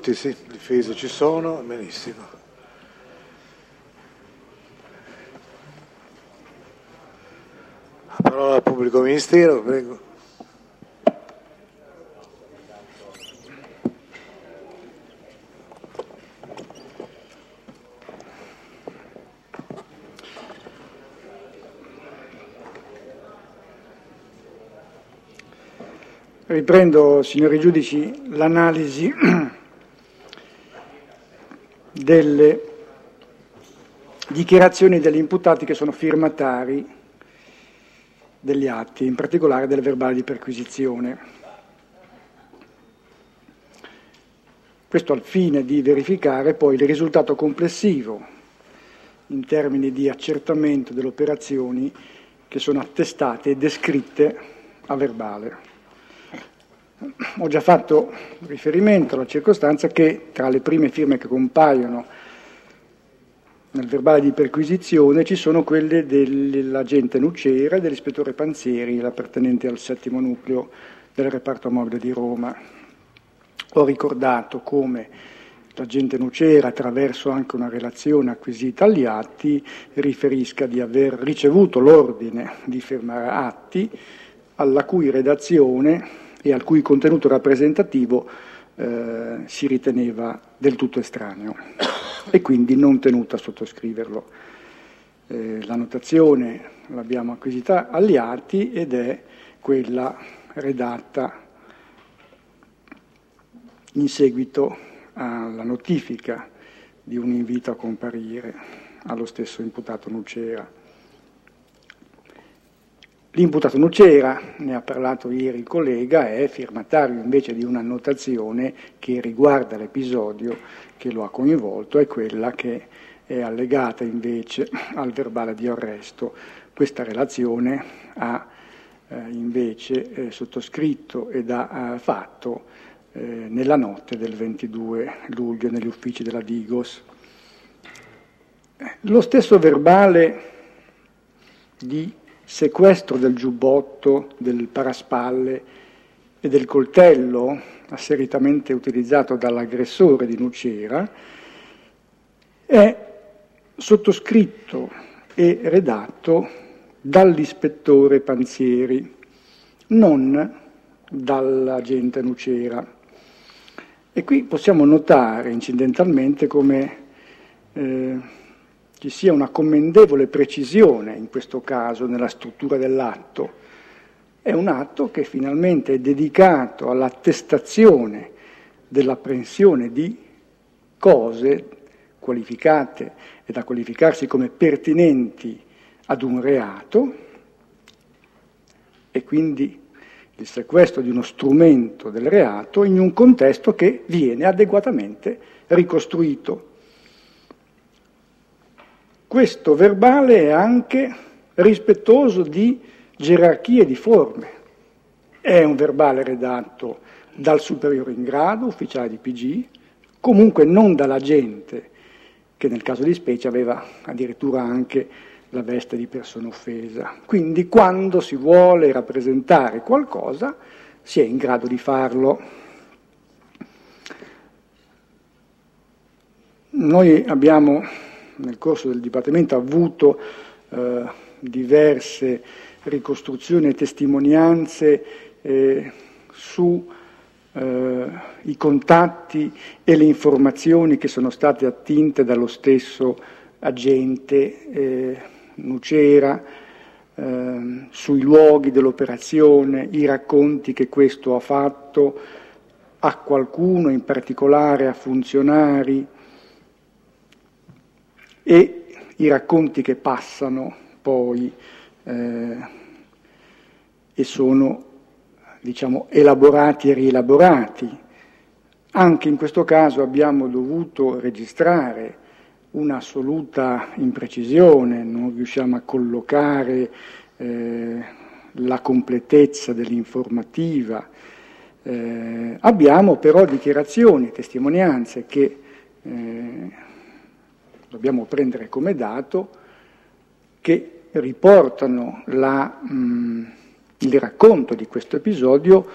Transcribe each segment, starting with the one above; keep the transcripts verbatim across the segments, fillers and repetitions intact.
tutti, sì, difese ci sono, benissimo. La parola al pubblico ministero, prego. Riprendo, signori giudici, l'analisi delle dichiarazioni degli imputati che sono firmatari degli atti, in particolare del verbale di perquisizione. Questo al fine di verificare poi il risultato complessivo in termini di accertamento delle operazioni che sono attestate e descritte a verbale. Ho già fatto riferimento alla circostanza che tra le prime firme che compaiono nel verbale di perquisizione ci sono quelle dell'agente Nucera e dell'ispettore Panzieri, appartenenti al settimo nucleo del reparto mobile di Roma. Ho ricordato come l'agente Nucera, attraverso anche una relazione acquisita agli atti, riferisca di aver ricevuto l'ordine di firmare atti alla cui redazione e al cui contenuto rappresentativo eh, si riteneva del tutto estraneo e quindi non tenuto a sottoscriverlo. Eh, la notazione l'abbiamo acquisita agli atti ed è quella redatta in seguito alla notifica di un invito a comparire allo stesso imputato Nucera. L'imputato Nucera, ne ha parlato ieri il collega, è firmatario invece di un'annotazione che riguarda l'episodio che lo ha coinvolto, è quella che è allegata invece al verbale di arresto. Questa relazione ha eh, invece eh, sottoscritto ed ha eh, fatto eh, nella notte del ventidue luglio negli uffici della Digos. Lo stesso verbale di sequestro del giubbotto, del paraspalle e del coltello asseritamente utilizzato dall'aggressore di Nucera è sottoscritto e redatto dall'ispettore Panzieri, non dall'agente Nucera. E qui possiamo notare incidentalmente come eh, ci sia una commendevole precisione in questo caso nella struttura dell'atto. È un atto che finalmente è dedicato all'attestazione dell'apprensione di cose qualificate e da qualificarsi come pertinenti ad un reato e quindi il sequestro di uno strumento del reato in un contesto che viene adeguatamente ricostruito. Questo verbale è anche rispettoso di gerarchie di forme. È un verbale redatto dal superiore in grado, ufficiale di P G, comunque non dall'agente, che nel caso di specie aveva addirittura anche la veste di persona offesa. Quindi quando si vuole rappresentare qualcosa si è in grado di farlo. Noi abbiamo nel corso del dibattimento ha avuto eh, diverse ricostruzioni e testimonianze eh, su eh, i contatti e le informazioni che sono state attinte dallo stesso agente eh, Nucera eh, sui luoghi dell'operazione, i racconti che questo ha fatto a qualcuno, in particolare a funzionari, e i racconti che passano poi eh, e sono, diciamo, elaborati e rielaborati. Anche in questo caso abbiamo dovuto registrare un'assoluta imprecisione, non riusciamo a collocare eh, la completezza dell'informativa. Eh, abbiamo però dichiarazioni, testimonianze che eh, dobbiamo prendere come dato, che riportano la, mh, il racconto di questo episodio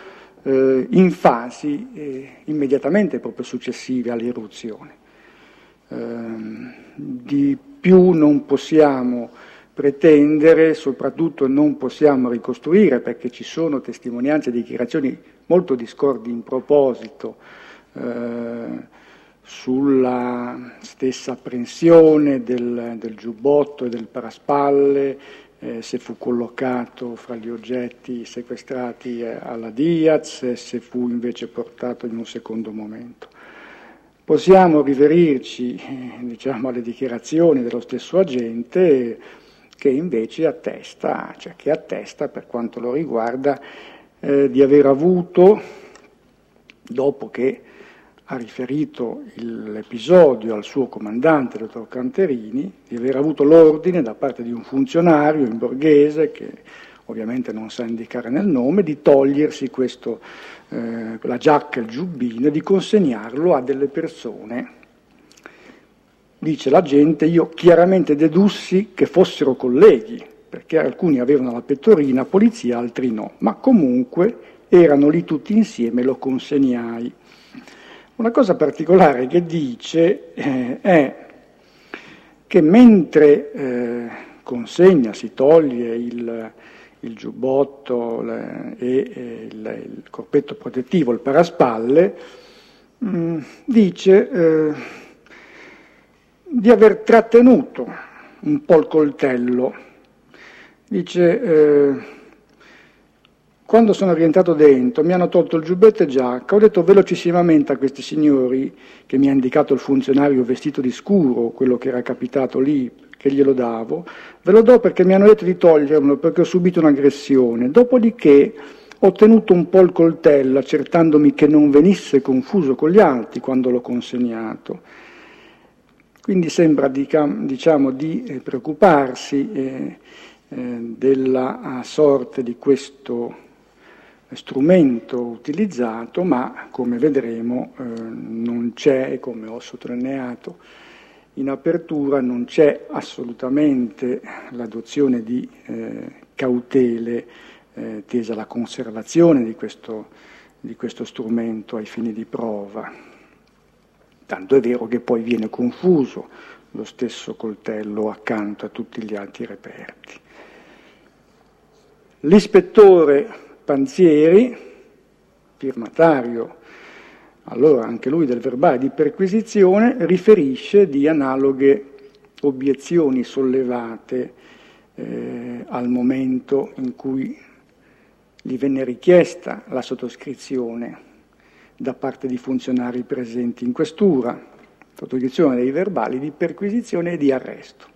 eh, in fasi eh, immediatamente proprio successive all'eruzione. Eh, di più non possiamo pretendere, soprattutto non possiamo ricostruire, perché ci sono testimonianze e dichiarazioni molto discordi in proposito eh, sulla stessa apprensione del, del giubbotto e del paraspalle, eh, se fu collocato fra gli oggetti sequestrati alla Diaz, se fu invece portato in un secondo momento. Possiamo riferirci eh, diciamo, alle dichiarazioni dello stesso agente che invece attesta, cioè che attesta per quanto lo riguarda, eh, di aver avuto, dopo che ha riferito l'episodio al suo comandante, il dottor Canterini, di aver avuto l'ordine da parte di un funzionario in borghese, che ovviamente non sa indicare nel nome, di togliersi questo, eh, la giacca e il giubbino e di consegnarlo a delle persone. Dice l'agente, io chiaramente dedussi che fossero colleghi, perché alcuni avevano la pettorina polizia, altri no, ma comunque erano lì tutti insieme e lo consegnai. Una cosa particolare che dice eh, è che mentre eh, consegna, si toglie il, il giubbotto le, e, e il, il corpetto protettivo, il paraspalle, mh, dice eh, di aver trattenuto un po' il coltello. Dice... Eh, Quando sono rientrato dentro mi hanno tolto il giubbetto e giacca, ho detto velocissimamente a questi signori, che mi ha indicato il funzionario vestito di scuro, quello che era capitato lì, che glielo davo, ve lo do perché mi hanno detto di toglierlo perché ho subito un'aggressione. Dopodiché ho tenuto un po' il coltello, accertandomi che non venisse confuso con gli altri quando l'ho consegnato. Quindi sembra diciamo di preoccuparsi eh, eh, della sorte di questo strumento utilizzato, ma come vedremo eh, non c'è, come ho sottolineato in apertura, non c'è assolutamente l'adozione di eh, cautele eh, tese alla conservazione di questo, di questo strumento ai fini di prova. Tanto è vero che poi viene confuso lo stesso coltello accanto a tutti gli altri reperti. L'ispettore Panzieri, firmatario allora anche lui del verbale di perquisizione, riferisce di analoghe obiezioni sollevate eh, al momento in cui gli venne richiesta la sottoscrizione da parte di funzionari presenti in questura, sottoscrizione dei verbali di perquisizione e di arresto.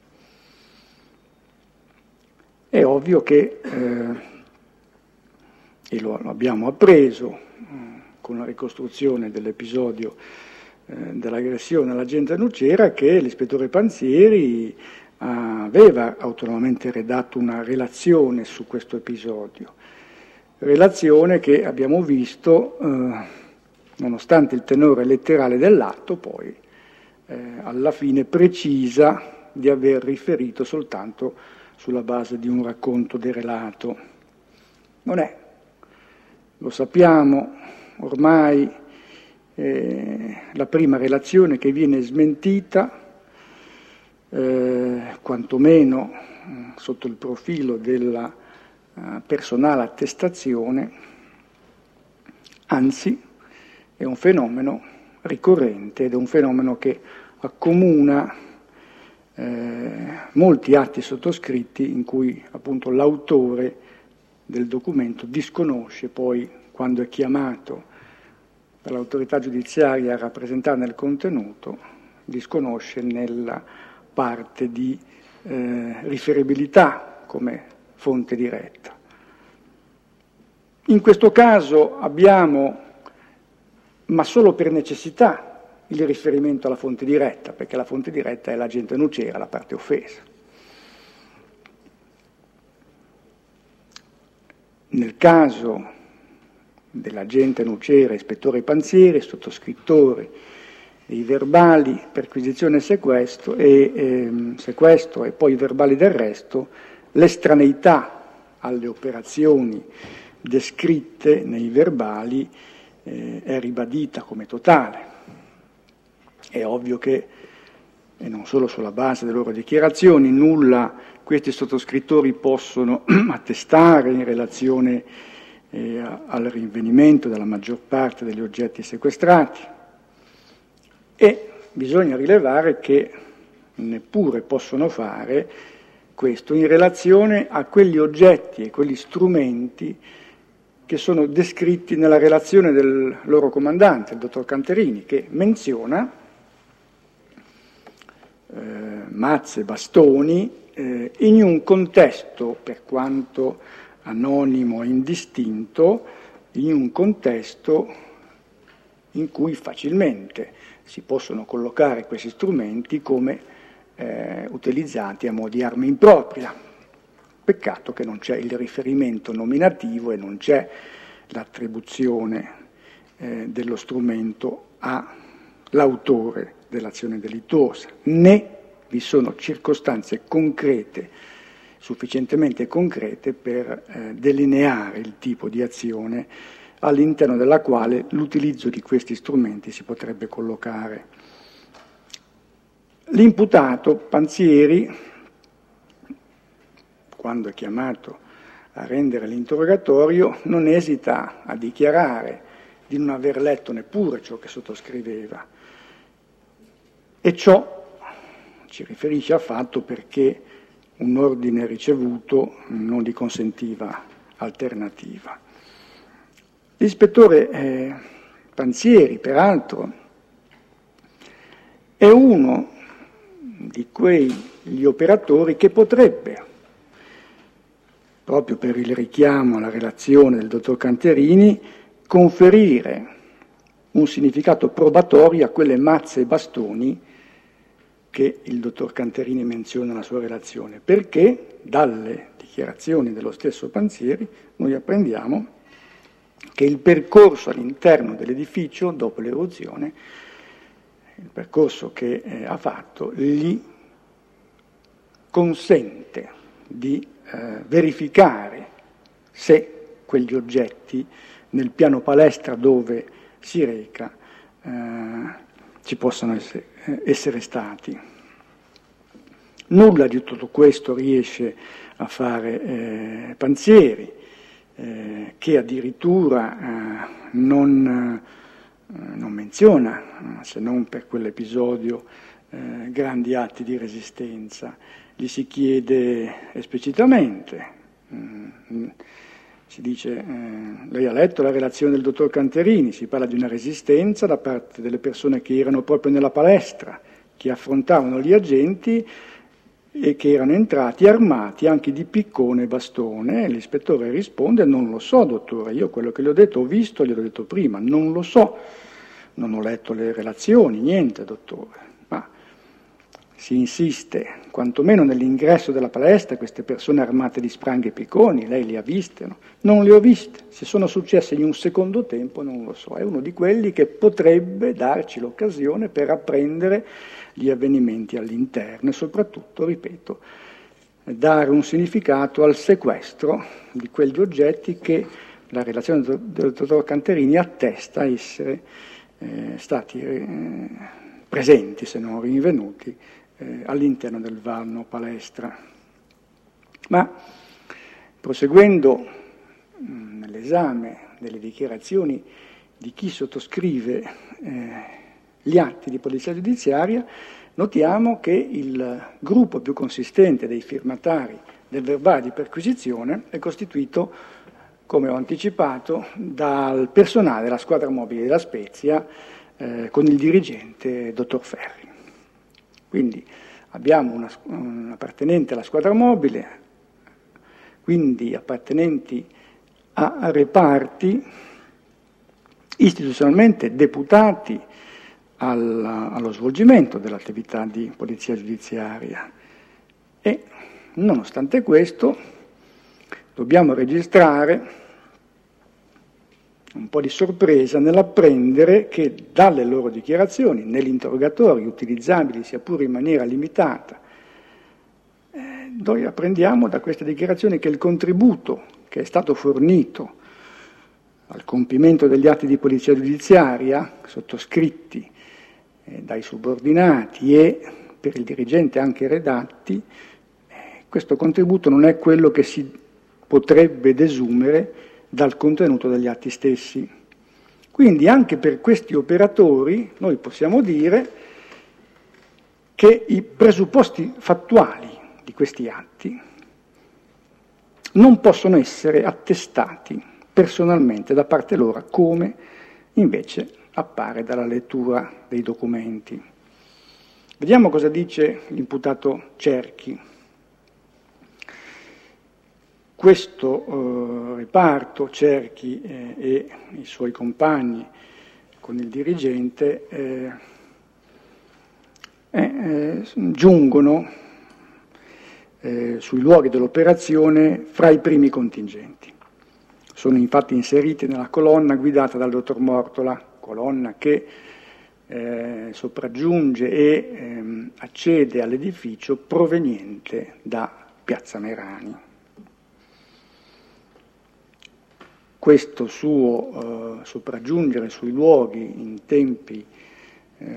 È ovvio che eh, e lo, lo abbiamo appreso eh, con la ricostruzione dell'episodio eh, dell'aggressione all'agente Nucera, che l'ispettore Panzieri aveva autonomamente redatto una relazione su questo episodio, relazione che abbiamo visto, eh, nonostante il tenore letterale dell'atto, poi eh, alla fine precisa di aver riferito soltanto sulla base di un racconto derelato. Non è. Lo sappiamo, ormai eh, la prima relazione che viene smentita, eh, quantomeno eh, sotto il profilo della eh, personale attestazione, anzi è un fenomeno ricorrente ed è un fenomeno che accomuna eh, molti atti sottoscritti in cui appunto l'autore del documento disconosce poi, quando è chiamato dall'autorità giudiziaria a rappresentare il contenuto, disconosce nella parte di eh, riferibilità come fonte diretta. In questo caso abbiamo, ma solo per necessità, il riferimento alla fonte diretta, perché la fonte diretta è l'agente Nucera, la parte offesa. Nel caso dell'agente Nucera, ispettore Panzieri, sottoscrittore dei verbali, perquisizione e sequestro, e, ehm, sequestro e poi i verbali d'arresto, l'estraneità alle operazioni descritte nei verbali eh, è ribadita come totale. È ovvio che, e non solo sulla base delle loro dichiarazioni, nulla questi sottoscrittori possono attestare in relazione eh, al rinvenimento della maggior parte degli oggetti sequestrati, e bisogna rilevare che neppure possono fare questo in relazione a quegli oggetti e quegli strumenti che sono descritti nella relazione del loro comandante, il dottor Canterini, che menziona eh, mazze, bastoni, eh, in un contesto, per quanto anonimo e indistinto, in un contesto in cui facilmente si possono collocare questi strumenti come eh, utilizzati a mo' di arma impropria. Peccato che non c'è il riferimento nominativo e non c'è l'attribuzione eh, dello strumento all'autore dell'azione delittuosa, né vi sono circostanze concrete, sufficientemente concrete per eh, delineare il tipo di azione all'interno della quale l'utilizzo di questi strumenti si potrebbe collocare. L'imputato Panzieri, quando è chiamato a rendere l'interrogatorio, non esita a dichiarare di non aver letto neppure ciò che sottoscriveva, e ciò ci riferisce al fatto perché un ordine ricevuto non gli consentiva alternativa. L'ispettore eh, Panzieri, peraltro, è uno di quegli operatori che potrebbe, proprio per il richiamo alla relazione del dottor Canterini, conferire un significato probatorio a quelle mazze e bastoni che il dottor Canterini menziona nella sua relazione, perché dalle dichiarazioni dello stesso Panzieri noi apprendiamo che il percorso all'interno dell'edificio dopo l'eruzione, il percorso che eh, ha fatto, gli consente di eh, verificare se quegli oggetti nel piano palestra dove si reca eh, ci possano essere, eh, essere stati. Nulla di tutto questo riesce a fare eh, Panzieri, eh, che addirittura eh, non, eh, non menziona, se non per quell'episodio, eh, grandi atti di resistenza. Gli si chiede esplicitamente, mh, si dice, eh, lei ha letto la relazione del dottor Canterini, si parla di una resistenza da parte delle persone che erano proprio nella palestra, che affrontavano gli agenti e che erano entrati armati anche di piccone e bastone. E l'ispettore risponde: non lo so, dottore, io quello che le ho detto ho visto, gliel'ho detto prima, non lo so, non ho letto le relazioni, niente, dottore. Ma si insiste, quantomeno nell'ingresso della palestra, queste persone armate di spranghe e picconi, lei le ha viste? No? Non le ho viste, se sono successe in un secondo tempo non lo so. È uno di quelli che potrebbe darci l'occasione per apprendere gli avvenimenti all'interno e soprattutto, ripeto, dare un significato al sequestro di quegli oggetti che la relazione del dottor Canterini attesta essere eh, stati eh, presenti, se non rinvenuti, eh, all'interno del vano palestra. Ma proseguendo mh, nell'esame delle dichiarazioni di chi sottoscrive eh, gli atti di polizia giudiziaria, notiamo che il gruppo più consistente dei firmatari del verbale di perquisizione è costituito, come ho anticipato, dal personale della squadra mobile della Spezia eh, con il dirigente dottor Ferri. Quindi abbiamo una, un appartenente alla squadra mobile, quindi appartenenti a reparti istituzionalmente deputati alla, allo svolgimento dell'attività di polizia giudiziaria. E nonostante questo dobbiamo registrare un po' di sorpresa nell'apprendere che dalle loro dichiarazioni, nell'interrogatorio, utilizzabili sia pure in maniera limitata, eh, noi apprendiamo da queste dichiarazioni che il contributo che è stato fornito al compimento degli atti di polizia giudiziaria sottoscritti eh, dai subordinati e per il dirigente anche redatti, eh, questo contributo non è quello che si potrebbe desumere dal contenuto degli atti stessi. Quindi anche per questi operatori noi possiamo dire che i presupposti fattuali di questi atti non possono essere attestati personalmente da parte loro, come invece appare dalla lettura dei documenti. Vediamo cosa dice l'imputato Cerchi. Questo eh, reparto, Cerchi eh, e i suoi compagni con il dirigente, eh, eh, giungono eh, sui luoghi dell'operazione fra i primi contingenti. Sono infatti inseriti nella colonna guidata dal dottor Mortola, colonna che eh, sopraggiunge e ehm, accede all'edificio proveniente da Piazza Merani. Questo suo eh, sopraggiungere sui luoghi in tempi eh,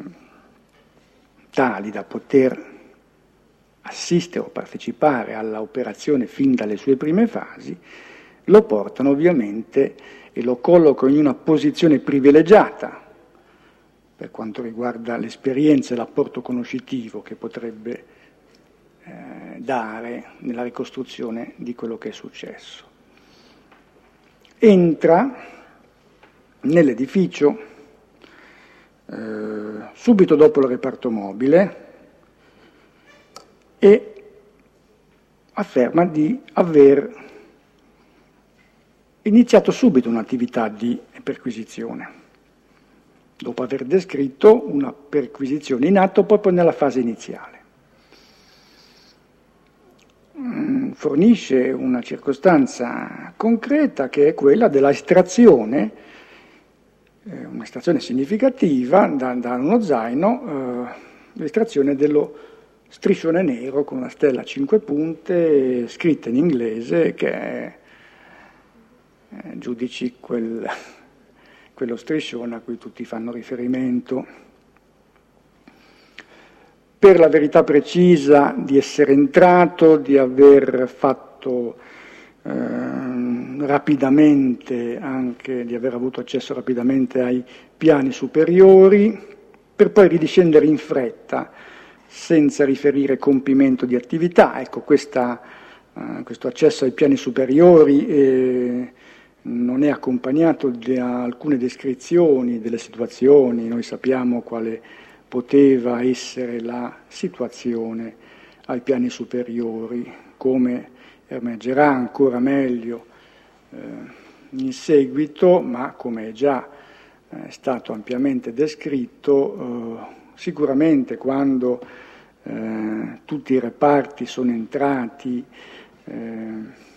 tali da poter assistere o partecipare alla operazione fin dalle sue prime fasi, lo portano ovviamente e lo collocano in una posizione privilegiata per quanto riguarda l'esperienza e l'apporto conoscitivo che potrebbe eh, dare nella ricostruzione di quello che è successo. Entra nell'edificio eh, subito dopo il reparto mobile e afferma di aver iniziato subito un'attività di perquisizione, dopo aver descritto una perquisizione in atto proprio nella fase iniziale. Fornisce una circostanza concreta che è quella della estrazione, eh, un'estrazione significativa da, da uno zaino, eh, l'estrazione dello striscione nero con una stella a cinque punte scritta in inglese che è, eh, giudici quel, quello striscione a cui tutti fanno riferimento. Per la verità precisa di essere entrato, di aver fatto eh, rapidamente, anche di aver avuto accesso rapidamente ai piani superiori, per poi ridiscendere in fretta, senza riferire compimento di attività. Ecco, questa, eh, questo accesso ai piani superiori eh, non è accompagnato da alcune descrizioni delle situazioni. Noi sappiamo quale poteva essere la situazione ai piani superiori, come emergerà ancora meglio eh, in seguito, ma come è già eh, stato ampiamente descritto, eh, sicuramente quando eh, tutti i reparti sono entrati, eh,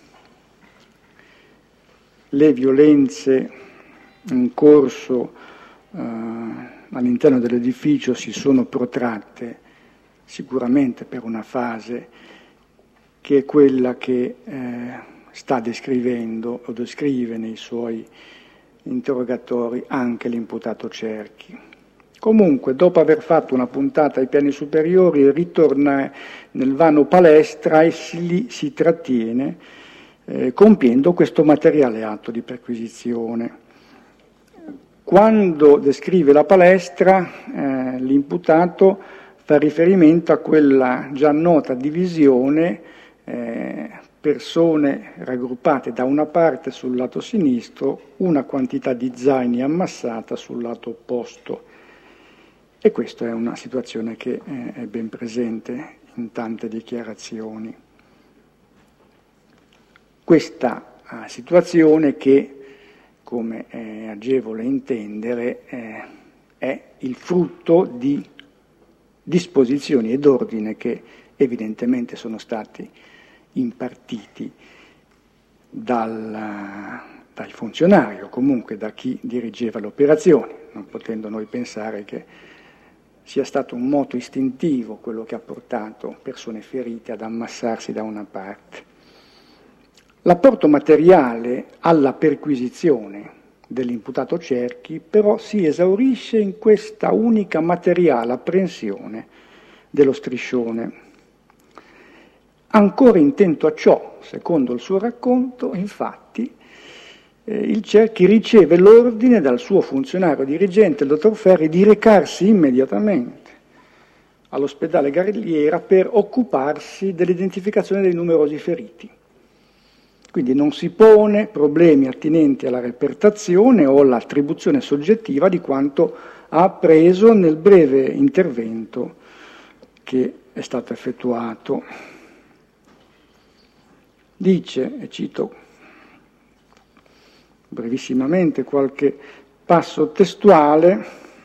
le violenze in corso eh, all'interno dell'edificio si sono protratte sicuramente per una fase che è quella che eh, sta descrivendo o descrive nei suoi interrogatori anche l'imputato Cerchi. Comunque, dopo aver fatto una puntata ai piani superiori, ritorna nel vano palestra e si, si trattiene eh, compiendo questo materiale atto di perquisizione. Quando descrive la palestra, eh, l'imputato fa riferimento a quella già nota divisione, eh, persone raggruppate da una parte sul lato sinistro, una quantità di zaini ammassata sul lato opposto. E questa è una situazione che eh, è ben presente in tante dichiarazioni. Questa uh, situazione che, come è agevole intendere, eh, è il frutto di disposizioni ed ordine che evidentemente sono stati impartiti dal, dal funzionario, comunque da chi dirigeva le operazioni, non potendo noi pensare che sia stato un moto istintivo quello che ha portato persone ferite ad ammassarsi da una parte. L'apporto materiale alla perquisizione dell'imputato Cerchi però si esaurisce in questa unica materiale apprensione dello striscione. Ancora intento a ciò, secondo il suo racconto, infatti, eh, il Cerchi riceve l'ordine dal suo funzionario dirigente, il dottor Ferri, di recarsi immediatamente all'ospedale Garliera per occuparsi dell'identificazione dei numerosi feriti. Quindi non si pone problemi attinenti alla repertazione o all'attribuzione soggettiva di quanto ha appreso nel breve intervento che è stato effettuato. Dice, e cito brevissimamente qualche passo testuale: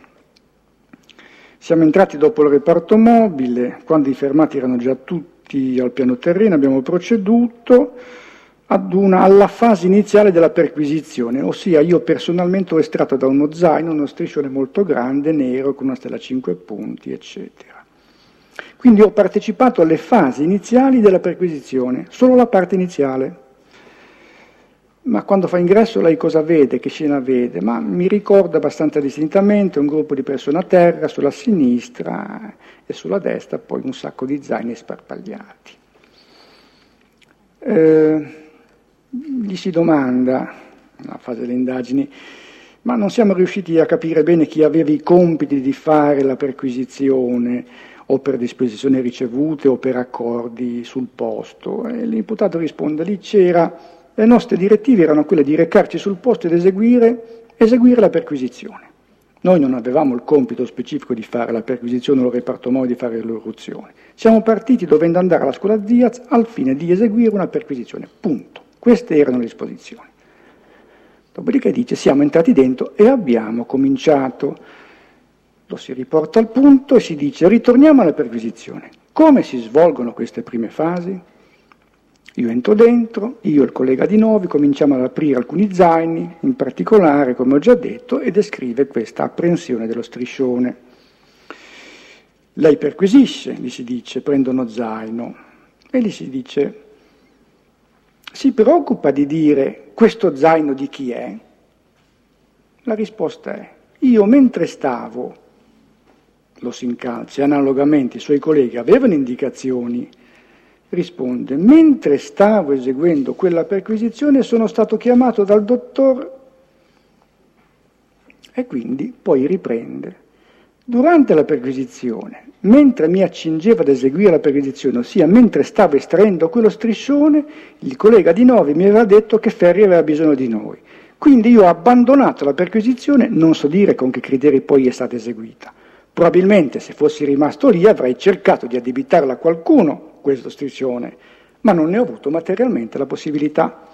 siamo entrati dopo il reparto mobile, quando i fermati erano già tutti al piano terreno, abbiamo proceduto ad una, alla fase iniziale della perquisizione, ossia io personalmente ho estratto da uno zaino uno striscione molto grande, nero, con una stella a cinque punti, eccetera. Quindi ho partecipato alle fasi iniziali della perquisizione, solo la parte iniziale. Ma quando fa ingresso lei cosa vede? Che scena vede? Ma mi ricorda abbastanza distintamente un gruppo di persone a terra, sulla sinistra e sulla destra, poi un sacco di zaini sparpagliati. Eh, Gli si domanda, nella fase delle indagini, ma non siamo riusciti a capire bene chi aveva i compiti di fare la perquisizione, o per disposizioni ricevute o per accordi sul posto? E l'imputato risponde: lì c'era, le nostre direttive erano quelle di recarci sul posto ed eseguire, eseguire la perquisizione. Noi non avevamo il compito specifico di fare la perquisizione o il reparto mobile di fare l'irruzione. Siamo partiti dovendo andare alla scuola Diaz al fine di eseguire una perquisizione, punto. Queste erano le disposizioni. Dopodiché dice: siamo entrati dentro e abbiamo cominciato. Lo si riporta al punto e si dice: ritorniamo alla perquisizione. Come si svolgono queste prime fasi? Io entro dentro, io e il collega Di Novi cominciamo ad aprire alcuni zaini, in particolare, come ho già detto, e descrive questa apprensione dello striscione. Lei perquisisce, gli si dice, prende uno zaino, e gli si dice: si preoccupa di dire questo zaino di chi è? La risposta è: io mentre stavo, lo si incalza, e analogamente i suoi colleghi avevano indicazioni, risponde: mentre stavo eseguendo quella perquisizione sono stato chiamato dal dottor, e quindi poi riprende. Durante la perquisizione, mentre mi accingevo ad eseguire la perquisizione, ossia mentre stavo estraendo quello striscione, il collega Di Novi mi aveva detto che Ferri aveva bisogno di noi. Quindi io ho abbandonato la perquisizione, non so dire con che criteri poi è stata eseguita. Probabilmente se fossi rimasto lì avrei cercato di addebitarla a qualcuno, questo striscione, ma non ne ho avuto materialmente la possibilità.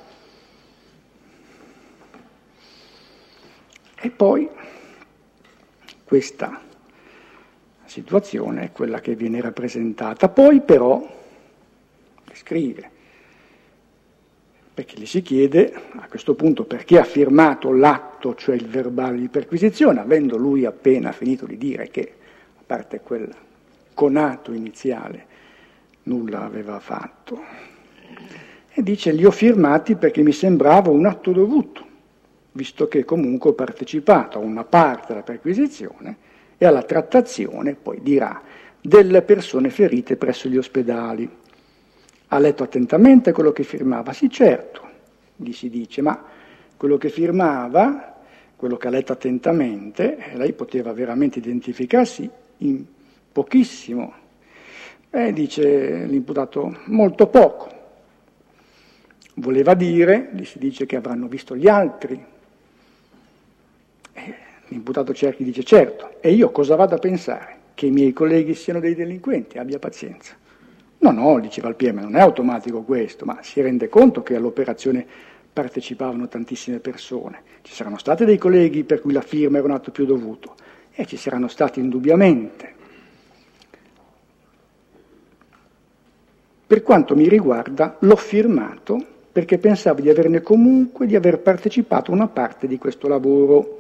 E poi questa situazione è quella che viene rappresentata. Poi però, scrive, perché gli si chiede a questo punto perché ha firmato l'atto, cioè il verbale di perquisizione, avendo lui appena finito di dire che, a parte quel conato iniziale, nulla aveva fatto. E dice: li ho firmati perché mi sembrava un atto dovuto, visto che comunque ho partecipato a una parte della perquisizione e alla trattazione, poi dirà, delle persone ferite presso gli ospedali. Ha letto attentamente quello che firmava? Sì, certo, gli si dice, ma quello che firmava, quello che ha letto attentamente, lei poteva veramente identificarsi in pochissimo. E dice l'imputato: molto poco. Voleva dire, gli si dice, che avranno visto gli altri. E l'imputato Cerchi dice: certo, e io cosa vado a pensare? Che i miei colleghi siano dei delinquenti? Abbia pazienza. No, no, diceva il P M, non è automatico questo, ma si rende conto che all'operazione partecipavano tantissime persone. Ci saranno stati dei colleghi per cui la firma era un atto più dovuto, e ci saranno stati indubbiamente. Per quanto mi riguarda, l'ho firmato perché pensavo di averne comunque, di aver partecipato a una parte di questo lavoro.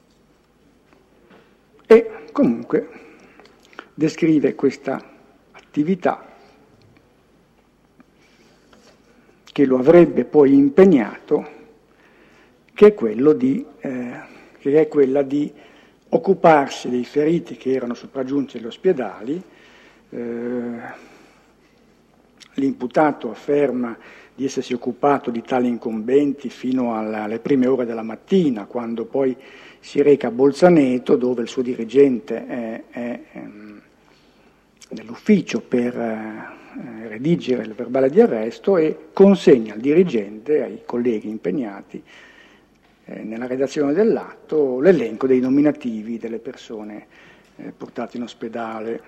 E comunque descrive questa attività che lo avrebbe poi impegnato, che è, quello di, eh, che è quella di occuparsi dei feriti che erano sopraggiunti agli ospedali. Eh, l'imputato afferma di essersi occupato di tali incombenti fino alla, alle prime ore della mattina, quando poi si reca a Bolzaneto, dove il suo dirigente è, è, è nell'ufficio per eh, redigere il verbale di arresto e consegna al dirigente, ai colleghi impegnati eh, nella redazione dell'atto, l'elenco dei nominativi delle persone eh, portate in ospedale.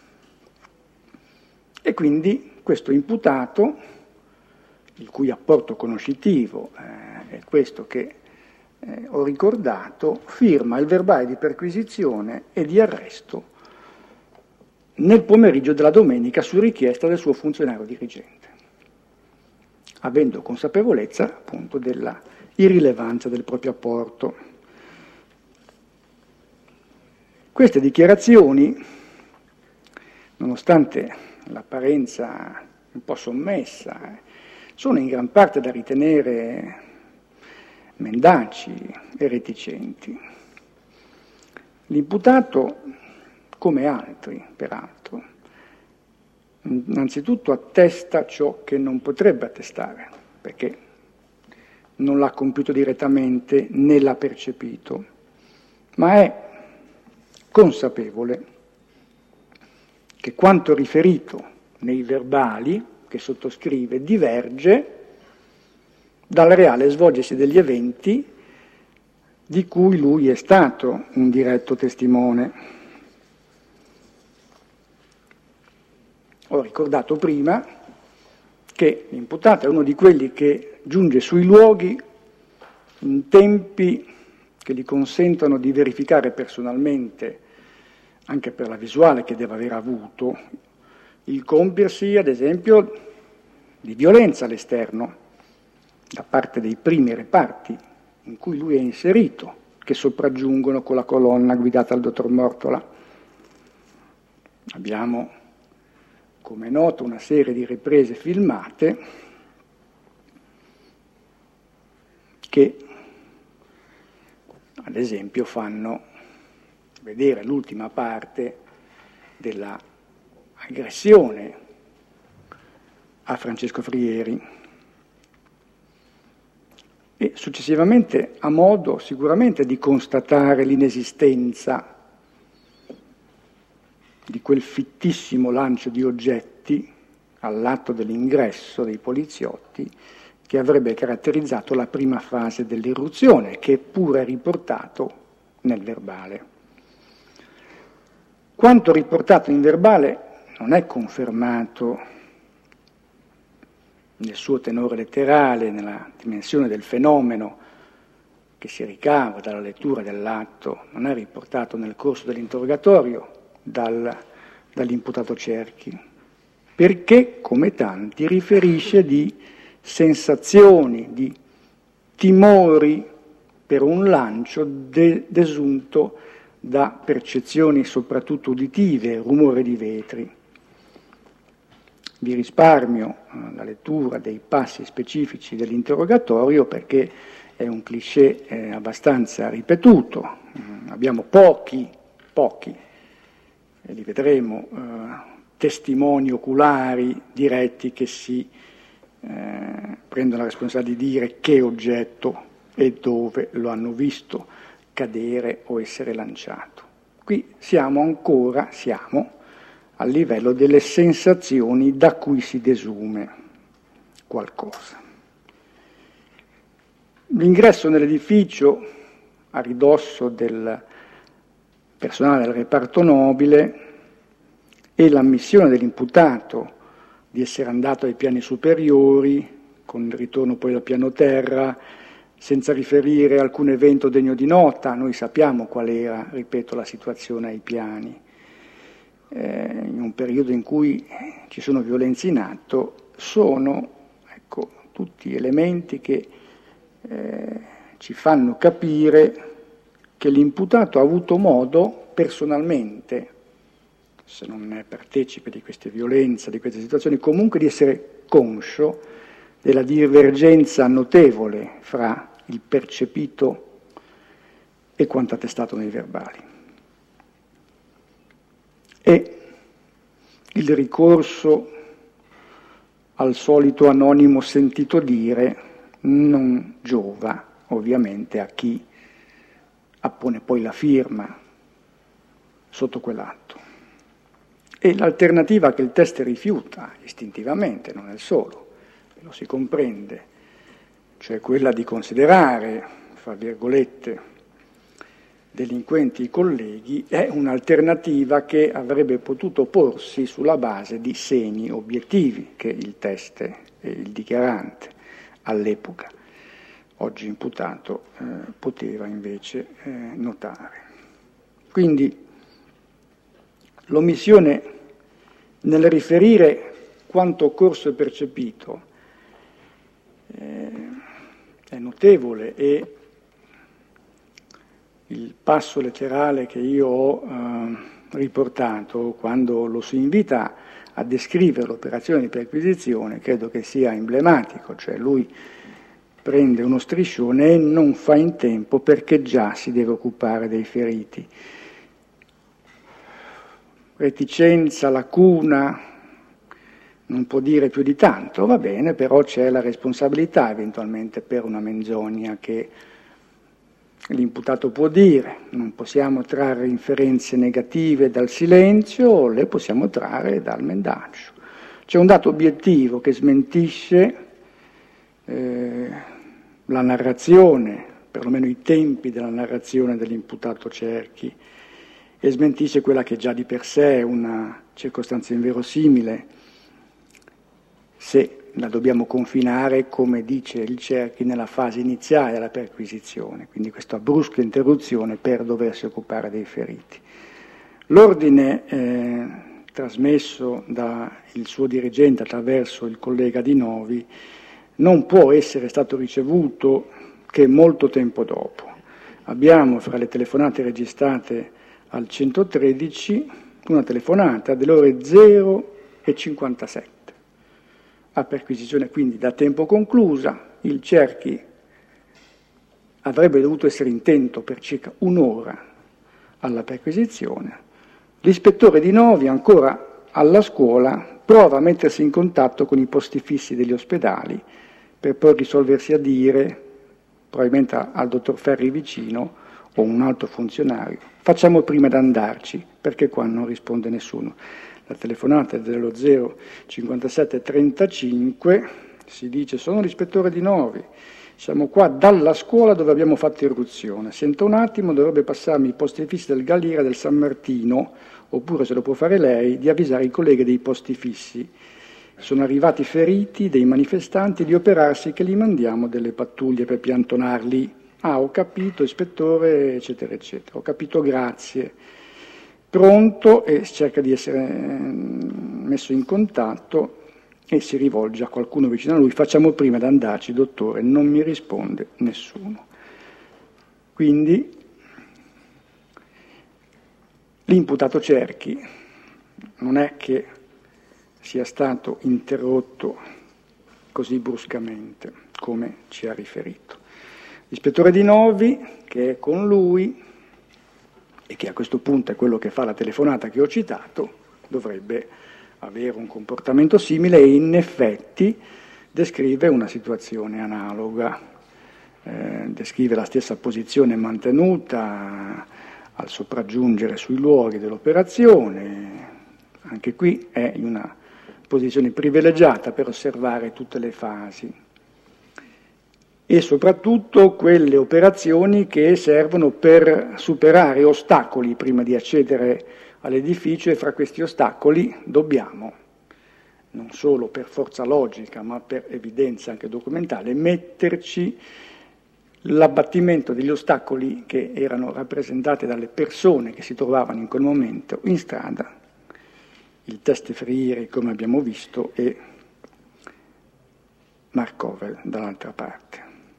E quindi questo imputato, il cui apporto conoscitivo eh, è questo che eh, ho ricordato, firma il verbale di perquisizione e di arresto nel pomeriggio della domenica su richiesta del suo funzionario dirigente, avendo consapevolezza appunto della irrilevanza del proprio apporto. Queste dichiarazioni, nonostante l'apparenza un po' sommessa, eh, sono in gran parte da ritenere mendaci e reticenti. L'imputato, come altri peraltro, innanzitutto attesta ciò che non potrebbe attestare, perché non l'ha compiuto direttamente né l'ha percepito, ma è consapevole che quanto riferito nei verbali che sottoscrive diverge dal reale svolgersi degli eventi di cui lui è stato un diretto testimone. Ho ricordato prima che l'imputato è uno di quelli che giunge sui luoghi in tempi che gli consentono di verificare personalmente, anche per la visuale che deve aver avuto, il compiersi, ad esempio, di violenza all'esterno da parte dei primi reparti in cui lui è inserito, che sopraggiungono con la colonna guidata dal dottor Mortola. Abbiamo, come è noto, una serie di riprese filmate che, ad esempio, fanno vedere l'ultima parte della aggressione a Francesco Frieri e successivamente ha modo sicuramente di constatare l'inesistenza di quel fittissimo lancio di oggetti all'atto dell'ingresso dei poliziotti che avrebbe caratterizzato la prima fase dell'irruzione, che pure è riportato nel verbale. Quanto riportato in verbale non è confermato nel suo tenore letterale, nella dimensione del fenomeno che si ricava dalla lettura dell'atto, non è riportato nel corso dell'interrogatorio dal, dall'imputato Cerchi, perché, come tanti, riferisce di sensazioni, di timori per un lancio de- desunto da percezioni soprattutto uditive, rumore di vetri. Vi risparmio eh, la lettura dei passi specifici dell'interrogatorio perché è un cliché eh, abbastanza ripetuto. Mm, abbiamo pochi, pochi, e li vedremo, eh, testimoni oculari diretti che si eh, prendono la responsabilità di dire che oggetto e dove lo hanno visto cadere o essere lanciato. Qui siamo ancora, siamo a livello delle sensazioni da cui si desume qualcosa. L'ingresso nell'edificio a ridosso del personale del reparto nobile e l'ammissione dell'imputato di essere andato ai piani superiori, con il ritorno poi al piano terra, senza riferire alcun evento degno di nota. Noi sappiamo qual era, ripeto, la situazione ai piani. Eh, in un periodo in cui ci sono violenze in atto, sono ecco, tutti elementi che eh, ci fanno capire che l'imputato ha avuto modo personalmente se non è partecipe di queste violenze, di queste situazioni, comunque di essere conscio della divergenza notevole fra il percepito e quanto attestato nei verbali. E il ricorso al solito anonimo sentito dire non giova ovviamente a chi appone poi la firma sotto quell'atto. E l'alternativa che il test rifiuta istintivamente, non è il solo, lo si comprende, cioè quella di considerare, fra virgolette, delinquenti i colleghi, è un'alternativa che avrebbe potuto porsi sulla base di segni obiettivi che il test e il dichiarante all'epoca, oggi imputato, eh, poteva invece eh, notare. Quindi l'omissione nel riferire quanto occorso e percepito eh, è notevole, e il passo letterale che io ho eh, riportato quando lo si invita a descrivere l'operazione di perquisizione credo che sia emblematico, cioè lui prende uno striscione e non fa in tempo perché già si deve occupare dei feriti. Reticenza, lacuna, non può dire più di tanto, va bene, però c'è la responsabilità eventualmente per una menzogna che l'imputato può dire. Non possiamo trarre inferenze negative dal silenzio, le possiamo trarre dal mendaccio. C'è un dato obiettivo che smentisce eh, la narrazione, perlomeno i tempi della narrazione dell'imputato Cerchi, e smentisce quella che già di per sé è una circostanza inverosimile, se la dobbiamo confinare, come dice il Cerchi, nella fase iniziale della perquisizione, quindi questa brusca interruzione per doversi occupare dei feriti. L'ordine eh, trasmesso dal suo dirigente attraverso il collega Di Novi non può essere stato ricevuto che molto tempo dopo. Abbiamo fra le telefonate registrate al centotredici una telefonata delle ore zero e cinquantasette. A perquisizione quindi da tempo conclusa, il Cerchi avrebbe dovuto essere intento per circa un'ora alla perquisizione. L'ispettore Di Novi, ancora alla scuola, prova a mettersi in contatto con i posti fissi degli ospedali per poi risolversi a dire, probabilmente al dottor Ferri vicino o un altro funzionario, facciamo prima ad andarci perché qua non risponde nessuno. La telefonata è dello zero cinquantasette trentacinque, si dice: sono l'ispettore Di Novi, siamo qua dalla scuola dove abbiamo fatto irruzione, senta un attimo, dovrebbe passarmi i posti fissi del Galliera del San Martino, oppure se lo può fare lei, di avvisare i colleghi dei posti fissi. Sono arrivati feriti dei manifestanti, di operarsi che li mandiamo delle pattuglie per piantonarli. Ah, ho capito, ispettore, eccetera, eccetera. Ho capito, grazie. Pronto, e cerca di essere messo in contatto e si rivolge a qualcuno vicino a lui. Facciamo prima ad andarci, dottore, non mi risponde nessuno. Quindi l'imputato Cerchi non è che sia stato interrotto così bruscamente come ci ha riferito. L'ispettore Di Novi, che è con lui e che a questo punto è quello che fa la telefonata che ho citato, dovrebbe avere un comportamento simile e in effetti descrive una situazione analoga, eh, descrive la stessa posizione mantenuta al sopraggiungere sui luoghi dell'operazione. Anche qui è in una posizione privilegiata per osservare tutte le fasi e soprattutto quelle operazioni che servono per superare ostacoli prima di accedere all'edificio, e fra questi ostacoli dobbiamo, non solo per forza logica ma per evidenza anche documentale, metterci l'abbattimento degli ostacoli che erano rappresentati dalle persone che si trovavano in quel momento in strada, il test Freire come abbiamo visto e Marcovel dall'altra parte.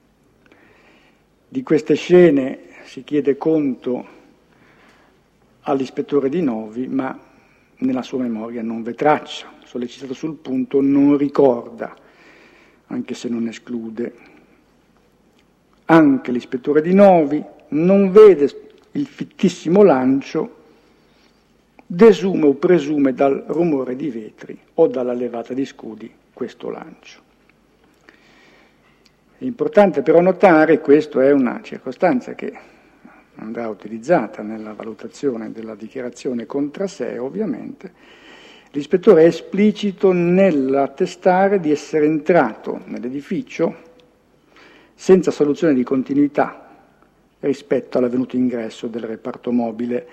Di queste scene si chiede conto all'ispettore Di Novi, ma nella sua memoria non v'è traccia, sollecitato sul punto non ricorda, anche se non esclude. Anche l'ispettore Di Novi non vede il fittissimo lancio, desume o presume dal rumore di vetri o dalla levata di scudi questo lancio. È importante però notare, questa è una circostanza che andrà utilizzata nella valutazione della dichiarazione contra sé, ovviamente, l'ispettore è esplicito nell'attestare di essere entrato nell'edificio senza soluzione di continuità rispetto all'avvenuto ingresso del reparto mobile.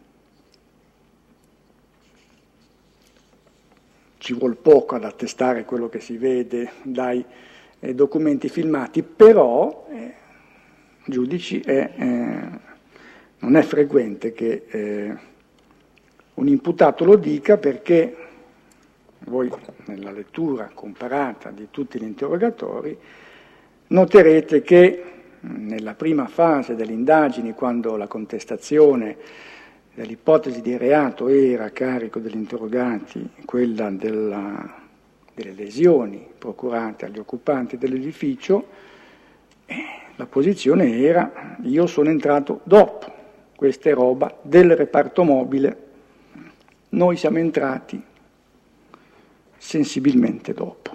Ci vuol poco ad attestare quello che si vede dai eh, documenti filmati, però eh, giudici è, eh, non è frequente che eh, un imputato lo dica, perché voi nella lettura comparata di tutti gli interrogatori noterete che nella prima fase delle indagini, quando la contestazione dell'ipotesi di reato era a carico degli interrogati, quella della, delle lesioni procurate agli occupanti dell'edificio, eh, la posizione era: io sono entrato dopo, questa è roba del reparto mobile, noi siamo entrati sensibilmente dopo.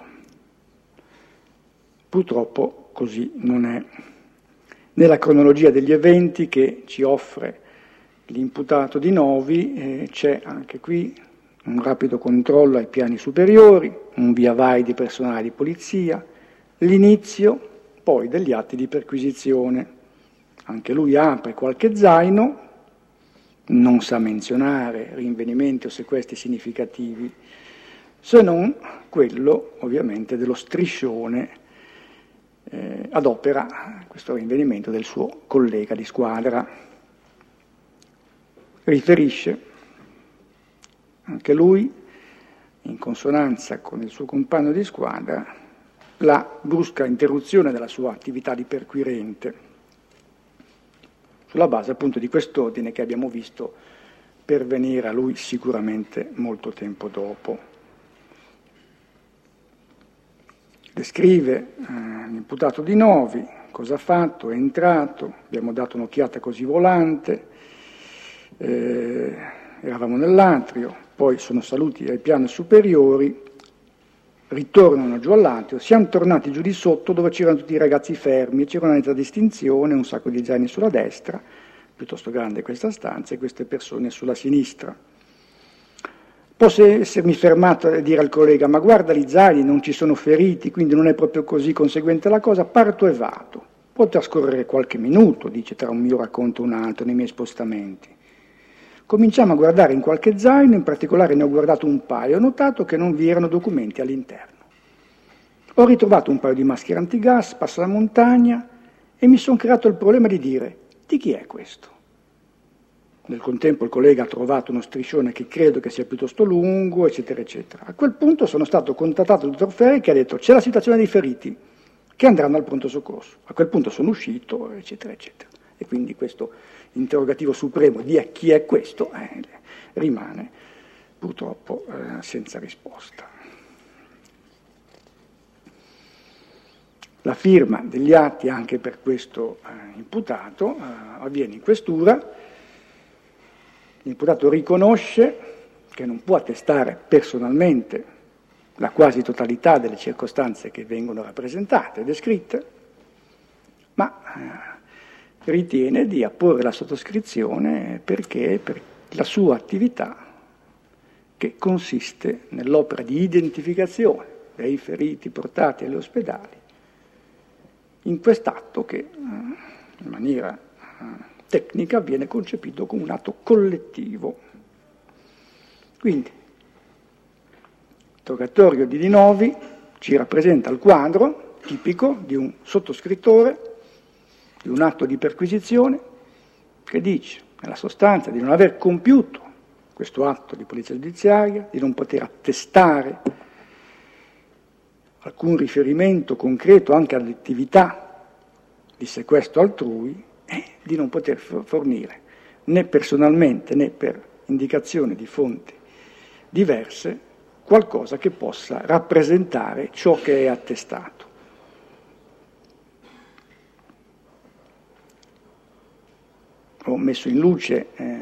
Purtroppo così non è. Nella cronologia degli eventi che ci offre l'imputato Di Novi eh, c'è anche qui un rapido controllo ai piani superiori, un via vai di personale di polizia, l'inizio poi degli atti di perquisizione. Anche lui apre qualche zaino, non sa menzionare rinvenimenti o sequestri significativi, se non quello ovviamente dello striscione eh, ad opera, questo rinvenimento del suo collega di squadra. Riferisce anche lui, in consonanza con il suo compagno di squadra, la brusca interruzione della sua attività di perquirente, sulla base appunto di quest'ordine che abbiamo visto pervenire a lui sicuramente molto tempo dopo. Descrive eh, l'imputato Di Novi, cosa ha fatto, è entrato, abbiamo dato un'occhiata così volante, eh, eravamo nell'atrio, poi sono saliti ai piani superiori, ritornano giù all'atrio, siamo tornati giù di sotto dove c'erano tutti i ragazzi fermi, c'era una netta distinzione, un sacco di zaini sulla destra, piuttosto grande questa stanza, e queste persone sulla sinistra. Posso essermi fermato a dire al collega: ma guarda gli zaini, non ci sono feriti, quindi non è proprio così conseguente la cosa, parto e vado. Può trascorrere qualche minuto, dice, tra un mio racconto e un altro, nei miei spostamenti. Cominciamo a guardare in qualche zaino, in particolare ne ho guardato un paio, ho notato che non vi erano documenti all'interno. Ho ritrovato un paio di maschere antigas, passa la montagna, e mi sono creato il problema di dire: di chi è questo? Nel contempo il collega ha trovato uno striscione che credo che sia piuttosto lungo, eccetera, eccetera. A quel punto sono stato contattato dal dottor Ferri, che ha detto: c'è la situazione dei feriti, che andranno al pronto soccorso. A quel punto sono uscito, eccetera, eccetera. E quindi questo interrogativo supremo di chi è questo eh, rimane purtroppo eh, senza risposta. La firma degli atti anche per questo eh, imputato eh, avviene in questura. L'imputato riconosce che non può attestare personalmente la quasi totalità delle circostanze che vengono rappresentate e descritte, ma eh, ritiene di apporre la sottoscrizione perché per la sua attività, che consiste nell'opera di identificazione dei feriti portati agli ospedali, in quest'atto che eh, in maniera eh, tecnica viene concepito come un atto collettivo. Quindi, l'interrogatorio di Di Novi ci rappresenta il quadro tipico di un sottoscrittore di un atto di perquisizione che dice, nella sostanza, di non aver compiuto questo atto di polizia giudiziaria, di non poter attestare alcun riferimento concreto anche all'attività di sequestro altrui, e di non poter fornire né personalmente né per indicazione di fonti diverse, qualcosa che possa rappresentare ciò che è attestato. Ho messo in luce, eh,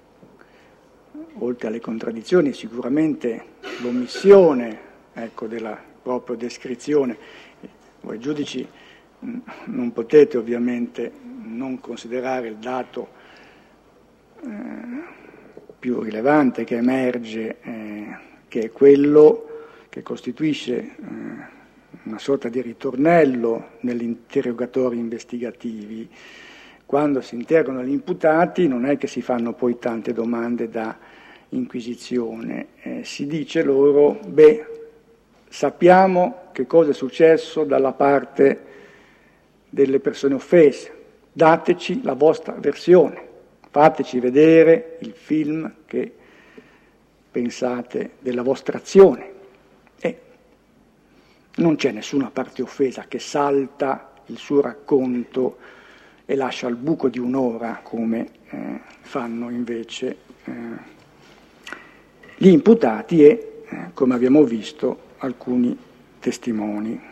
oltre alle contraddizioni, sicuramente l'omissione, ecco, della propria descrizione. Voi giudici mh, non potete ovviamente non considerare il dato eh, più rilevante che emerge, eh, che è quello che costituisce eh, una sorta di ritornello negli interrogatori investigativi. Quando si interrogano gli imputati non è che si fanno poi tante domande da inquisizione, eh, si dice loro, beh, sappiamo che cosa è successo dalla parte delle persone offese, dateci la vostra versione, fateci vedere il film che pensate della vostra azione. E non c'è nessuna parte offesa che salta il suo racconto e lascia al buco di un'ora come eh, fanno invece eh, gli imputati e, eh, come abbiamo visto, alcuni testimoni.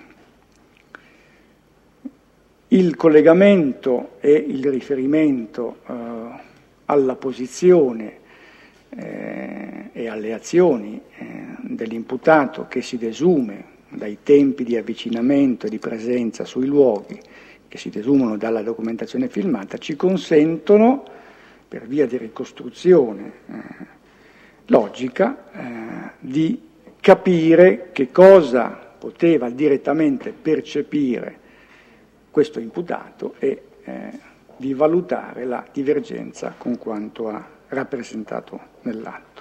Il collegamento e il riferimento eh, alla posizione eh, e alle azioni eh, dell'imputato che si desume dai tempi di avvicinamento e di presenza sui luoghi, che si desumano dalla documentazione filmata, ci consentono, per via di ricostruzione eh, logica, eh, di capire che cosa poteva direttamente percepire questo imputato e eh, di valutare la divergenza con quanto ha rappresentato nell'atto.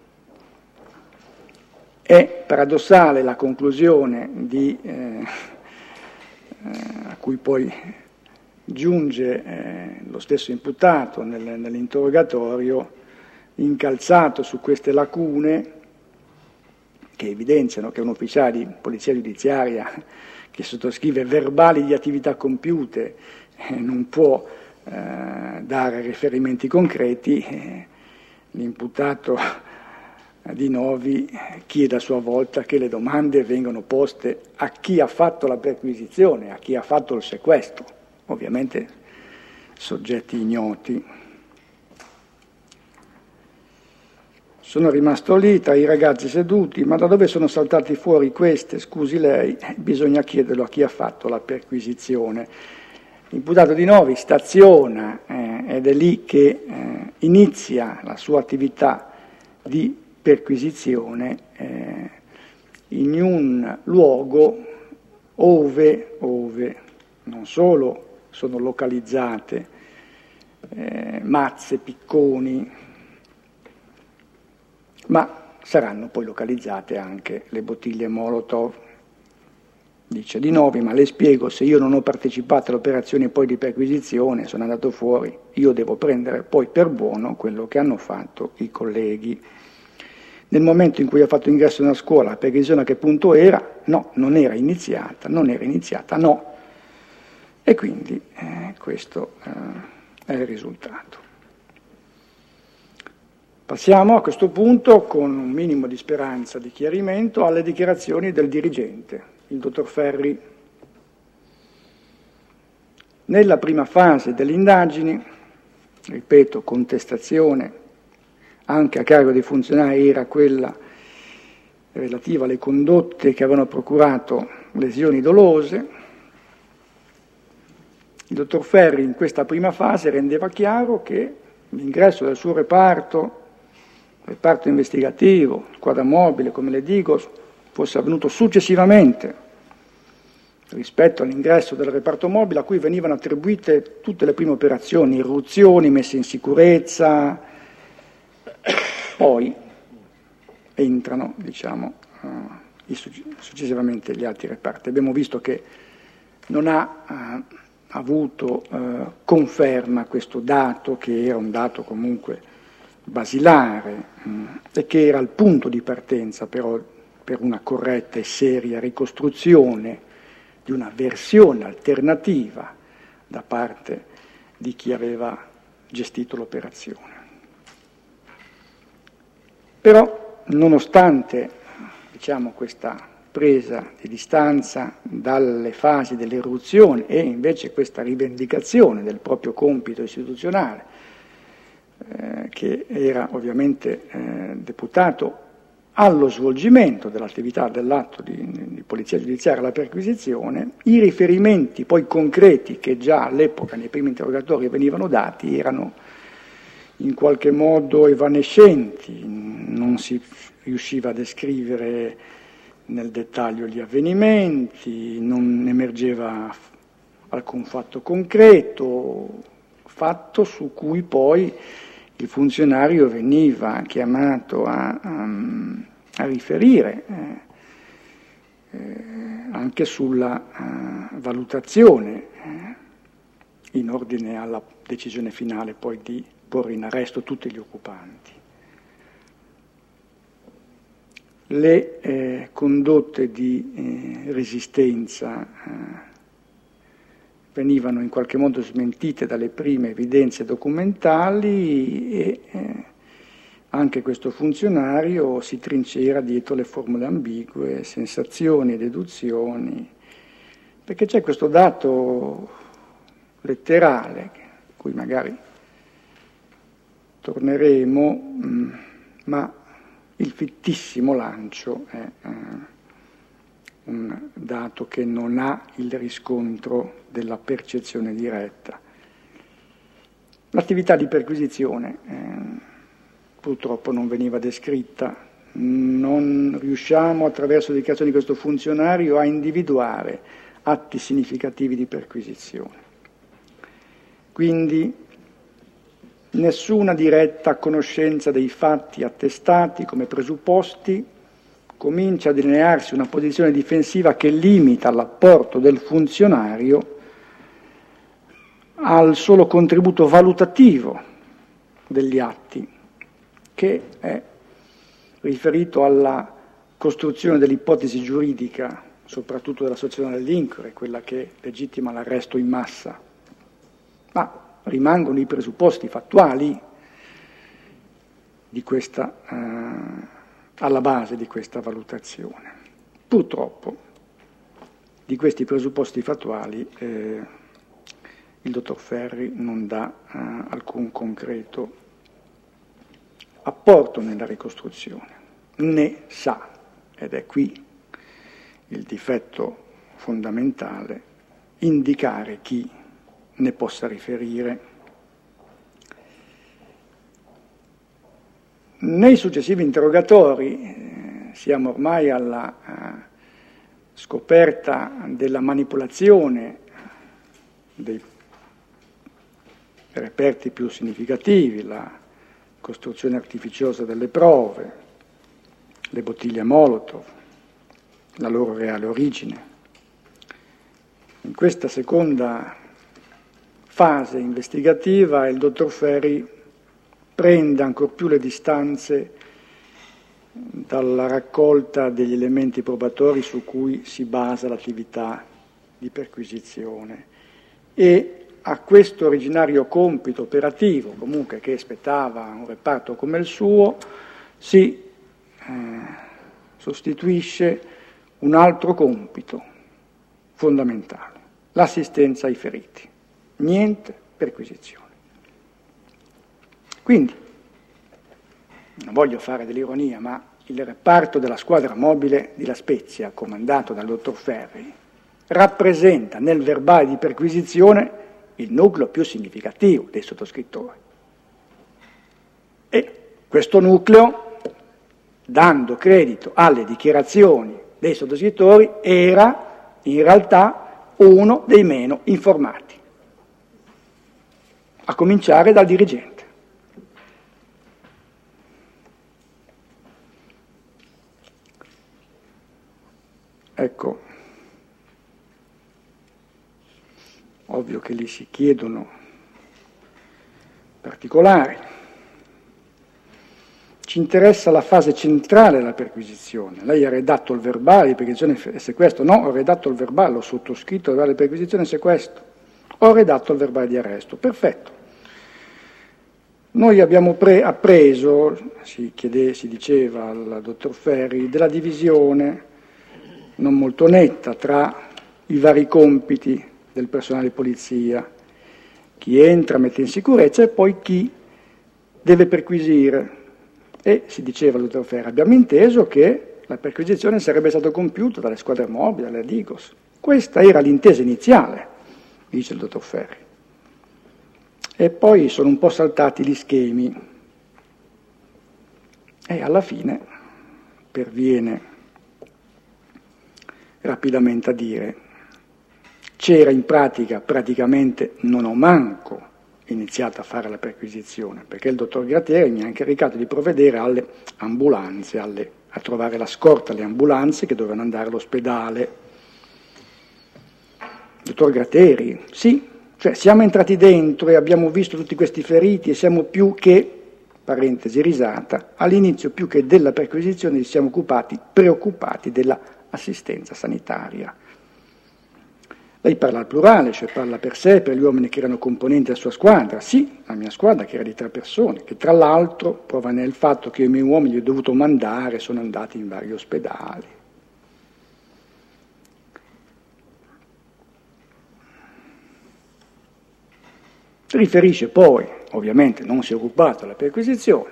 È paradossale la conclusione di eh, a cui poi giunge eh, lo stesso imputato nel, nell'interrogatorio, incalzato su queste lacune che evidenziano che un ufficiale di polizia giudiziaria che sottoscrive verbali di attività compiute eh, non può eh, dare riferimenti concreti. Eh, l'imputato Di Novi chiede a sua volta che le domande vengano poste a chi ha fatto la perquisizione, a chi ha fatto il sequestro, ovviamente soggetti ignoti. Sono rimasto lì tra i ragazzi seduti, ma da dove sono saltati fuori queste, scusi lei? Bisogna chiederlo a chi ha fatto la perquisizione. L'imputato Di Novi staziona eh, ed è lì che eh, inizia la sua attività di perquisizione eh, in un luogo ove, ove non solo sono localizzate eh, mazze, picconi, ma saranno poi localizzate anche le bottiglie Molotov. Dice Di Novi, ma le spiego, se io non ho partecipato all'operazione poi di perquisizione, sono andato fuori, io devo prendere poi per buono quello che hanno fatto i colleghi. Nel momento in cui ha fatto ingresso nella scuola, la perquisizione a che punto era? No, non era iniziata, non era iniziata, no. E quindi eh, questo eh, è il risultato. Passiamo a questo punto, con un minimo di speranza di chiarimento, alle dichiarazioni del dirigente, il dottor Ferri. Nella prima fase delle indagini, ripeto, contestazione anche a carico dei funzionari, era quella relativa alle condotte che avevano procurato lesioni dolose. Il dottor Ferri in questa prima fase rendeva chiaro che l'ingresso del suo reparto, reparto investigativo, squadra mobile, come le dico, fosse avvenuto successivamente rispetto all'ingresso del reparto mobile a cui venivano attribuite tutte le prime operazioni, irruzioni, messe in sicurezza. Poi entrano, diciamo, uh, successivamente gli altri reparti. Abbiamo visto che non ha uh, avuto uh, conferma questo dato, che era un dato comunque basilare um, e che era il punto di partenza però per una corretta e seria ricostruzione di una versione alternativa da parte di chi aveva gestito l'operazione. Però nonostante, diciamo, questa presa di distanza dalle fasi dell'eruzione e invece questa rivendicazione del proprio compito istituzionale, eh, che era ovviamente eh, deputato allo svolgimento dell'attività dell'atto di, di polizia giudiziaria alla perquisizione, i riferimenti poi concreti che già all'epoca nei primi interrogatori venivano dati erano in qualche modo evanescenti, non si riusciva a descrivere nel dettaglio gli avvenimenti, non emergeva alcun fatto concreto, fatto su cui poi il funzionario veniva chiamato a, a, a riferire eh, eh, anche sulla uh, valutazione eh, in ordine alla decisione finale poi di porre in arresto tutti gli occupanti. Le eh, condotte di eh, resistenza eh, venivano in qualche modo smentite dalle prime evidenze documentali e eh, anche questo funzionario si trincera dietro le formule ambigue, sensazioni e deduzioni, perché c'è questo dato letterale, a cui magari torneremo, mh, ma il fittissimo lancio è eh, un dato che non ha il riscontro della percezione diretta. L'attività di perquisizione eh, purtroppo non veniva descritta, non riusciamo attraverso le dichiarazioni di questo funzionario a individuare atti significativi di perquisizione. Quindi nessuna diretta conoscenza dei fatti attestati come presupposti, comincia a delinearsi una posizione difensiva che limita l'apporto del funzionario al solo contributo valutativo degli atti, che è riferito alla costruzione dell'ipotesi giuridica, soprattutto dell'associazione a delinquere, quella che legittima l'arresto in massa, ma rimangono i presupposti fattuali di questa, eh, alla base di questa valutazione. Purtroppo di questi presupposti fattuali eh, il dottor Ferri non dà eh, alcun concreto apporto nella ricostruzione, ne sa, ed è qui il difetto fondamentale, indicare chi ne possa riferire. Nei successivi interrogatori, eh, siamo ormai alla uh, scoperta della manipolazione dei reperti più significativi, la costruzione artificiosa delle prove, le bottiglie Molotov, la loro reale origine. In questa seconda fase investigativa il dottor Ferri prende ancor più le distanze dalla raccolta degli elementi probatori su cui si basa l'attività di perquisizione e a questo originario compito operativo, comunque che spettava un reparto come il suo, si eh, sostituisce un altro compito fondamentale, l'assistenza ai feriti. Niente perquisizione. Quindi, non voglio fare dell'ironia, ma il reparto della squadra mobile di La Spezia, comandato dal dottor Ferri, rappresenta nel verbale di perquisizione il nucleo più significativo dei sottoscrittori. E questo nucleo, dando credito alle dichiarazioni dei sottoscrittori, era in realtà uno dei meno informati, a cominciare dal dirigente. Ecco, ovvio che lì si chiedono particolari. Ci interessa la fase centrale della perquisizione. Lei ha redatto il verbale di perquisizione e sequestro? No, ho redatto il verbale, ho sottoscritto il verbale di perquisizione e sequestro. Ho redatto il verbale di arresto. Perfetto. Noi abbiamo pre- appreso, si, chiede, si diceva al dottor Ferri, della divisione non molto netta tra i vari compiti del personale di polizia, chi entra, mette in sicurezza e poi chi deve perquisire. E si diceva al dottor Ferri, abbiamo inteso che la perquisizione sarebbe stata compiuta dalle squadre mobili, dalle Digos. Questa era l'intesa iniziale, dice il dottor Ferri. E poi sono un po' saltati gli schemi e alla fine perviene rapidamente a dire c'era in pratica, praticamente non ho manco iniziato a fare la perquisizione, perché il dottor Gratteri mi ha incaricato di provvedere alle ambulanze, alle, a trovare la scorta alle ambulanze che dovevano andare all'ospedale. Dottor Gratteri, sì, cioè siamo entrati dentro e abbiamo visto tutti questi feriti e siamo più che, parentesi risata, all'inizio più che della perquisizione ci siamo occupati, preoccupati della assistenza sanitaria. Lei parla al plurale, cioè parla per sé, per gli uomini che erano componenti della sua squadra. Sì, la mia squadra che era di tre persone, che tra l'altro prova nel fatto che io e i miei uomini li ho dovuto mandare, sono andati in vari ospedali. Riferisce poi, ovviamente non si è occupato della perquisizione,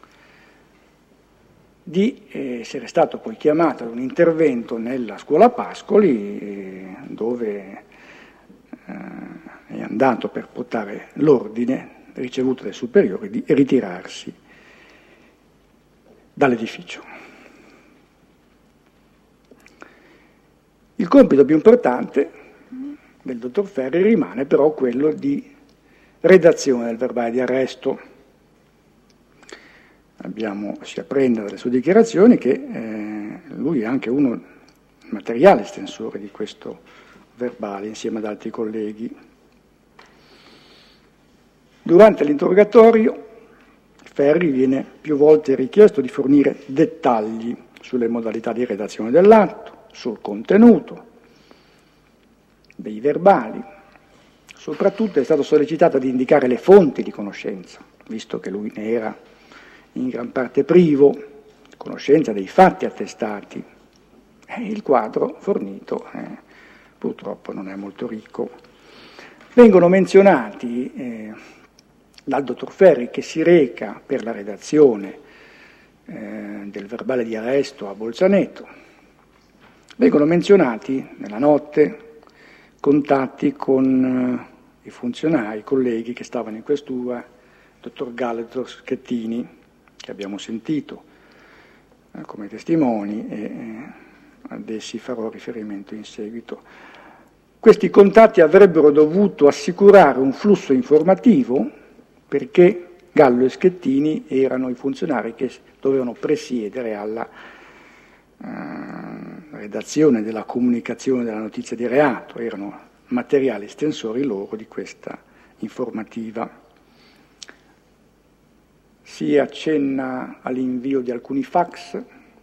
di essere stato poi chiamato ad un intervento nella scuola Pascoli dove eh, è andato per portare l'ordine ricevuto dai superiori di ritirarsi dall'edificio. Il compito più importante del dottor Ferri rimane però quello di redazione del verbale di arresto. Abbiamo, si apprende dalle sue dichiarazioni che eh, lui è anche uno materiale estensore di questo verbale insieme ad altri colleghi. Durante l'interrogatorio Ferri viene più volte richiesto di fornire dettagli sulle modalità di redazione dell'atto, sul contenuto dei verbali. Soprattutto è stato sollecitato di indicare le fonti di conoscenza, visto che lui ne era in gran parte privo, conoscenza dei fatti attestati. E il quadro fornito eh, purtroppo non è molto ricco. Vengono menzionati eh, dal dottor Ferri che si reca per la redazione eh, del verbale di arresto a Bolzaneto. Vengono menzionati nella notte contatti con eh, i funzionari, i colleghi che stavano in questura, il dottor Galletto Schettini, che abbiamo sentito eh, come testimoni e eh, ad essi farò riferimento in seguito. Questi contatti avrebbero dovuto assicurare un flusso informativo perché Gallo e Schettini erano i funzionari che dovevano presiedere alla eh, redazione della comunicazione della notizia di reato, erano materiali estensori loro di questa informativa. Si accenna all'invio di alcuni fax,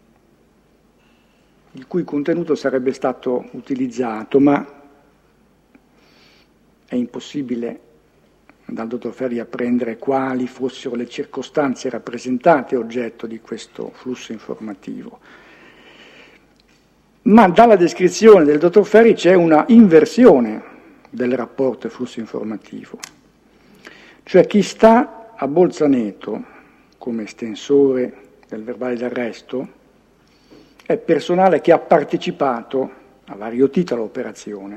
il cui contenuto sarebbe stato utilizzato, ma è impossibile dal dottor Ferri apprendere quali fossero le circostanze rappresentate oggetto di questo flusso informativo. Ma dalla descrizione del dottor Ferri c'è una inversione del rapporto e flusso informativo. Cioè chi sta a Bolzaneto come estensore del verbale d'arresto è personale che ha partecipato a vario titolo all'operazione.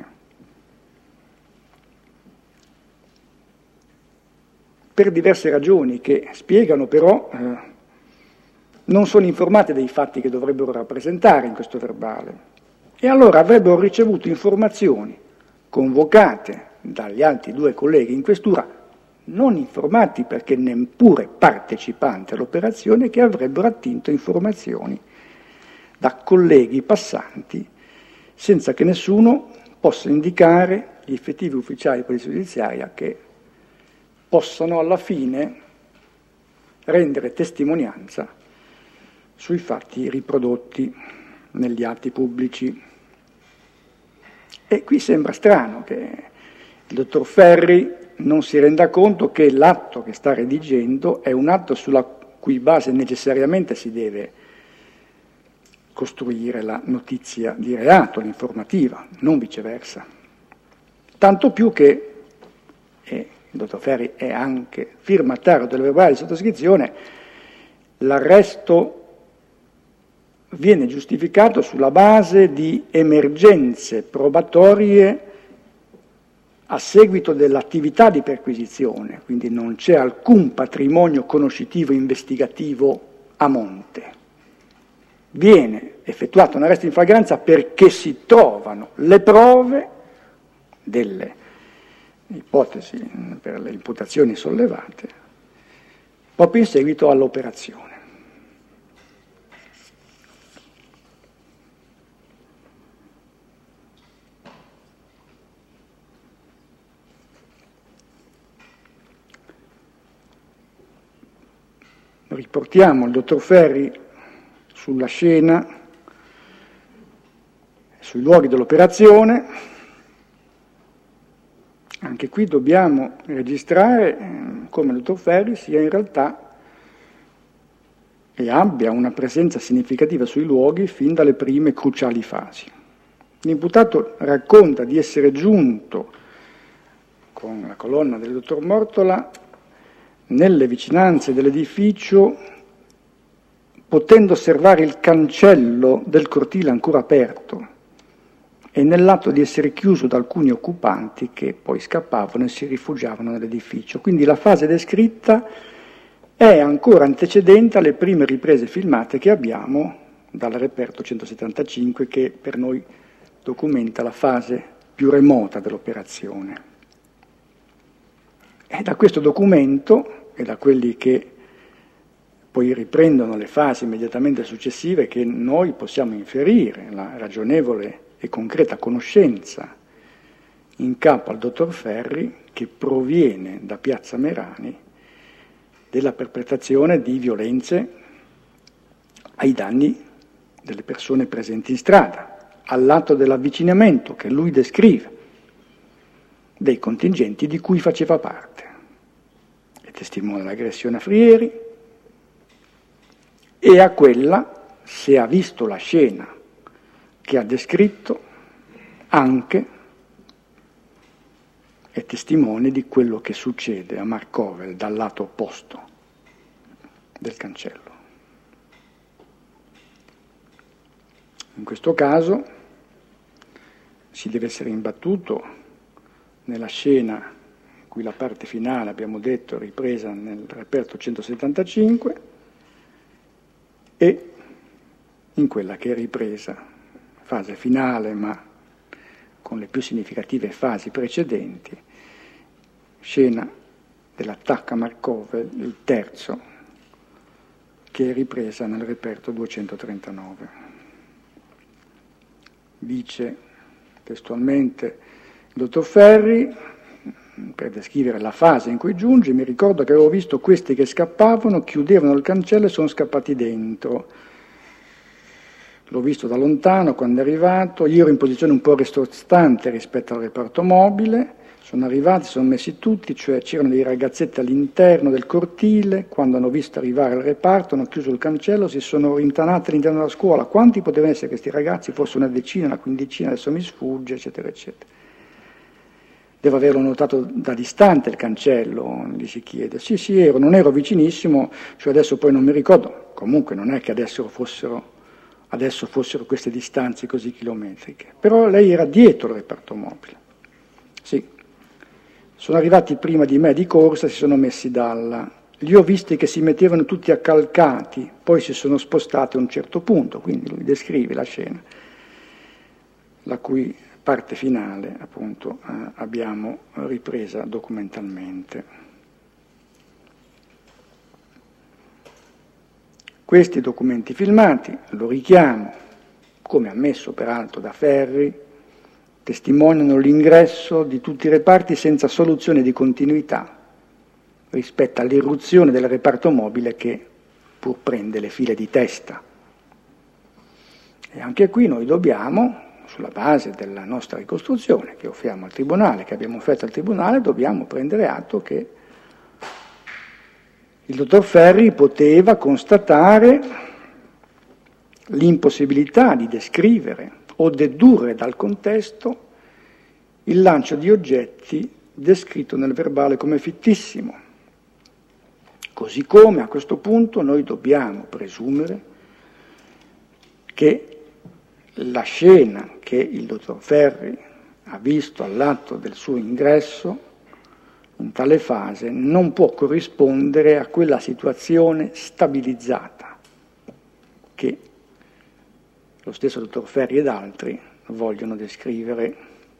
Per diverse ragioni che spiegano però eh, non sono informate dei fatti che dovrebbero rappresentare in questo verbale e allora avrebbero ricevuto informazioni convocate dagli altri due colleghi in questura non informati perché neppure partecipanti all'operazione, che avrebbero attinto informazioni da colleghi passanti senza che nessuno possa indicare gli effettivi ufficiali di polizia giudiziaria che possano alla fine rendere testimonianza sui fatti riprodotti negli atti pubblici. E qui sembra strano che il dottor Ferri non si renda conto che l'atto che sta redigendo è un atto sulla cui base necessariamente si deve costruire la notizia di reato, l'informativa, non viceversa. Tanto più che, e il dottor Ferri è anche firmatario del verbale di sottoscrizione, l'arresto viene giustificato sulla base di emergenze probatorie a seguito dell'attività di perquisizione, quindi non c'è alcun patrimonio conoscitivo investigativo a monte. Viene effettuato un arresto in flagranza perché si trovano le prove delle ipotesi per le imputazioni sollevate proprio in seguito all'operazione. Riportiamo il dottor Ferri sulla scena, sui luoghi dell'operazione. Anche qui dobbiamo registrare come il dottor Ferri sia in realtà e abbia una presenza significativa sui luoghi fin dalle prime cruciali fasi. L'imputato racconta di essere giunto con la colonna del dottor Mortola nelle vicinanze dell'edificio, potendo osservare il cancello del cortile ancora aperto e nell'atto di essere chiuso da alcuni occupanti che poi scappavano e si rifugiavano nell'edificio. Quindi la fase descritta è ancora antecedente alle prime riprese filmate che abbiamo dal reperto centosettantacinque, che per noi documenta la fase più remota dell'operazione. E da questo documento e da quelli che poi riprendono le fasi immediatamente successive che noi possiamo inferire la ragionevole e concreta conoscenza in capo al dottor Ferri, che proviene da Piazza Merani, della perpetrazione di violenze ai danni delle persone presenti in strada, all'atto dell'avvicinamento che lui descrive, dei contingenti di cui faceva parte. È testimone dell'aggressione a Frieri e a quella, se ha visto la scena che ha descritto, anche è testimone di quello che succede a Marcovel dal lato opposto del cancello. In questo caso si deve essere imbattuto nella scena in cui la parte finale, abbiamo detto, è ripresa nel reperto centosettantacinque, e in quella che è ripresa, fase finale ma con le più significative fasi precedenti, scena dell'attacco a Marcovel, il terzo, che è ripresa nel reperto duecentotrentanove. Dice testualmente il dottor Ferri, per descrivere la fase in cui giunge: mi ricordo che avevo visto questi che scappavano, chiudevano il cancello e sono scappati dentro. L'ho visto da lontano quando è arrivato, io ero in posizione un po' restostante rispetto al reparto mobile, sono arrivati, si sono messi tutti, cioè c'erano dei ragazzetti all'interno del cortile, quando hanno visto arrivare il reparto hanno chiuso il cancello, si sono rintanati all'interno della scuola. Quanti potevano essere questi ragazzi? Forse una decina, una quindicina, adesso mi sfugge, eccetera, eccetera. Devo averlo notato da distante il cancello, gli si chiede. Sì, sì, ero, non ero vicinissimo, cioè adesso poi non mi ricordo, comunque non è che adesso fossero... adesso fossero queste distanze così chilometriche. Però lei era dietro il reparto mobile. Sì, sono arrivati prima di me di corsa, si sono messi dalla. Li ho visti che si mettevano tutti accalcati, poi si sono spostati a un certo punto, quindi lui descrive la scena, la cui parte finale, appunto, eh, abbiamo ripresa documentalmente. Questi documenti filmati, lo richiamo, come ammesso peraltro da Ferri, testimoniano l'ingresso di tutti i reparti senza soluzione di continuità rispetto all'irruzione del reparto mobile che pur prende le file di testa. E anche qui noi dobbiamo sulla base della nostra ricostruzione che offriamo al Tribunale, che abbiamo offerto al Tribunale, dobbiamo prendere atto che il dottor Ferri poteva constatare l'impossibilità di descrivere o dedurre dal contesto il lancio di oggetti descritto nel verbale come fittissimo. Così come a questo punto noi dobbiamo presumere che la scena che il dottor Ferri ha visto all'atto del suo ingresso in tale fase non può corrispondere a quella situazione stabilizzata che lo stesso dottor Ferri ed altri vogliono descrivere.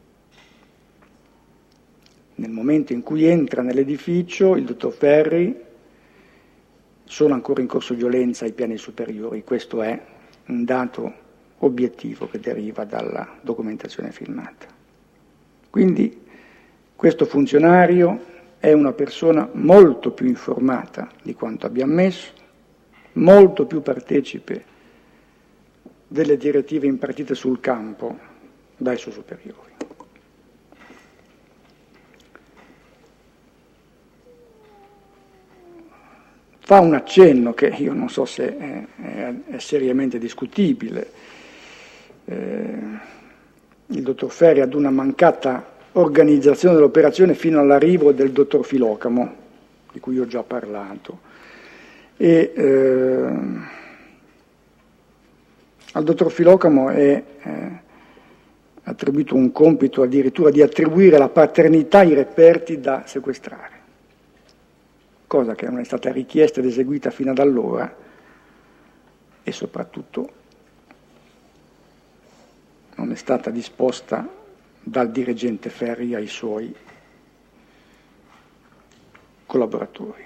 Nel momento in cui entra nell'edificio, il dottor Ferri sono ancora in corso violenza ai piani superiori. Questo è un dato obiettivo che deriva dalla documentazione filmata. Quindi questo funzionario è una persona molto più informata di quanto abbia ammesso, molto più partecipe delle direttive impartite sul campo dai suoi superiori. Fa un accenno che io non so se è, è, è seriamente discutibile, eh, il dottor Ferri ad una mancata organizzazione dell'operazione fino all'arrivo del dottor Filocamo, di cui ho già parlato. E, eh, al dottor Filocamo è eh, attribuito un compito addirittura di attribuire la paternità ai reperti da sequestrare, cosa che non è stata richiesta ed eseguita fino ad allora e soprattutto non è stata disposta dal dirigente Ferri ai suoi collaboratori.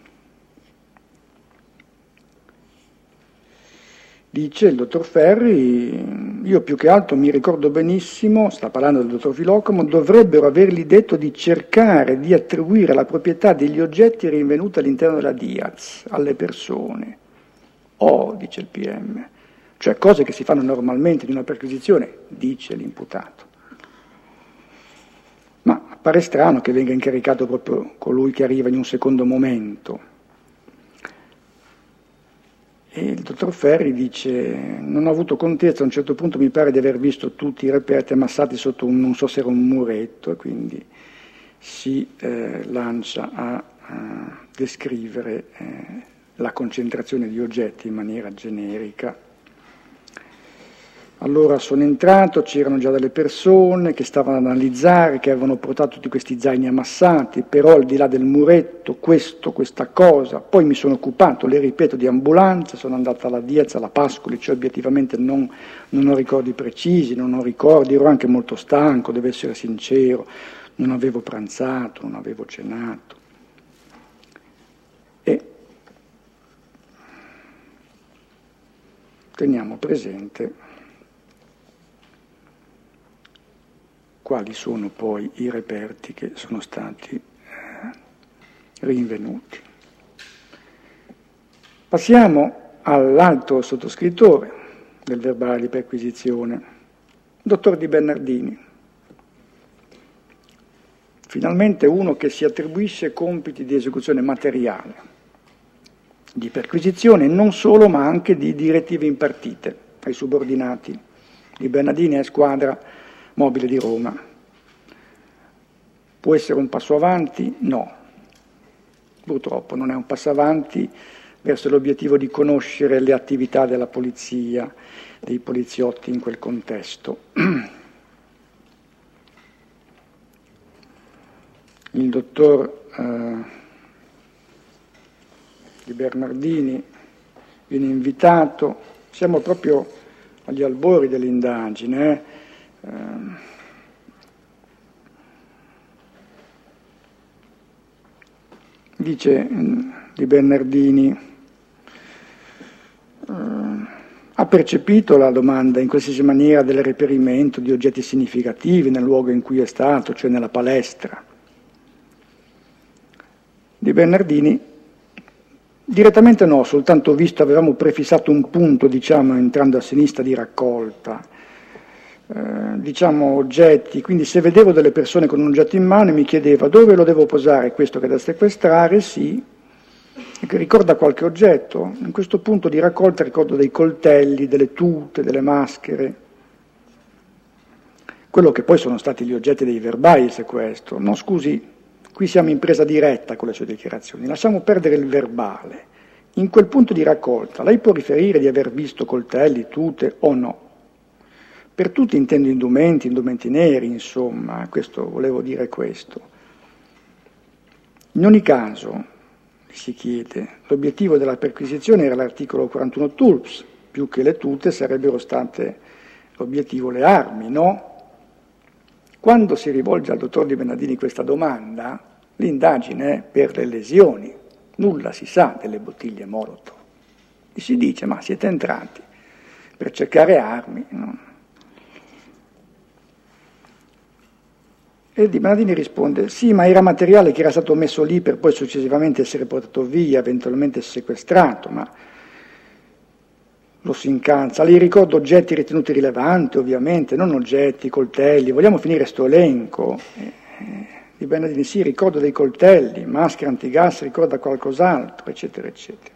Dice il dottor Ferri, io più che altro mi ricordo benissimo, sta parlando del dottor Filocamo, dovrebbero avergli detto di cercare di attribuire la proprietà degli oggetti rinvenuti all'interno della Diaz alle persone. Oh, dice il P M, cioè cose che si fanno normalmente in una perquisizione, dice l'imputato. Ma appare strano che venga incaricato proprio colui che arriva in un secondo momento. E il dottor Ferri dice, non ho avuto contezza, a un certo punto mi pare di aver visto tutti i reperti ammassati sotto un, non so se era un muretto, e quindi si eh, lancia a, a descrivere eh, la concentrazione di oggetti in maniera generica. Allora sono entrato, c'erano già delle persone che stavano ad analizzare, che avevano portato tutti questi zaini ammassati, però al di là del muretto, questo, questa cosa, poi mi sono occupato, le ripeto, di ambulanza, sono andato alla Diaz, alla Pascoli, cioè obiettivamente non, non ho ricordi precisi, non ho ricordi, ero anche molto stanco, devo essere sincero, non avevo pranzato, non avevo cenato. E teniamo presente quali sono poi i reperti che sono stati eh, rinvenuti. Passiamo all'altro sottoscrittore del verbale di perquisizione, dottor Di Bernardini. Finalmente uno che si attribuisce compiti di esecuzione materiale, di perquisizione non solo ma anche di direttive impartite ai subordinati. Di Bernardini è squadra mobile di Roma. Può essere un passo avanti? No. Purtroppo non è un passo avanti verso l'obiettivo di conoscere le attività della polizia, dei poliziotti in quel contesto. Il dottor eh, Di Bernardini viene invitato, siamo proprio agli albori dell'indagine, eh? Dice Di Bernardini, eh, ha percepito la domanda in qualsiasi maniera del reperimento di oggetti significativi nel luogo in cui è stato, cioè nella palestra. Di Bernardini, direttamente no, soltanto visto, avevamo prefissato un punto, diciamo, entrando a sinistra di raccolta. eh, diciamo oggetti, quindi se vedevo delle persone con un oggetto in mano e mi chiedeva dove lo devo posare questo che è da sequestrare, sì, e che ricorda qualche oggetto. In questo punto di raccolta ricordo dei coltelli, delle tute, delle maschere, quello che poi sono stati gli oggetti dei verbali di sequestro. No, scusi, qui siamo in presa diretta con le sue dichiarazioni, lasciamo perdere il verbale. In quel punto di raccolta lei può riferire di aver visto coltelli, tute o no? Per tutti intendo indumenti, indumenti neri, insomma, questo volevo dire questo. In ogni caso, si chiede, l'obiettivo della perquisizione era l'articolo quarantuno T U L P S, più che le tute sarebbero state l'obiettivo le armi, no? Quando si rivolge al dottor Di Bernardini questa domanda, l'indagine è per le lesioni, nulla si sa delle bottiglie Molotov. E si dice, ma siete entrati per cercare armi, no? E Di Bernardini risponde, sì, ma era materiale che era stato messo lì per poi successivamente essere portato via, eventualmente sequestrato, ma lo si incalza. Li ricordo oggetti ritenuti rilevanti, ovviamente, non oggetti, coltelli. Vogliamo finire sto elenco? Eh, Di Bernardini, sì, ricordo dei coltelli, maschera antigas, ricorda qualcos'altro, eccetera, eccetera.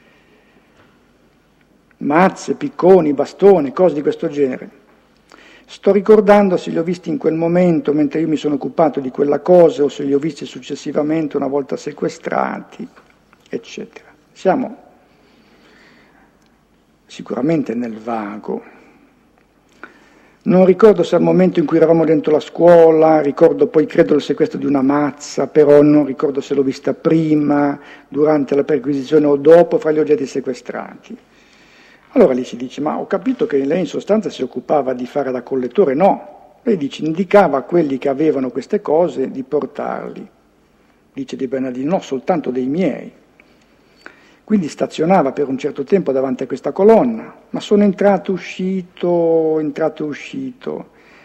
Mazze, picconi, bastoni, cose di questo genere. Sto ricordando se li ho visti in quel momento mentre io mi sono occupato di quella cosa o se li ho visti successivamente una volta sequestrati, eccetera. Siamo sicuramente nel vago. Non ricordo se al momento in cui eravamo dentro la scuola, ricordo poi credo il sequestro di una mazza, però non ricordo se l'ho vista prima, durante la perquisizione o dopo fra gli oggetti sequestrati. Allora lì si dice, ma ho capito che lei in sostanza si occupava di fare da collettore. No, lei dice, indicava a quelli che avevano queste cose di portarli. Dice Di Bernardini, no, soltanto dei miei. Quindi stazionava per un certo tempo davanti a questa colonna, ma sono entrato, uscito, entrato e uscito.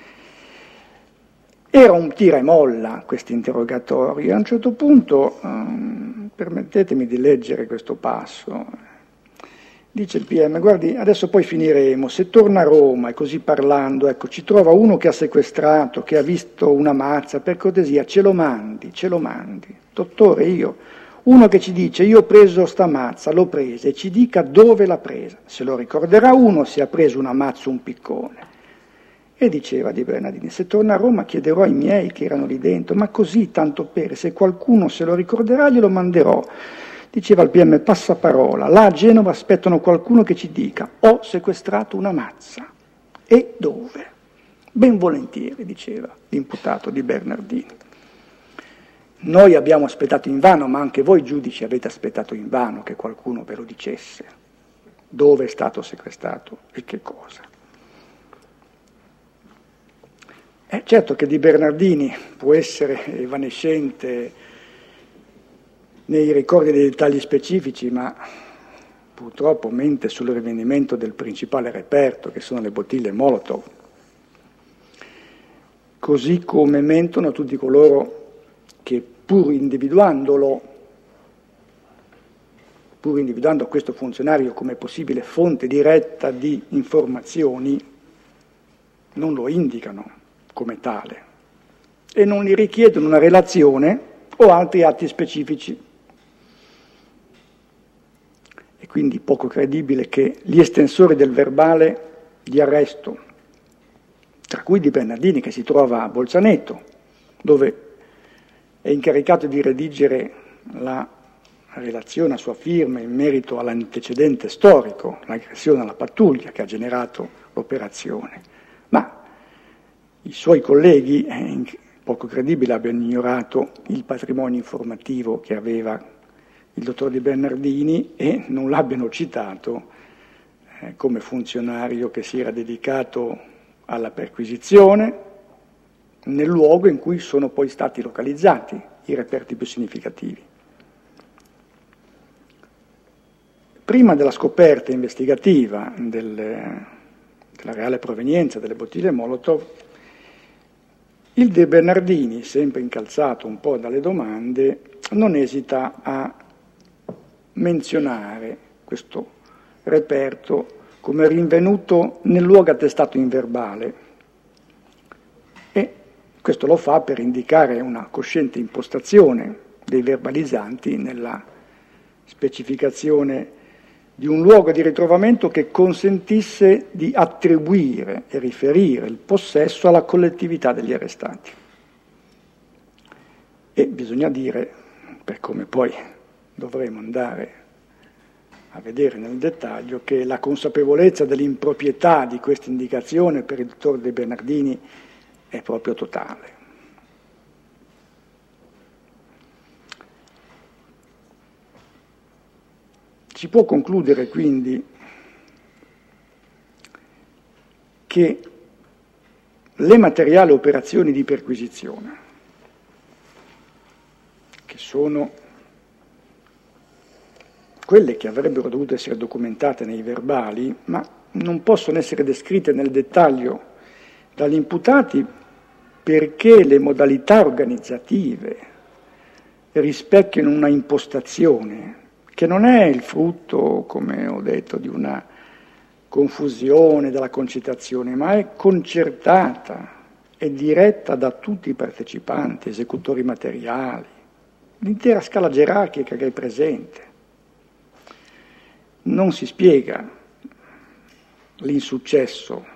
Era un tira e molla questo interrogatorio. A un certo punto, um, permettetemi di leggere questo passo. Dice il P M, guardi, adesso poi finiremo, se torna a Roma e così parlando, ecco, ci trova uno che ha sequestrato, che ha visto una mazza, per cortesia, ce lo mandi, ce lo mandi. Dottore, io, uno che ci dice, io ho preso sta mazza, l'ho presa, e ci dica dove l'ha presa. Se lo ricorderà uno se ha preso una mazza o un piccone. E diceva Di Bernardini, se torna a Roma chiederò ai miei che erano lì dentro, ma così, tanto per, se qualcuno se lo ricorderà glielo manderò. Diceva il P M, passaparola, là a Genova aspettano qualcuno che ci dica, ho sequestrato una mazza. E dove? Ben volentieri, diceva l'imputato Di Bernardini. Noi abbiamo aspettato invano, ma anche voi giudici avete aspettato invano che qualcuno ve lo dicesse. Dove è stato sequestrato e che cosa? È certo che Di Bernardini può essere evanescente nei ricordi dei dettagli specifici, ma purtroppo mente sul rinvenimento del principale reperto, che sono le bottiglie Molotov, così come mentono tutti coloro che pur individuandolo, pur individuando questo funzionario come possibile fonte diretta di informazioni, non lo indicano come tale e non gli richiedono una relazione o altri atti specifici. E quindi poco credibile che gli estensori del verbale di arresto, tra cui Di Bernardini che si trova a Bolzaneto, dove è incaricato di redigere la relazione a sua firma in merito all'antecedente storico, l'aggressione alla pattuglia che ha generato l'operazione, ma i suoi colleghi, è poco credibile, abbiano ignorato il patrimonio informativo che aveva il dottor Di Bernardini e non l'abbiano citato eh, come funzionario che si era dedicato alla perquisizione nel luogo in cui sono poi stati localizzati i reperti più significativi. Prima della scoperta investigativa del, della reale provenienza delle bottiglie Molotov, il De Bernardini, sempre incalzato un po' dalle domande, non esita a menzionare questo reperto come rinvenuto nel luogo attestato in verbale, Questo lo fa per indicare una cosciente impostazione dei verbalizzanti nella specificazione di un luogo di ritrovamento che consentisse di attribuire e riferire il possesso alla collettività degli arrestati. E bisogna dire, per come poi dovremo andare a vedere nel dettaglio, che la consapevolezza dell'improprietà di questa indicazione per il dottore De Bernardini è proprio totale. Si può concludere quindi che le materiali operazioni di perquisizione, che sono quelle che avrebbero dovuto essere documentate nei verbali, ma non possono essere descritte nel dettaglio dagli imputati perché le modalità organizzative rispecchiano una impostazione che non è il frutto, come ho detto, di una confusione, della concitazione, ma è concertata e diretta da tutti i partecipanti, esecutori materiali, l'intera scala gerarchica che è presente. Non si spiega l'insuccesso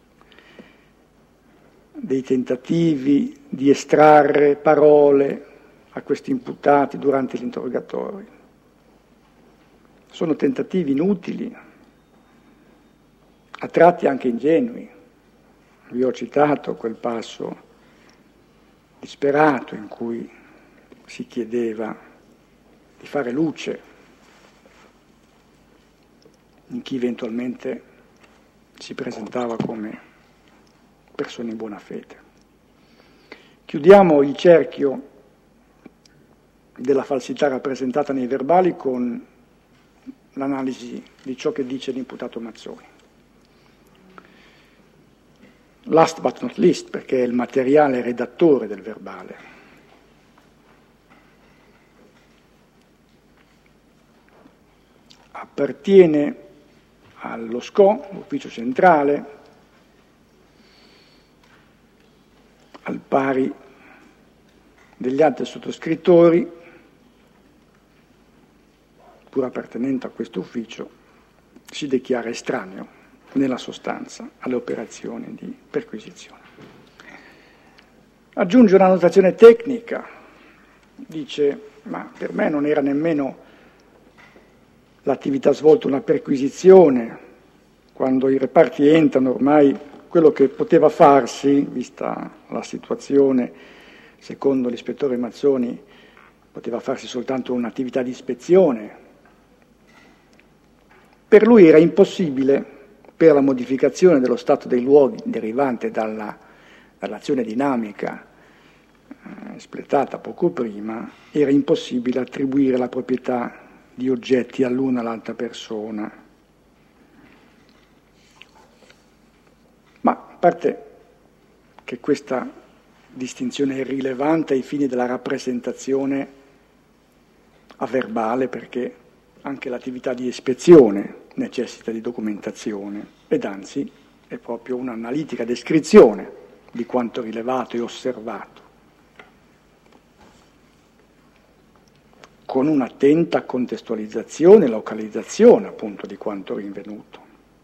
dei tentativi di estrarre parole a questi imputati durante gli interrogatori. Sono tentativi inutili, a tratti anche ingenui. Vi ho citato quel passo disperato in cui si chiedeva di fare luce in chi eventualmente si presentava come persone in buona fede. Chiudiamo il cerchio della falsità rappresentata nei verbali con l'analisi di ciò che dice l'imputato Mazzoni. Last but not least, perché è il materiale redattore del verbale. Appartiene allo S C O, l'ufficio centrale, al pari degli altri sottoscrittori, pur appartenente a questo ufficio, si dichiara estraneo nella sostanza alle operazioni di perquisizione. Aggiunge una notazione tecnica, dice, ma per me non era nemmeno l'attività svolta una perquisizione, quando i reparti entrano ormai quello che poteva farsi, vista la situazione, secondo l'ispettore Mazzoni, poteva farsi soltanto un'attività di ispezione. Per lui era impossibile, per la modificazione dello stato dei luoghi derivante dalla, dall'azione dinamica eh, espletata poco prima, era impossibile attribuire la proprietà di oggetti all'una o all'altra persona. Ma a parte che questa distinzione è rilevante ai fini della rappresentazione a verbale, perché anche l'attività di ispezione necessita di documentazione ed anzi è proprio un'analitica descrizione di quanto rilevato e osservato, con un'attenta contestualizzazione e localizzazione appunto di quanto rinvenuto.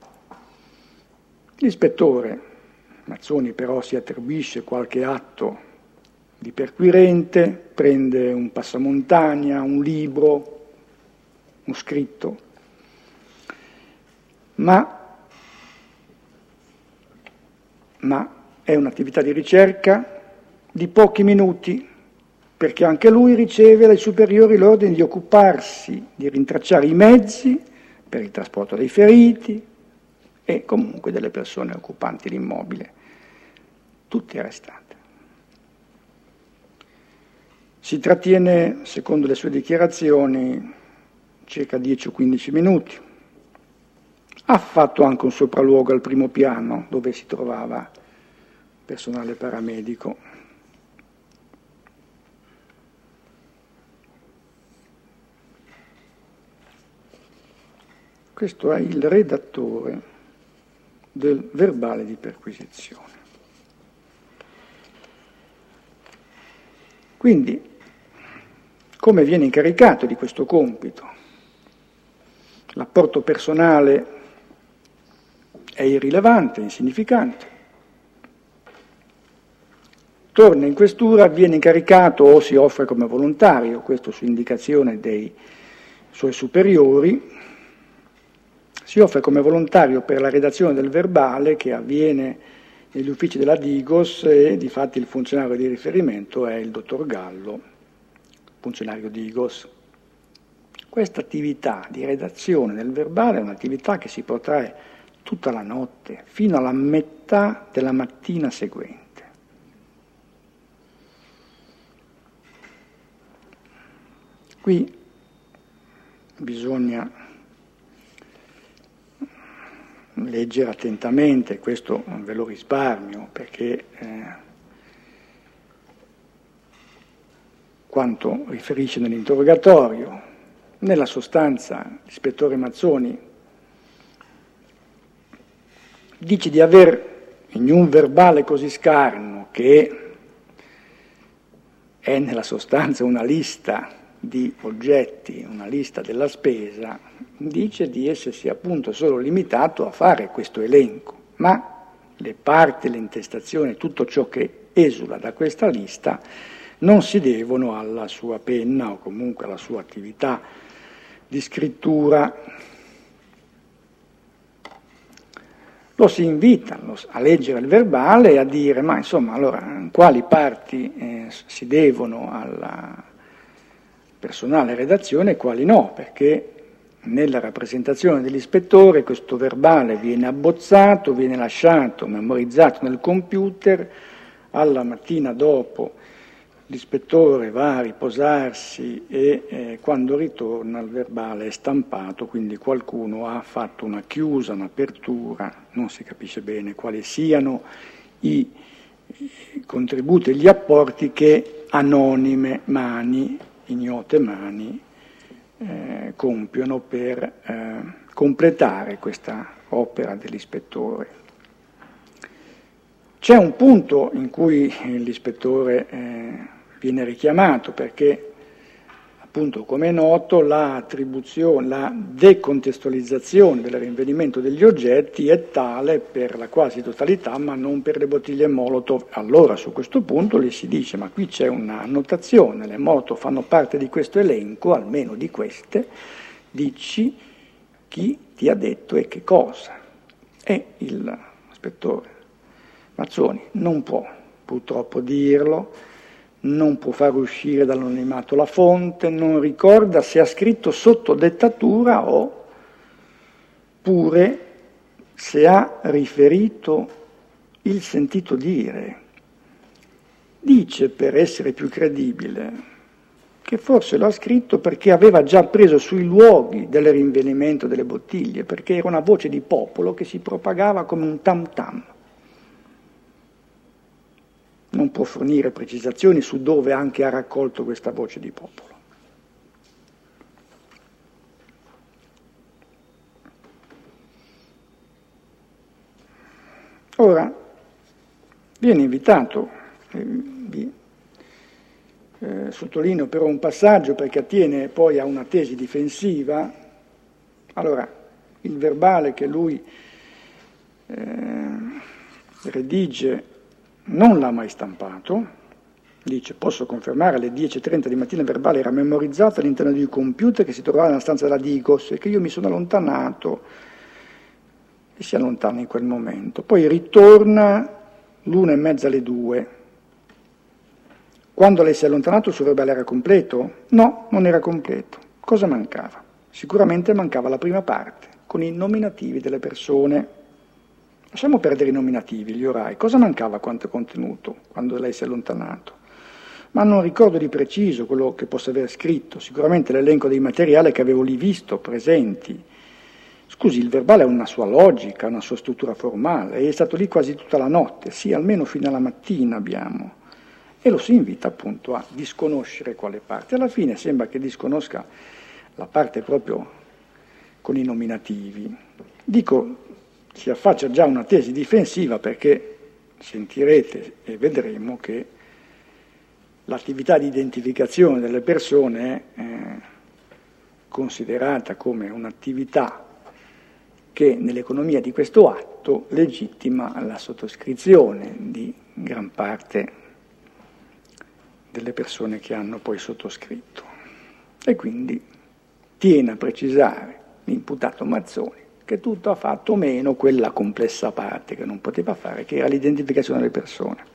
L'ispettore Mazzoni però si attribuisce qualche atto di perquirente, prende un passamontagna, un libro, uno scritto, ma, ma è un'attività di ricerca di pochi minuti, perché anche lui riceve dai superiori l'ordine di occuparsi, di rintracciare i mezzi per il trasporto dei feriti e comunque delle persone occupanti l'immobile, tutte arrestate. Si trattiene, secondo le sue dichiarazioni, circa dieci o quindici minuti. Ha fatto anche un sopralluogo al primo piano, dove si trovava personale paramedico. Questo è il redattore del verbale di perquisizione. Quindi, come viene incaricato di questo compito? L'apporto personale è irrilevante, insignificante. Torna in questura, viene incaricato o si offre come volontario, questo su indicazione dei suoi superiori, si offre come volontario per la redazione del verbale che avviene negli uffici della Digos e difatti il funzionario di riferimento è il dottor Gallo, funzionario Digos. Questa attività di redazione del verbale è un'attività che si protrae tutta la notte, fino alla metà della mattina seguente. Qui bisogna leggere attentamente, questo ve lo risparmio, perché eh, quanto riferisce nell'interrogatorio, nella sostanza l'ispettore Mazzoni dice di aver in un verbale così scarno, che è nella sostanza una lista di oggetti, una lista della spesa, dice di essersi appunto solo limitato a fare questo elenco, ma le parti, le intestazioni, tutto ciò che esula da questa lista non si devono alla sua penna o comunque alla sua attività di scrittura. Lo si invita a leggere il verbale e a dire, ma insomma, allora, quali parti eh, si devono alla personale redazione e quali no, perché nella rappresentazione dell'ispettore questo verbale viene abbozzato, viene lasciato, memorizzato nel computer, alla mattina dopo l'ispettore va a riposarsi e eh, quando ritorna il verbale è stampato, quindi qualcuno ha fatto una chiusa, un'apertura, non si capisce bene quali siano i, i contributi e gli apporti che anonime mani, ignote mani, eh, compiono per eh, completare questa opera dell'ispettore. C'è un punto in cui l'ispettore eh, viene richiamato perché, appunto, come è noto, l'attribuzione, la decontestualizzazione del rinvenimento degli oggetti è tale per la quasi totalità, ma non per le bottiglie Molotov. Allora, su questo punto le si dice, ma qui c'è una annotazione, le Molotov fanno parte di questo elenco, almeno di queste, dici chi ti ha detto e che cosa. E l'ispettore Mazzoni non può purtroppo dirlo, non può far uscire dall'anonimato la fonte, non ricorda se ha scritto sotto dettatura o pure se ha riferito il sentito dire. Dice, per essere più credibile, che forse lo ha scritto perché aveva già preso sui luoghi del rinvenimento delle bottiglie, perché era una voce di popolo che si propagava come un tam tam. Non può fornire precisazioni su dove anche ha raccolto questa voce di popolo. Ora, viene invitato, eh, vi eh, sottolineo però un passaggio perché attiene poi a una tesi difensiva. Allora, il verbale che lui eh, redige non l'ha mai stampato, dice, posso confermare alle dieci e trenta di mattina il verbale era memorizzato all'interno di un computer che si trovava nella stanza della Digos e che io mi sono allontanato e si allontana in quel momento. Poi ritorna l'una e mezza alle due. Quando lei si è allontanato il suo verbale era completo? No, non era completo. Cosa mancava? Sicuramente mancava la prima parte, con i nominativi delle persone. Lasciamo perdere i nominativi, gli orai. Cosa mancava quanto contenuto quando lei si è allontanato? Ma non ricordo di preciso quello che possa aver scritto, sicuramente l'elenco dei materiali che avevo lì visto, presenti. Scusi, il verbale ha una sua logica, una sua struttura formale, è stato lì quasi tutta la notte, sì, almeno fino alla mattina abbiamo. E lo si invita appunto a disconoscere quale parte. Alla fine sembra che disconosca la parte proprio con i nominativi. Dico, si affaccia già una tesi difensiva perché sentirete e vedremo che l'attività di identificazione delle persone è eh, considerata come un'attività che nell'economia di questo atto legittima la sottoscrizione di gran parte delle persone che hanno poi sottoscritto. E quindi tiene a precisare l'imputato Mazzoni che tutto ha fatto meno quella complessa parte che non poteva fare, che era l'identificazione delle persone.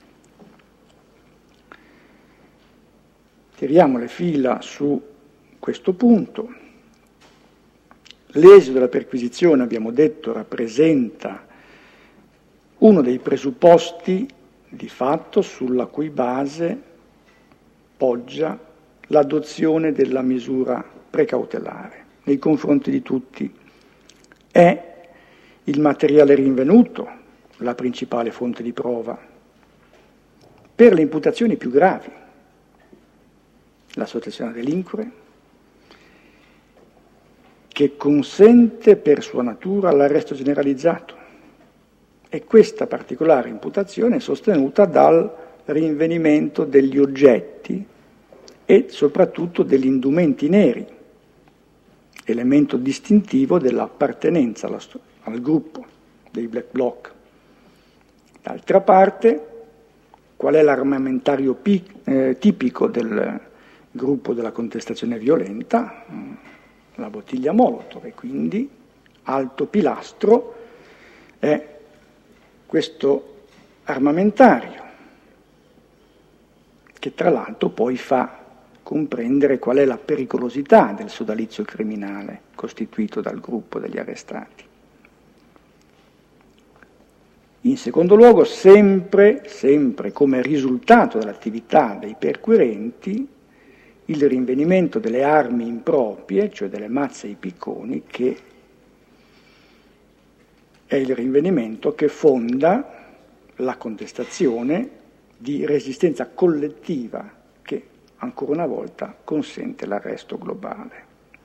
Tiriamo le fila su questo punto. L'esito della perquisizione, abbiamo detto, rappresenta uno dei presupposti di fatto sulla cui base poggia l'adozione della misura precautelare nei confronti di tutti. È il materiale rinvenuto la principale fonte di prova per le imputazioni più gravi, l'associazione a delinquere, che consente per sua natura l'arresto generalizzato, e questa particolare imputazione è sostenuta dal rinvenimento degli oggetti e soprattutto degli indumenti neri, elemento distintivo dell'appartenenza al gruppo dei Black Bloc. D'altra parte, qual è l'armamentario pi- eh, tipico del gruppo della contestazione violenta? La bottiglia Molotov, e quindi alto pilastro è questo armamentario, che tra l'altro poi fa comprendere qual è la pericolosità del sodalizio criminale costituito dal gruppo degli arrestati. In secondo luogo, sempre, sempre come risultato dell'attività dei perquirenti, il rinvenimento delle armi improprie, cioè delle mazze e i picconi, che è il rinvenimento che fonda la contestazione di resistenza collettiva che, ancora una volta, consente l'arresto globale.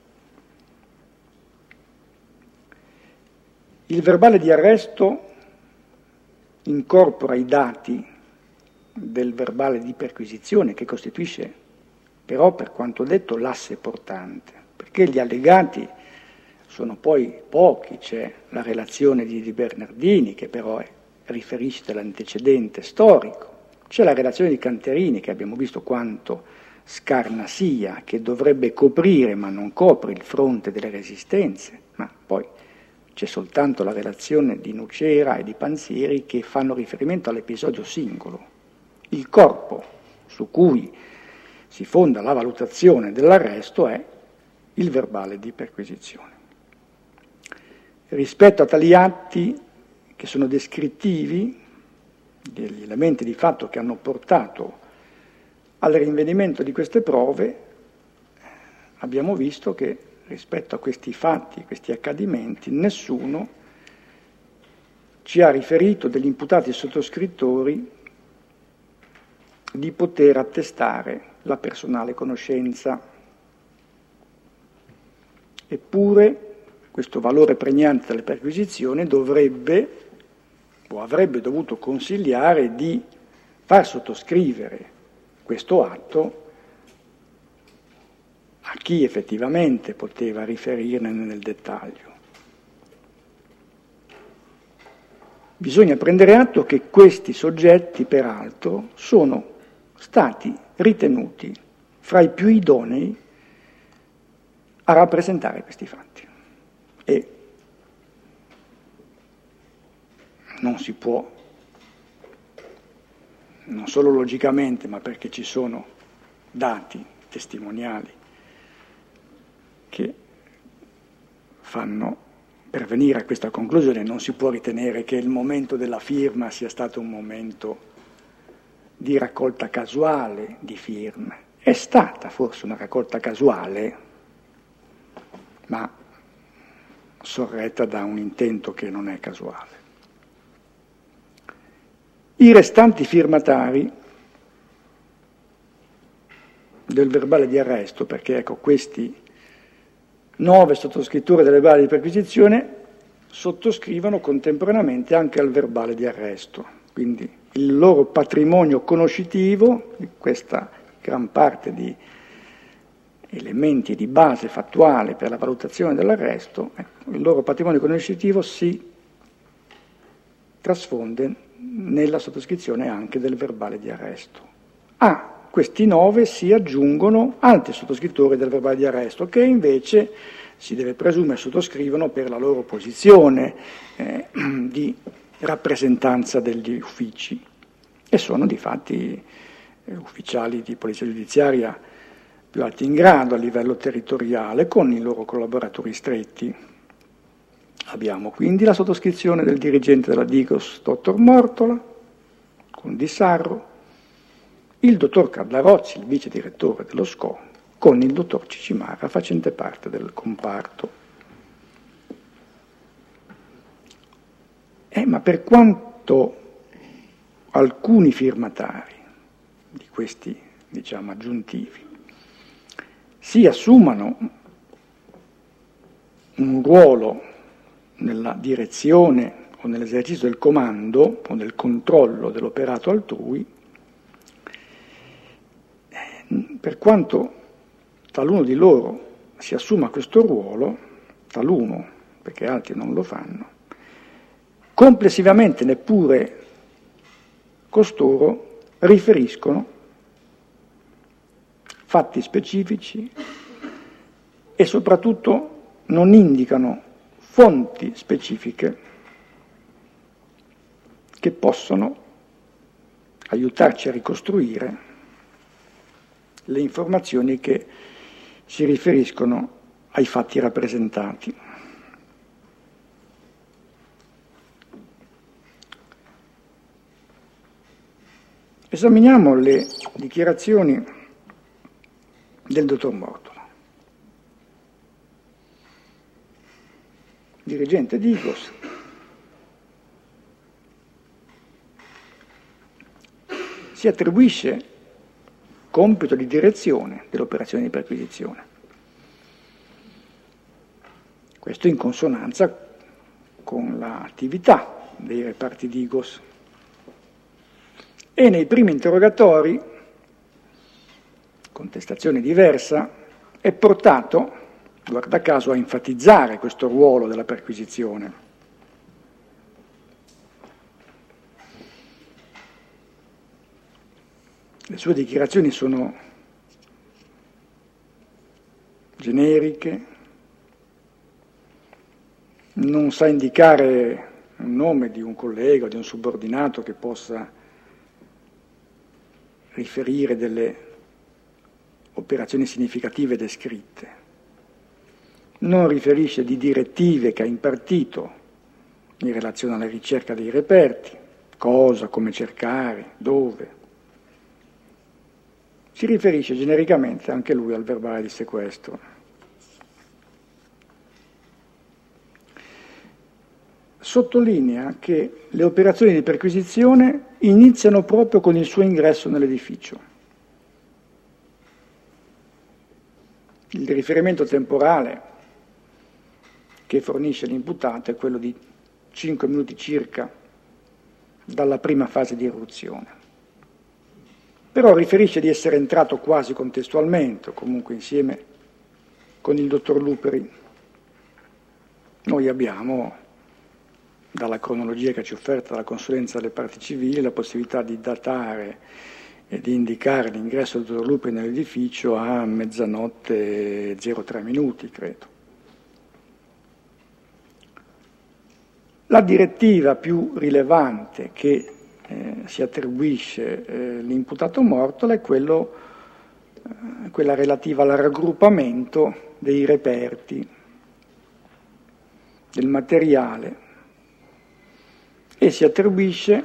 Il verbale di arresto incorpora i dati del verbale di perquisizione, che costituisce però, per quanto detto, l'asse portante, perché gli allegati sono poi pochi. C'è la relazione di Di Bernardini, che però è, riferisce dell'antecedente storico, c'è la relazione di Canterini, che abbiamo visto quanto scarna sia, che dovrebbe coprire ma non copre il fronte delle resistenze, ma poi c'è soltanto la relazione di Nucera e di Panzieri che fanno riferimento all'episodio singolo. Il corpo su cui si fonda la valutazione dell'arresto è il verbale di perquisizione. Rispetto a tali atti, che sono descrittivi degli elementi di fatto che hanno portato al rinvenimento di queste prove, abbiamo visto che rispetto a questi fatti, questi accadimenti, nessuno ci ha riferito degli imputati e sottoscrittori di poter attestare la personale conoscenza. Eppure questo valore pregnante delle perquisizioni dovrebbe o avrebbe dovuto consigliare di far sottoscrivere questo atto a chi effettivamente poteva riferirne nel dettaglio. Bisogna prendere atto che questi soggetti, peraltro, sono stati ritenuti fra i più idonei a rappresentare questi fatti. E non si può, non solo logicamente, ma perché ci sono dati testimoniali che fanno pervenire a questa conclusione, non si può ritenere che il momento della firma sia stato un momento di raccolta casuale di firme. È stata forse una raccolta casuale, ma sorretta da un intento che non è casuale. I restanti firmatari del verbale di arresto, perché ecco questi nove sottoscritture del verbale di perquisizione sottoscrivono contemporaneamente anche al verbale di arresto, quindi il loro patrimonio conoscitivo, questa gran parte di elementi di base fattuale per la valutazione dell'arresto, ecco, il loro patrimonio conoscitivo si trasfonde nella sottoscrizione anche del verbale di arresto. A questi nove si aggiungono altri sottoscrittori del verbale di arresto che invece si deve presumere sottoscrivono per la loro posizione eh, di rappresentanza degli uffici e sono di fatti eh, ufficiali di polizia giudiziaria più alti in grado a livello territoriale con i loro collaboratori stretti. Abbiamo quindi la sottoscrizione del dirigente della Digos, dottor Mortola, con Di Sarro, il dottor Carlarozzi, il vice direttore dello S C O, con il dottor Cicimara, facente parte del comparto. Eh, ma per quanto alcuni firmatari di questi, diciamo, aggiuntivi si assumano un ruolo nella direzione o nell'esercizio del comando o del controllo dell'operato altrui, per quanto taluno di loro si assuma questo ruolo, taluno, perché altri non lo fanno, complessivamente neppure costoro riferiscono fatti specifici e soprattutto non indicano fonti specifiche che possono aiutarci a ricostruire le informazioni che si riferiscono ai fatti rappresentati. Esaminiamo le dichiarazioni del dottor Mortola, dirigente di Digos. Si attribuisce compito di direzione dell'operazione di perquisizione. Questo in consonanza con l'attività dei reparti Digos. E nei primi interrogatori, contestazione diversa, è portato, guarda caso, a enfatizzare questo ruolo della perquisizione. Le sue dichiarazioni sono generiche, non sa indicare un nome di un collega o di un subordinato che possa riferire delle operazioni significative descritte. Non riferisce di direttive che ha impartito in relazione alla ricerca dei reperti, cosa, come cercare, dove. Si riferisce genericamente anche lui al verbale di sequestro. Sottolinea che le operazioni di perquisizione iniziano proprio con il suo ingresso nell'edificio. Il riferimento temporale che fornisce l'imputato è quello di cinque minuti circa dalla prima fase di irruzione. Però riferisce di essere entrato quasi contestualmente, o comunque insieme con il dottor Luperi. Noi abbiamo, dalla cronologia che ci è offerta dalla consulenza delle parti civili, la possibilità di datare e di indicare l'ingresso del dottor Luperi nell'edificio a mezzanotte e zero tre minuti, credo. La direttiva più rilevante che Eh, si attribuisce eh, l'imputato Mortola è quello, eh, quella relativa al raggruppamento dei reperti, del materiale, e si attribuisce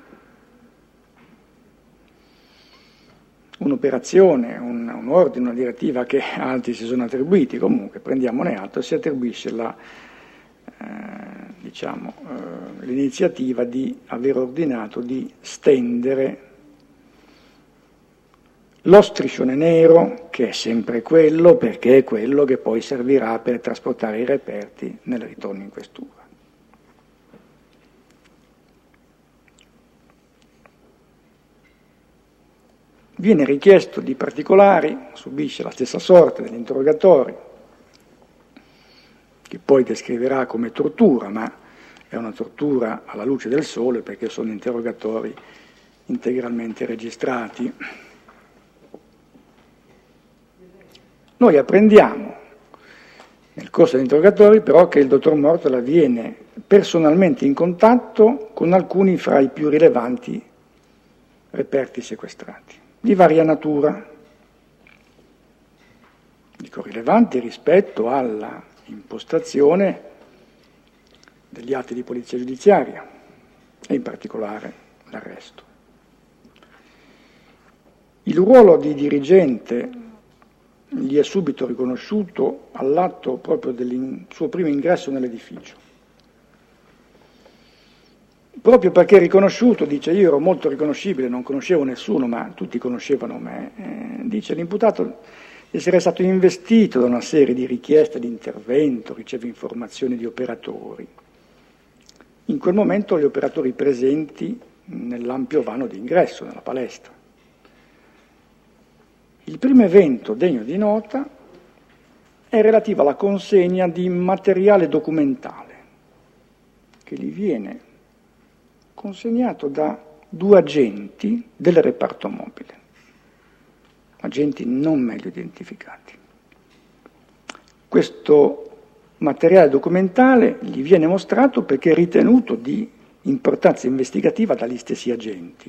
un'operazione, un, un ordine, una direttiva che altri si sono attribuiti, comunque prendiamone atto, si attribuisce la eh, diciamo, eh, l'iniziativa di aver ordinato di stendere lo striscione nero, che è sempre quello, perché è quello che poi servirà per trasportare i reperti nel ritorno in questura. viene richiesto di particolari, subisce la stessa sorte degli interrogatori, che poi descriverà come tortura, ma è una tortura alla luce del sole perché sono interrogatori integralmente registrati. Noi apprendiamo nel corso degli interrogatori però che il dottor Mortola viene personalmente in contatto con alcuni fra i più rilevanti reperti sequestrati, di varia natura. Dico rilevanti rispetto alla impostazione degli atti di polizia giudiziaria e in particolare l'arresto. Il ruolo di dirigente gli è subito riconosciuto all'atto proprio del suo primo ingresso nell'edificio. Proprio perché riconosciuto, dice, io ero molto riconoscibile, non conoscevo nessuno, ma tutti conoscevano me, eh, dice l'imputato di essere stato investito da una serie di richieste di intervento, riceve informazioni di operatori. In quel momento gli operatori presenti nell'ampio vano di ingresso, nella palestra. Il primo evento degno di nota è relativo alla consegna di materiale documentale che gli viene consegnato da due agenti del reparto mobile, agenti non meglio identificati. Questo materiale documentale gli viene mostrato perché è ritenuto di importanza investigativa dagli stessi agenti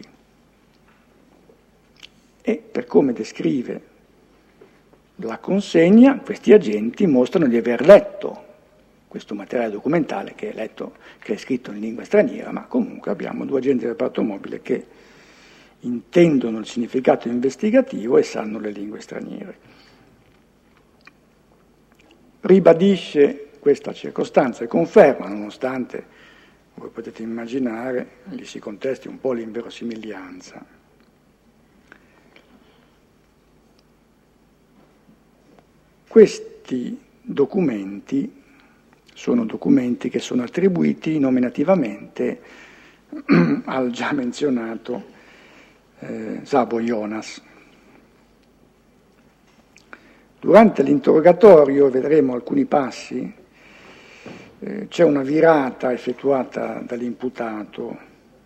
e per come descrive la consegna questi agenti mostrano di aver letto questo materiale documentale che è letto, che è scritto in lingua straniera, ma comunque abbiamo due agenti del reparto mobile che intendono il significato investigativo e sanno le lingue straniere. Ribadisce questa circostanza e conferma, nonostante, voi potete immaginare, gli si contesti un po' l'inverosimiglianza. Questi documenti sono documenti che sono attribuiti nominativamente al già menzionato eh, Sabo Jonas. Durante l'interrogatorio, vedremo alcuni passi, eh, c'è una virata effettuata dall'imputato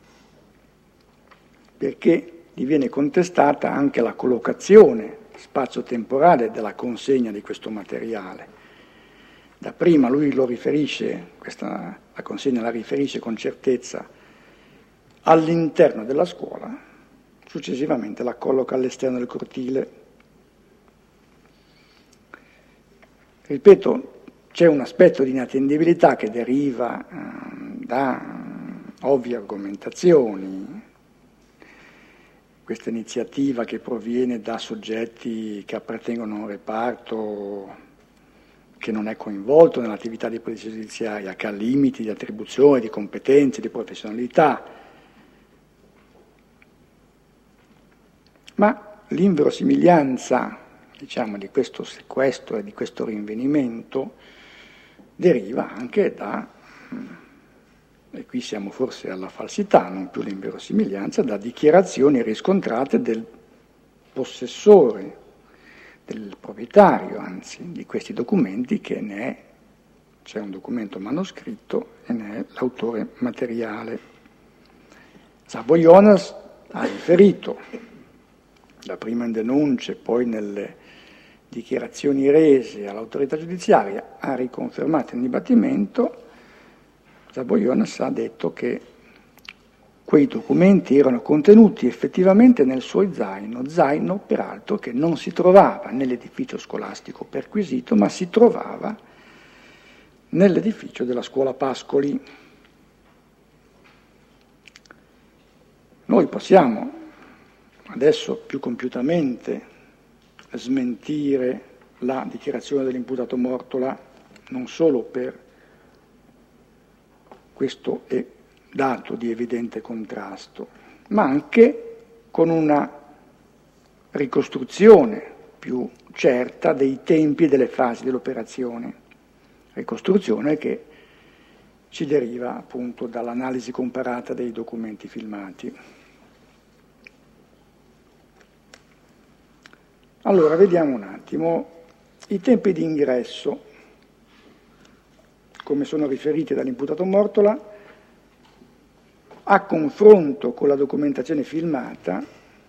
perché gli viene contestata anche la collocazione spazio-temporale della consegna di questo materiale. Dapprima lui lo riferisce, questa, la consegna la riferisce con certezza all'interno della scuola, successivamente la colloca all'esterno del cortile. Ripeto, c'è un aspetto di inattendibilità che deriva eh, da ovvie argomentazioni. Questa iniziativa che proviene da soggetti che appartengono a un reparto che non è coinvolto nell'attività di polizia giudiziaria, che ha limiti di attribuzione, di competenze, di professionalità. Ma l'inverosimiglianza, diciamo, di questo sequestro e di questo rinvenimento deriva anche da, e qui siamo forse alla falsità, non più l'inverosimiglianza, da dichiarazioni riscontrate del possessore, del proprietario, anzi, di questi documenti, che ne è, c'è un documento manoscritto e ne è l'autore materiale. Sabo Jonas ha riferito, dapprima in denunce, poi nelle dichiarazioni rese all'autorità giudiziaria, ha riconfermato il dibattimento. Sabo Jonas ha detto che quei documenti erano contenuti effettivamente nel suo zaino, zaino peraltro che non si trovava nell'edificio scolastico perquisito, ma si trovava nell'edificio della scuola Pascoli. Noi possiamo adesso più compiutamente smentire la dichiarazione dell'imputato Mortola, non solo per questo è dato di evidente contrasto, ma anche con una ricostruzione più certa dei tempi e delle fasi dell'operazione, ricostruzione che ci deriva appunto dall'analisi comparata dei documenti filmati. Allora, vediamo un attimo i tempi di ingresso, come sono riferiti dall'imputato Mortola, a confronto con la documentazione filmata,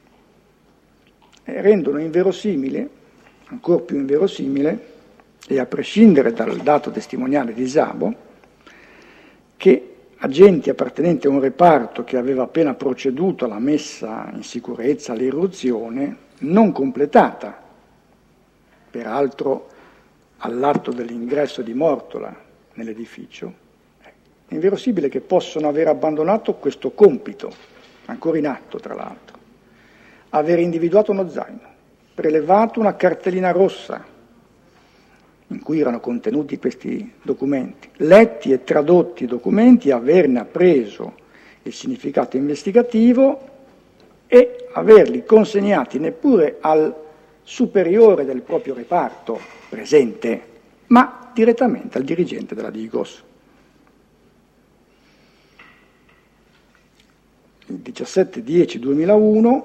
eh, rendono inverosimile, ancora più inverosimile, e a prescindere dal dato testimoniale di Szabo, che agenti appartenenti a un reparto che aveva appena proceduto alla messa in sicurezza, all'irruzione, non completata, peraltro all'atto dell'ingresso di Mortola nell'edificio, è inverosimile che possano aver abbandonato questo compito, ancora in atto tra l'altro, aver individuato uno zaino, prelevato una cartellina rossa in cui erano contenuti questi documenti, letti e tradotti i documenti, averne appreso il significato investigativo e averli consegnati neppure al superiore del proprio reparto presente, ma direttamente al dirigente della Digos. Il diciassette dieci duemilauno,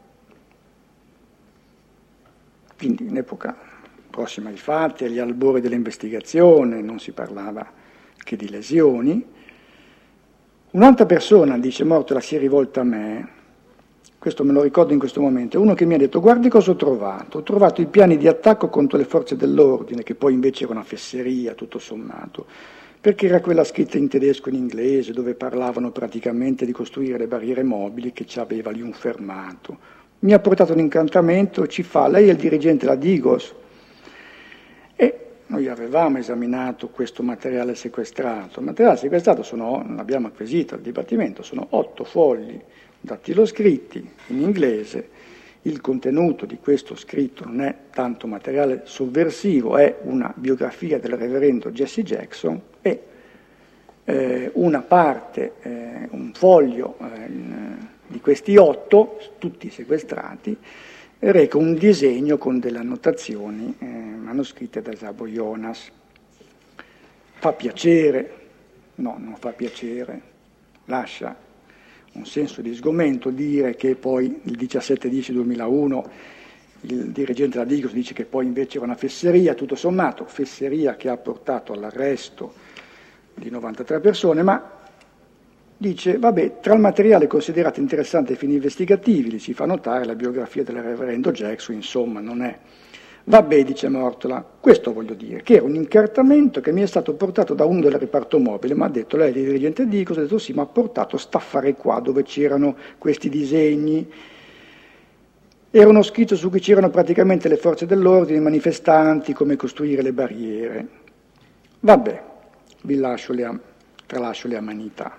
quindi in epoca prossima ai fatti, agli albori dell'investigazione, non si parlava che di lesioni. Un'altra persona, dice Mortola, si è rivolta a me, questo me lo ricordo in questo momento, è uno che mi ha detto: guardi cosa ho trovato, ho trovato i piani di attacco contro le forze dell'ordine, che poi invece era una fesseria tutto sommato, perché era quella scritta in tedesco e in inglese, dove parlavano praticamente di costruire le barriere mobili, che ci aveva lì un fermato. Mi ha portato un incantamento, ci fa, lei è il dirigente della Digos. E noi avevamo esaminato questo materiale sequestrato. Il materiale sequestrato sono, l'abbiamo acquisito al Dipartimento, sono otto fogli dattiloscritti in inglese. Il contenuto di questo scritto non è tanto materiale sovversivo, è una biografia del reverendo Jesse Jackson e eh, una parte, eh, un foglio eh, di questi otto, tutti sequestrati, reca un disegno con delle annotazioni eh, manoscritte da Szabo Jonas. Fa piacere? No, non fa piacere. Lascia un senso di sgomento dire che poi il diciassette dieci duemilauno il dirigente della Digos dice che poi invece era una fesseria, tutto sommato, fesseria che ha portato all'arresto di novantatré persone, ma dice, vabbè, tra il materiale considerato interessante ai fini investigativi, li si fa notare la biografia del reverendo Jackson, insomma, non è. Vabbè, dice Mortola, questo voglio dire, che era un incartamento che mi è stato portato da uno del reparto mobile, mi ha detto, lei è il dirigente di Digos, ho detto sì, mi ha portato staffare qua, dove c'erano questi disegni, era uno scritto su cui c'erano praticamente le forze dell'ordine, i manifestanti, come costruire le barriere. Vabbè, vi lascio le, tralascio le amanità.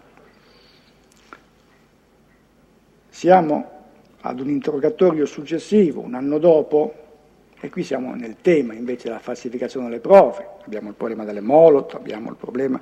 Siamo ad un interrogatorio successivo, un anno dopo, e qui siamo nel tema invece della falsificazione delle prove. Abbiamo il problema delle Molotov, abbiamo il problema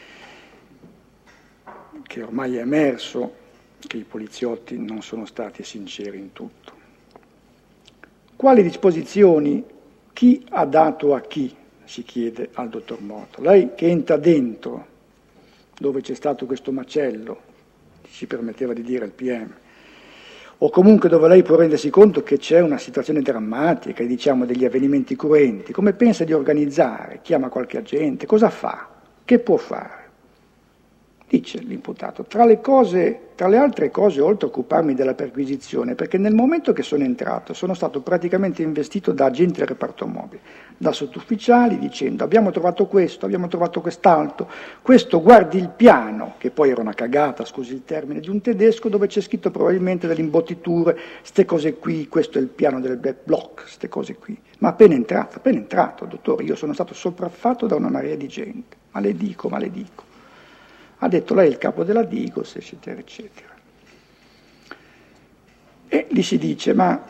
che ormai è emerso, che i poliziotti non sono stati sinceri in tutto. Quali disposizioni, chi ha dato a chi, si chiede al dottor Mortola. Lei che entra dentro, dove c'è stato questo macello, si permetteva di dire il P M, o comunque dove lei può rendersi conto che c'è una situazione drammatica, diciamo degli avvenimenti cruenti, come pensa di organizzare? Chiama qualche agente? Cosa fa? Che può fare? Dice l'imputato, tra le cose, tra le altre cose, oltre a occuparmi della perquisizione, perché nel momento che sono entrato sono stato praticamente investito da agenti del reparto mobile, da sottufficiali, dicendo abbiamo trovato questo, abbiamo trovato quest'altro, questo guardi il piano, che poi era una cagata, scusi il termine, di un tedesco dove c'è scritto probabilmente delle imbottiture, ste cose qui, questo è il piano del black block, ste cose qui. Ma appena entrato, appena entrato, dottore, io sono stato sopraffatto da una marea di gente, maledico, maledico. Ha detto lei è il capo della Digos, eccetera, eccetera. E gli si dice, ma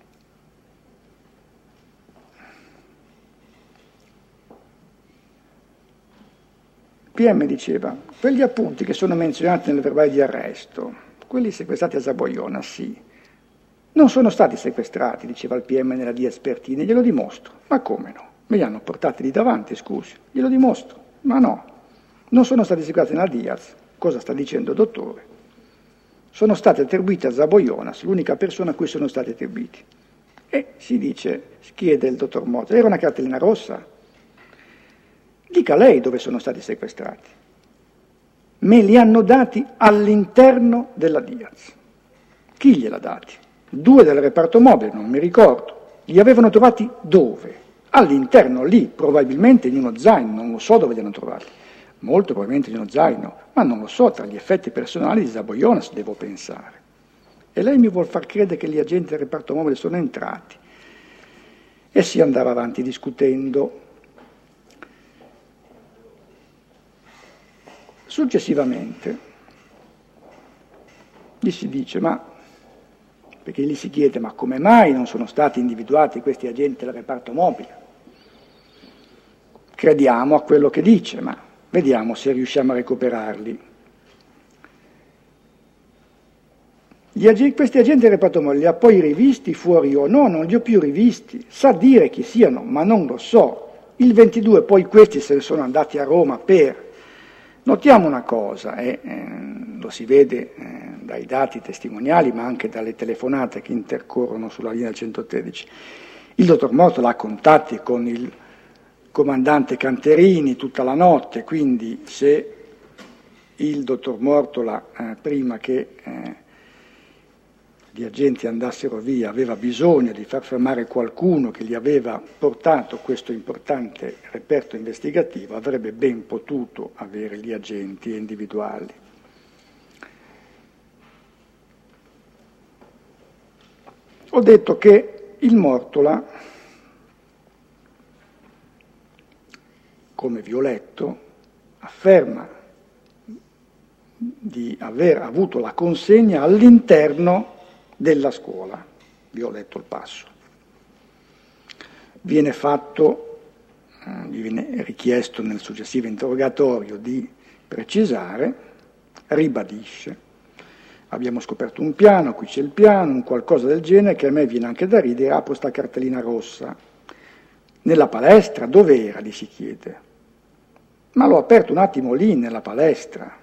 P M diceva, quegli appunti che sono menzionati nel verbale di arresto, quelli sequestrati a Szabo Jonas, sì, non sono stati sequestrati, diceva il P M nella via Spertini, glielo dimostro. Ma come no? Me li hanno portati lì davanti, scusi, glielo dimostro. Ma no. Non sono stati sequestrati nella Diaz. Cosa sta dicendo, dottore? Sono stati attribuiti a Szabo Jonas, l'unica persona a cui sono stati attribuiti. E si dice, si chiede il dottor Mortola, era una cartellina rossa? Dica lei dove sono stati sequestrati. Me li hanno dati all'interno della Diaz. Chi gliel'ha dati? Due del reparto mobile, non mi ricordo. Li avevano trovati dove? All'interno, lì, probabilmente in uno zaino, non lo so dove li hanno trovati. Molto probabilmente in uno zaino, ma non lo so, tra gli effetti personali di Szabo Jonas devo pensare. E lei mi vuol far credere che gli agenti del reparto mobile sono entrati. E si andava avanti discutendo. Successivamente gli si dice, ma perché gli si chiede, ma come mai non sono stati individuati questi agenti del reparto mobile? Crediamo a quello che dice, ma vediamo se riusciamo a recuperarli. Gli ag- questi agenti del reparto mobile li ha poi rivisti fuori o no? Non li ho più rivisti. Sa dire chi siano, ma non lo so. Il ventidue poi questi se ne sono andati a Roma per... Notiamo una cosa, e eh, lo si vede eh, dai dati testimoniali, ma anche dalle telefonate che intercorrono sulla linea centotredici. Il dottor Mortola ha contatti con il comandante Canterini tutta la notte, quindi se il dottor Mortola, eh, prima che eh, gli agenti andassero via, aveva bisogno di far fermare qualcuno che gli aveva portato questo importante reperto investigativo, avrebbe ben potuto avere gli agenti individuali. Ho detto che il Mortola, come vi ho letto, afferma di aver avuto la consegna all'interno della scuola. Vi ho letto il passo. Viene fatto, eh, gli viene richiesto nel successivo interrogatorio di precisare, ribadisce. Abbiamo scoperto un piano, qui c'è il piano, un qualcosa del genere che a me viene anche da ridere, apro sta cartellina rossa. Nella palestra, dov'era? Gli si chiede. Ma l'ho aperto un attimo lì, nella palestra.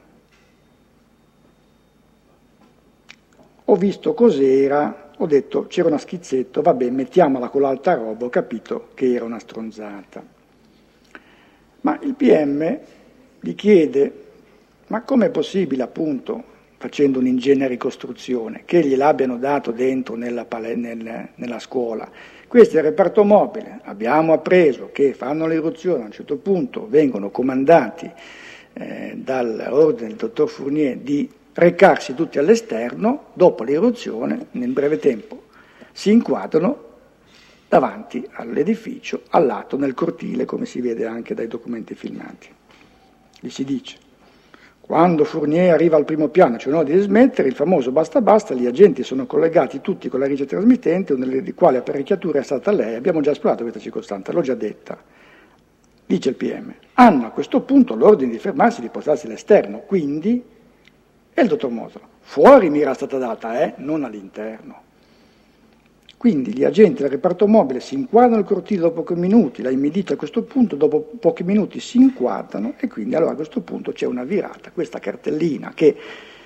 Ho visto cos'era, ho detto c'era una schizzetto, vabbè, mettiamola con l'altra roba, ho capito che era una stronzata. Ma il P M gli chiede, ma com'è possibile appunto, facendo un'ingenua ricostruzione, che gliel'abbiano dato dentro nella, pale- nel, nella scuola? Questo è il reparto mobile, abbiamo appreso che fanno l'irruzione, a un certo punto vengono comandati eh, dall'ordine del dottor Fournier di recarsi tutti all'esterno, dopo l'irruzione, nel breve tempo, si inquadrano davanti all'edificio, al lato, nel cortile, come si vede anche dai documenti filmati. Gli si dice, quando Fournier arriva al primo piano, c'è un ordine di smettere, il famoso basta basta, gli agenti sono collegati tutti con la riga trasmittente, una delle quali apparecchiatura è stata lei, abbiamo già esplorato questa circostanza, l'ho già detta. Dice il P M, hanno a questo punto l'ordine di fermarsi e di portarsi all'esterno, quindi... E il dottor Mortola, fuori mi era stata data, eh, non all'interno. Quindi gli agenti del reparto mobile si inquadrano il cortile dopo pochi minuti, lei mi dice a questo punto, dopo pochi minuti si inquadrano e quindi allora a questo punto c'è una virata, questa cartellina che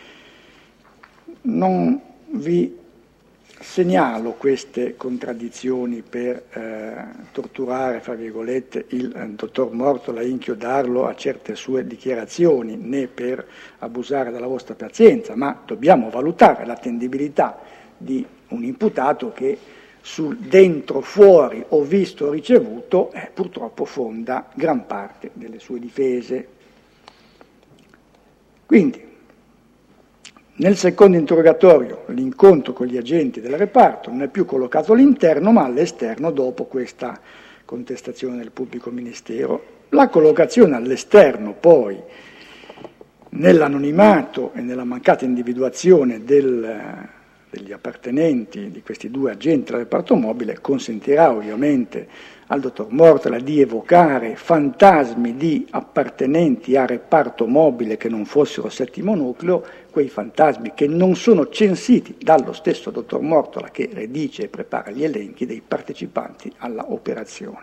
non vi segnalo queste contraddizioni per eh, torturare, fra virgolette, il eh, dottor Mortola e inchiodarlo a certe sue dichiarazioni, né per abusare della vostra pazienza, ma dobbiamo valutare l'attendibilità di un imputato che sul dentro, fuori, ho visto, ho ricevuto, eh, purtroppo fonda gran parte delle sue difese. Quindi, nel secondo interrogatorio, l'incontro con gli agenti del reparto non è più collocato all'interno, ma all'esterno dopo questa contestazione del pubblico ministero. La collocazione all'esterno, poi, nell'anonimato e nella mancata individuazione del, degli appartenenti di questi due agenti del reparto mobile, consentirà ovviamente al dottor Mortola di evocare fantasmi di appartenenti a reparto mobile che non fossero settimo nucleo, quei fantasmi che non sono censiti dallo stesso dottor Mortola che redice e prepara gli elenchi dei partecipanti alla operazione.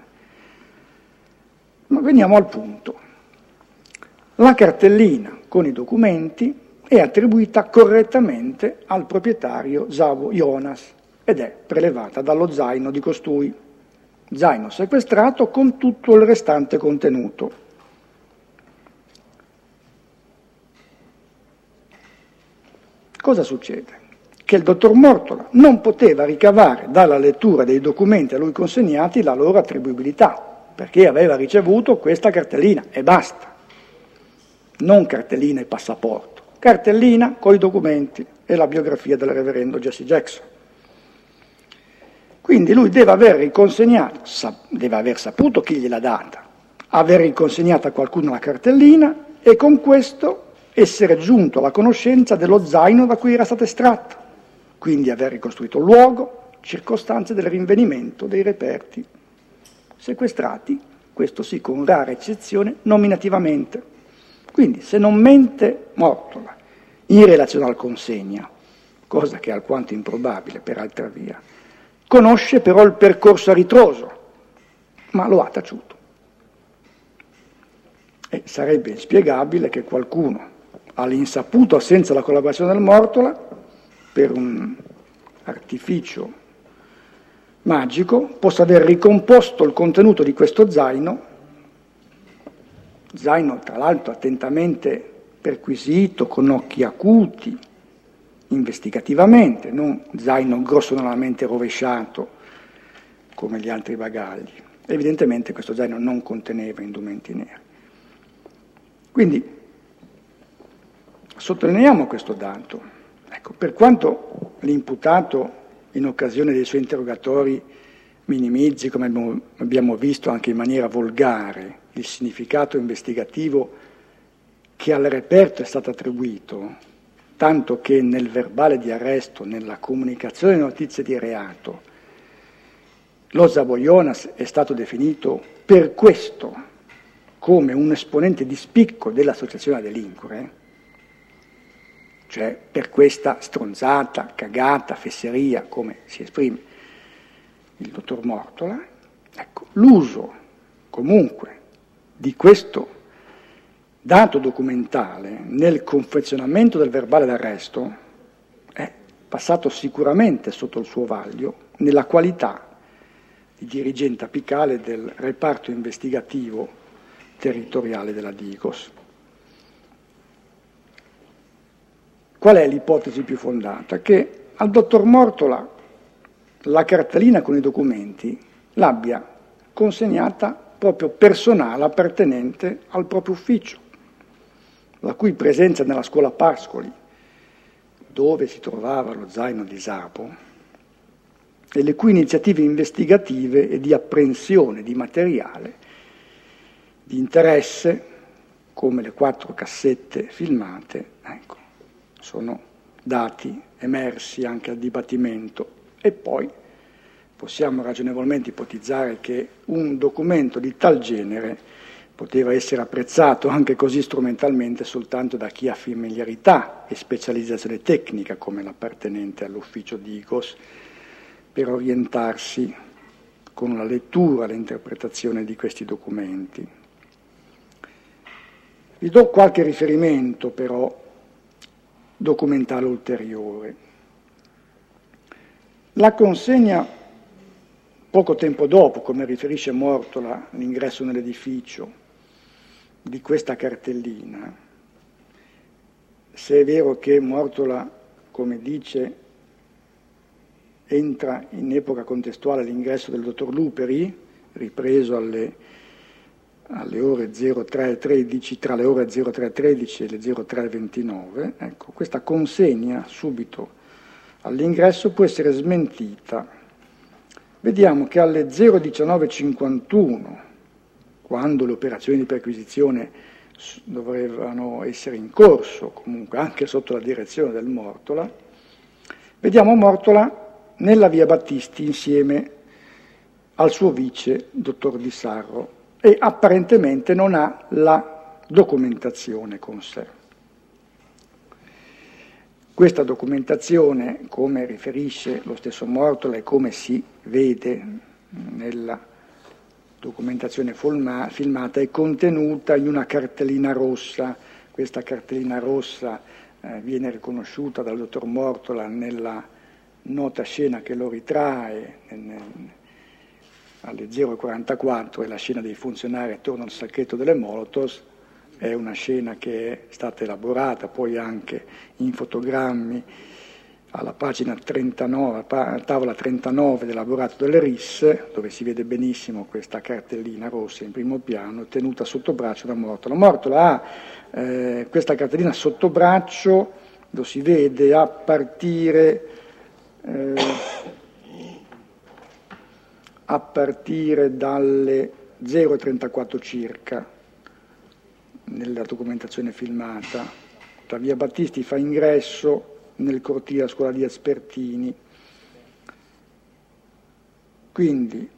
Ma veniamo al punto. La cartellina con i documenti è attribuita correttamente al proprietario Szabo Jonas, ed è prelevata dallo zaino di costui. Zaino sequestrato con tutto il restante contenuto. Cosa succede? Che il dottor Mortola non poteva ricavare dalla lettura dei documenti a lui consegnati la loro attribuibilità, perché aveva ricevuto questa cartellina e basta. Non cartellina e passaporto, cartellina con i documenti e la biografia del reverendo Jesse Jackson. Quindi lui deve aver riconsegnato, deve aver saputo chi gliel'ha data, aver riconsegnato a qualcuno la cartellina e con questo essere giunto alla conoscenza dello zaino da cui era stato estratto, quindi aver ricostruito il luogo, circostanze del rinvenimento dei reperti sequestrati, questo sì con rara eccezione, nominativamente. Quindi se non mente Mortola in relazione alla consegna, cosa che è alquanto improbabile per altra via, conosce però il percorso a ritroso, ma lo ha taciuto. E sarebbe inspiegabile che qualcuno, all'insaputo senza la collaborazione del Mortola, per un artificio magico, possa aver ricomposto il contenuto di questo zaino, zaino tra l'altro attentamente perquisito, con occhi acuti, investigativamente, non zaino grossolanamente rovesciato come gli altri bagagli. Evidentemente questo zaino non conteneva indumenti neri. Quindi sottolineiamo questo dato. Ecco, per quanto l'imputato in occasione dei suoi interrogatori minimizzi, come abbiamo visto anche in maniera volgare, il significato investigativo che al reperto è stato attribuito, tanto che nel verbale di arresto, nella comunicazione di notizie di reato, lo Zaboyonas è stato definito per questo come un esponente di spicco dell'associazione a delinquere, cioè per questa stronzata, cagata, fesseria, come si esprime il dottor Mortola, ecco, l'uso comunque di questo dato documentale nel confezionamento del verbale d'arresto è passato sicuramente sotto il suo vaglio nella qualità di dirigente apicale del reparto investigativo territoriale della Digos. Qual è l'ipotesi più fondata? Che al dottor Mortola la cartellina con i documenti l'abbia consegnata proprio personale appartenente al proprio ufficio, la cui presenza nella scuola Pascoli, dove si trovava lo zaino di Sapo, e le cui iniziative investigative e di apprensione di materiale di interesse, come le quattro cassette filmate, ecco, sono dati emersi anche al dibattimento. E poi possiamo ragionevolmente ipotizzare che un documento di tal genere poteva essere apprezzato anche così strumentalmente soltanto da chi ha familiarità e specializzazione tecnica, come l'appartenente all'ufficio Digos, per orientarsi con la lettura e l'interpretazione di questi documenti. Vi do qualche riferimento però documentale ulteriore. La consegna, poco tempo dopo, come riferisce Mortola, l'ingresso nell'edificio di questa cartellina, se è vero che Mortola, come dice, entra in epoca contestuale all'ingresso del dottor Luperi, ripreso alle, alle ore zero tre e tredici, tra le ore zero tre e tredici e le zero tre e ventinove, ecco, questa consegna subito all'ingresso può essere smentita. Vediamo che alle zero diciannove e cinquantuno, quando le operazioni di perquisizione dovevano essere in corso, comunque anche sotto la direzione del Mortola, vediamo Mortola nella via Battisti insieme al suo vice, dottor Di Sarro, e apparentemente non ha la documentazione con sé. Questa documentazione, come riferisce lo stesso Mortola e come si vede nella documentazione filmata, è contenuta in una cartellina rossa. Questa cartellina rossa eh, viene riconosciuta dal dottor Mortola nella nota scena che lo ritrae nel, alle zero e quarantaquattro, è la scena dei funzionari attorno al sacchetto delle Molotov. È una scena che è stata elaborata poi anche in fotogrammi alla pagina trentanove, a tavola trentanove dell'elaborato delle R I S, dove si vede benissimo questa cartellina rossa in primo piano tenuta sotto braccio da Mortola. Mortola ha eh, questa cartellina sotto braccio, lo si vede a partire, eh, a partire dalle zero e trentaquattro circa nella documentazione filmata. Da via Battisti fa ingresso nel cortile della scuola di Aspertini. Quindi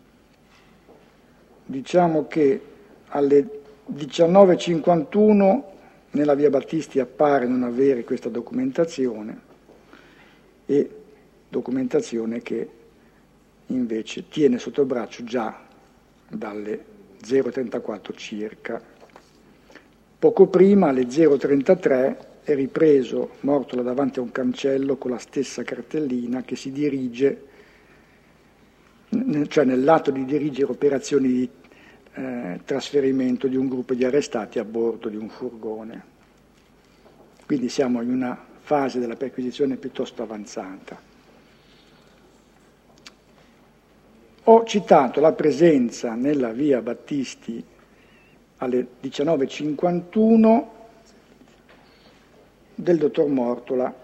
diciamo che alle diciannove e cinquantuno nella via Battisti appare non avere questa documentazione, e documentazione che invece tiene sotto braccio già dalle zero e trentaquattro circa. Poco prima, alle zero e trentatré, è ripreso Mortola davanti a un cancello con la stessa cartellina che si dirige, cioè nell'atto di dirigere operazioni di eh, trasferimento di un gruppo di arrestati a bordo di un furgone. Quindi siamo in una fase della perquisizione piuttosto avanzata. Ho citato la presenza nella via Battisti alle diciannove e cinquantuno del dottor Mortola.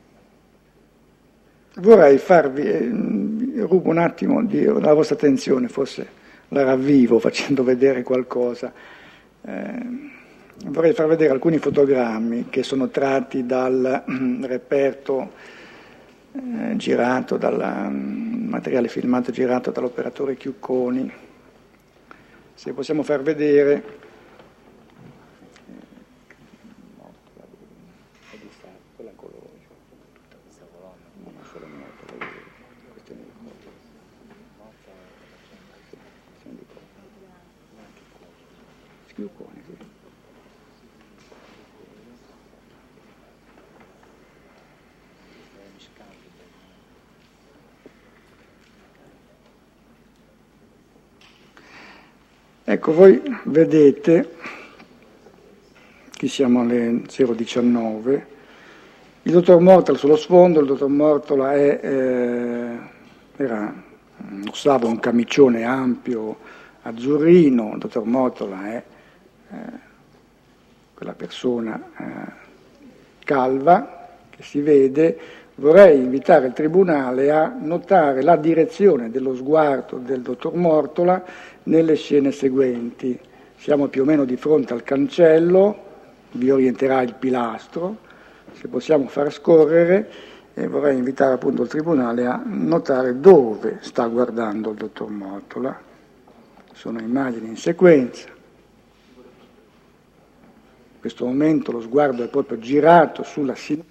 Vorrei farvi, eh, rubo un attimo di, la vostra attenzione, forse la ravvivo facendo vedere qualcosa. Eh, vorrei far vedere alcuni fotogrammi che sono tratti dal mm, reperto eh, girato, dal um, materiale filmato girato dall'operatore Chiucconi. Se possiamo far vedere. Ecco, voi vedete che siamo alle zero diciannove, il dottor Mortola sullo sfondo. Il dottor Mortola è, eh, era, indossava un camicione ampio azzurrino. Il dottor Mortola è eh, quella persona eh, calva che si vede. Vorrei invitare il Tribunale a notare la direzione dello sguardo del dottor Mortola nelle scene seguenti. Siamo più o meno di fronte al cancello, vi orienterà il pilastro, se possiamo far scorrere, e vorrei invitare appunto il Tribunale a notare dove sta guardando il dottor Mortola. Sono immagini in sequenza. In questo momento lo sguardo è proprio girato sulla sinistra.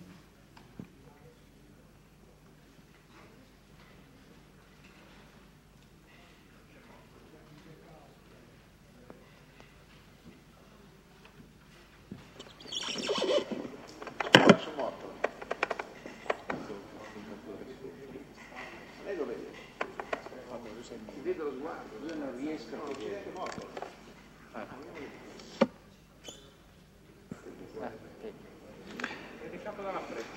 Vedo lo sguardo, io non riesco a vedere Mortola. Ah. È di capo dalla fretta.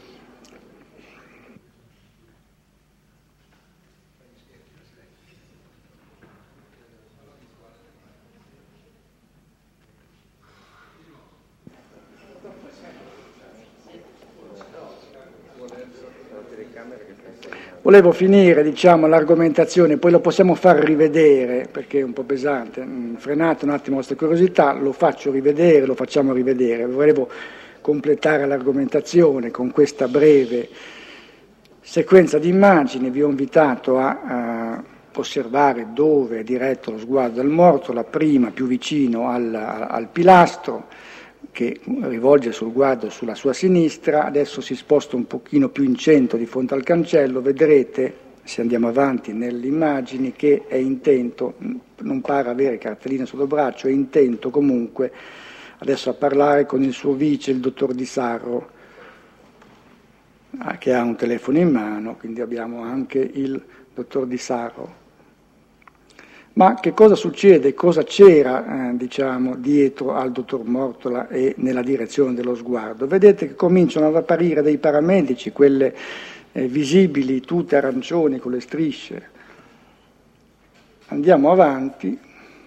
Volevo finire, diciamo, l'argomentazione, poi lo possiamo far rivedere perché è un po' pesante. Frenate un attimo la vostra curiosità, lo faccio rivedere, lo facciamo rivedere. Volevo completare l'argomentazione con questa breve sequenza di immagini. Vi ho invitato a, a osservare dove è diretto lo sguardo del Mortola, prima più vicino al, al pilastro, che rivolge sul sguardo sulla sua sinistra. Adesso si sposta un pochino più in centro di fronte al cancello. Vedrete, se andiamo avanti nelle immagini, che è intento, non pare avere cartelline sotto braccio, è intento comunque adesso a parlare con il suo vice, il dottor Di Sarro. che ha un telefono in mano, quindi abbiamo anche il dottor Di Sarro. Ma che cosa succede, cosa c'era eh, diciamo, dietro al dottor Mortola e nella direzione dello sguardo? Vedete che cominciano ad apparire dei paramedici, quelle eh, visibili, tutte arancioni con le strisce. Andiamo avanti,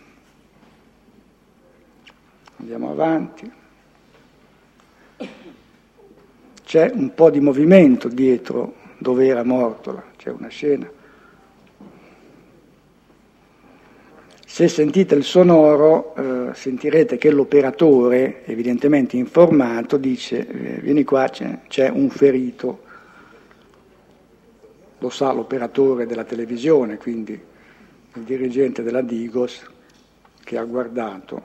andiamo avanti. C'è un po' di movimento dietro dove era Mortola, c'è una scena. Se sentite il sonoro eh, sentirete che l'operatore, evidentemente informato, dice eh, vieni qua, c'è, c'è un ferito. Lo sa l'operatore della televisione, quindi il dirigente della Digos che ha guardato.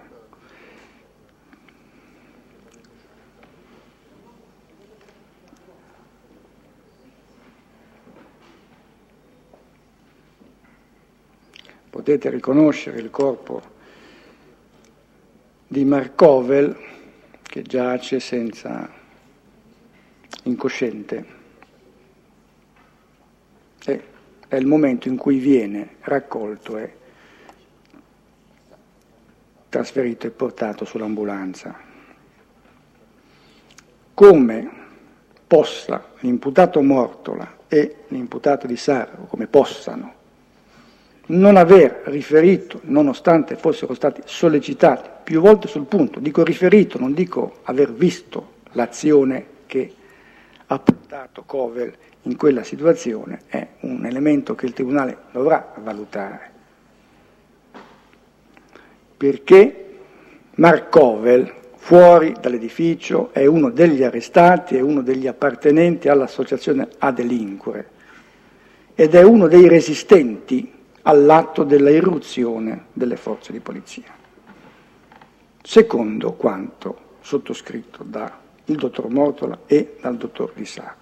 Potete riconoscere il corpo di Markovel che giace senza incosciente. E è il momento in cui viene raccolto e trasferito e portato sull'ambulanza. Come possa l'imputato Mortola e l'imputato Di Sarro, come possano non aver riferito, nonostante fossero stati sollecitati più volte sul punto, dico riferito, non dico aver visto l'azione che ha portato Kovel in quella situazione, è un elemento che il Tribunale dovrà valutare. Perché Markovel, fuori dall'edificio, è uno degli arrestati, è uno degli appartenenti all'associazione a delinquere ed è uno dei resistenti all'atto della irruzione delle forze di polizia, secondo quanto sottoscritto dal dottor Mortola e dal dottor Di Sarro.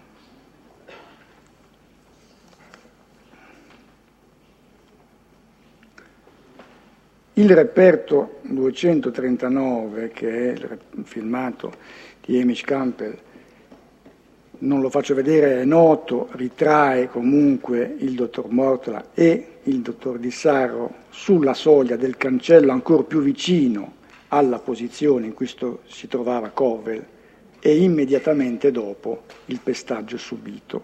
Il reperto duecentotrentanove, che è il filmato di Hamish Campbell, non lo faccio vedere, è noto, ritrae comunque il dottor Mortola e il dottor Di Sarro sulla soglia del cancello ancora più vicino alla posizione in cui sto, si trovava Kovel e immediatamente dopo il pestaggio subito.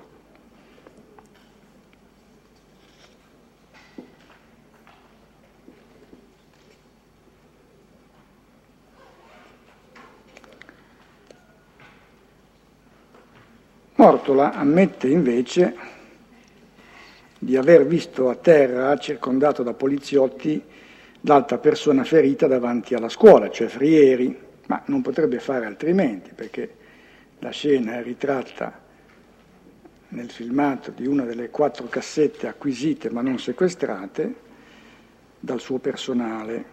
Mortola ammette invece di aver visto a terra, circondato da poliziotti, l'altra persona ferita davanti alla scuola, cioè Frieri, ma non potrebbe fare altrimenti, perché la scena è ritratta nel filmato di una delle quattro cassette acquisite ma non sequestrate dal suo personale.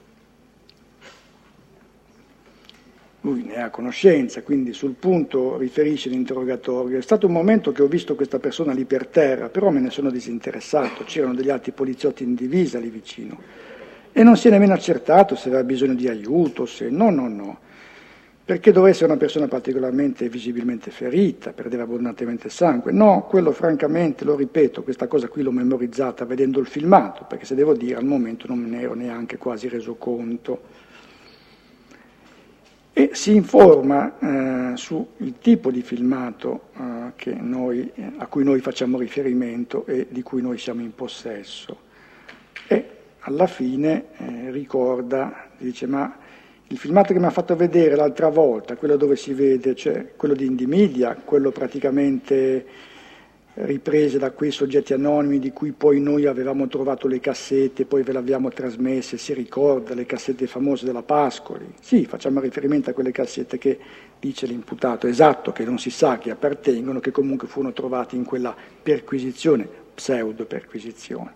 Lui ne ha conoscenza, quindi sul punto riferisce l'interrogatorio. È stato un momento che ho visto questa persona lì per terra, però me ne sono disinteressato, c'erano degli altri poliziotti in divisa lì vicino e non si è nemmeno accertato se aveva bisogno di aiuto, se no, no, no, perché doveva essere una persona particolarmente visibilmente ferita, perdeva abbondantemente sangue. No, quello francamente, lo ripeto, questa cosa qui l'ho memorizzata vedendo il filmato, perché se devo dire al momento non me ne ero neanche quasi reso conto. E si informa eh, sul tipo di filmato eh, che noi, eh, a cui noi facciamo riferimento e di cui noi siamo in possesso. E alla fine eh, ricorda, dice, ma il filmato che mi ha fatto vedere l'altra volta, quello dove si vede, cioè quello di Indimedia, quello praticamente riprese da quei soggetti anonimi di cui poi noi avevamo trovato le cassette, poi ve le abbiamo trasmesse, si ricorda, le cassette famose della Pascoli? Sì, facciamo riferimento a quelle cassette che dice l'imputato, esatto, che non si sa che appartengono, che comunque furono trovate in quella perquisizione, pseudo-perquisizione.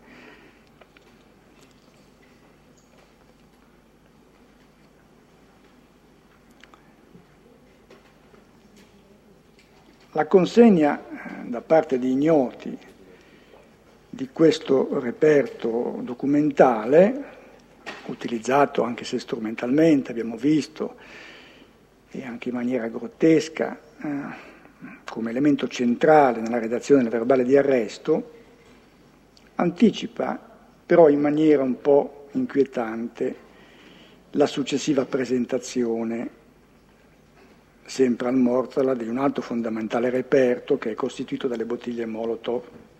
La consegna da parte di ignoti di questo reperto documentale, utilizzato anche se strumentalmente, abbiamo visto, e anche in maniera grottesca, eh, come elemento centrale nella redazione del verbale di arresto, anticipa però in maniera un po' inquietante la successiva presentazione, sempre al Mortala, di un altro fondamentale reperto che è costituito dalle bottiglie Molotov.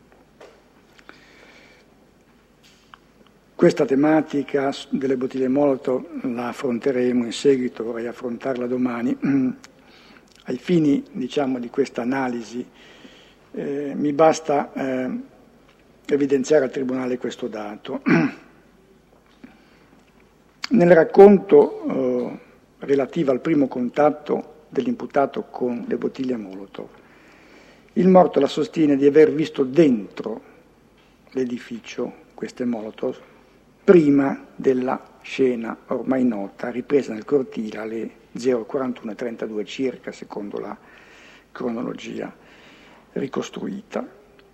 Questa tematica delle bottiglie Molotov la affronteremo in seguito, vorrei affrontarla domani. Ai fini, diciamo, di questa analisi eh, mi basta eh, evidenziare al Tribunale questo dato. Nel racconto eh, relativo al primo contatto dell'imputato con le bottiglie Molotov, il Mortala sostiene di aver visto dentro l'edificio queste Molotov prima della scena ormai nota ripresa nel cortile alle zero quarantuno e trentadue circa, secondo la cronologia ricostruita.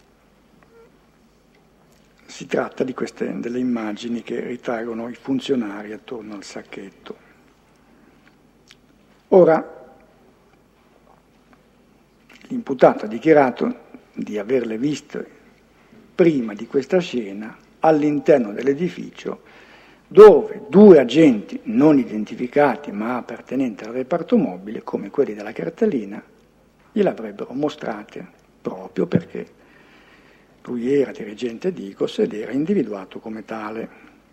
Si tratta di queste delle immagini che ritraggono i funzionari attorno al sacchetto. Ora, l'imputato ha dichiarato di averle viste prima di questa scena all'interno dell'edificio, dove due agenti non identificati ma appartenenti al reparto mobile, come quelli della cartellina, gliel'avrebbero mostrate proprio perché lui era dirigente di I C O S ed era individuato come tale.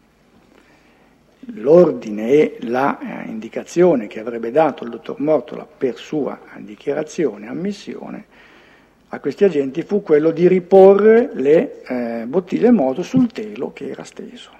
L'ordine e la eh, indicazione che avrebbe dato il dottor Mortola per sua dichiarazione e ammissione a questi agenti fu quello di riporre le eh, bottiglie Molotov sul telo che era steso.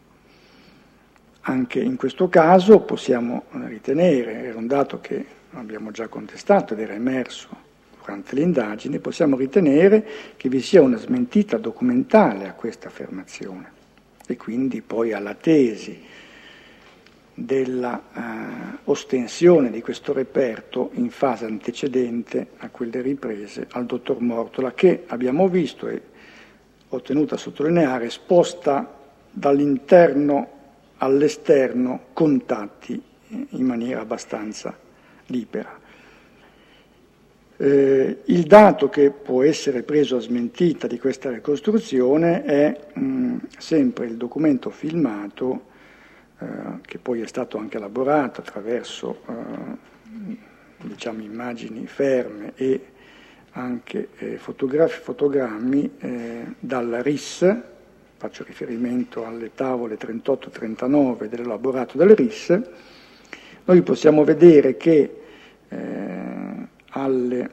Anche in questo caso possiamo ritenere, era un dato che abbiamo già contestato ed era emerso durante le indagini, possiamo ritenere che vi sia una smentita documentale a questa affermazione e quindi poi alla tesi della uh, ostensione di questo reperto in fase antecedente a quelle riprese al dottor Mortola, che abbiamo visto e ho tenuto a sottolineare sposta dall'interno all'esterno contatti in maniera abbastanza libera. Eh, il dato che può essere preso a smentita di questa ricostruzione è mh, sempre il documento filmato eh, che poi è stato anche elaborato attraverso eh, diciamo immagini ferme e anche eh, fotografi, fotogrammi eh, dal R I S. Faccio riferimento alle tavole trentotto trentanove dell'elaborato del R I S. Noi possiamo vedere che eh, alle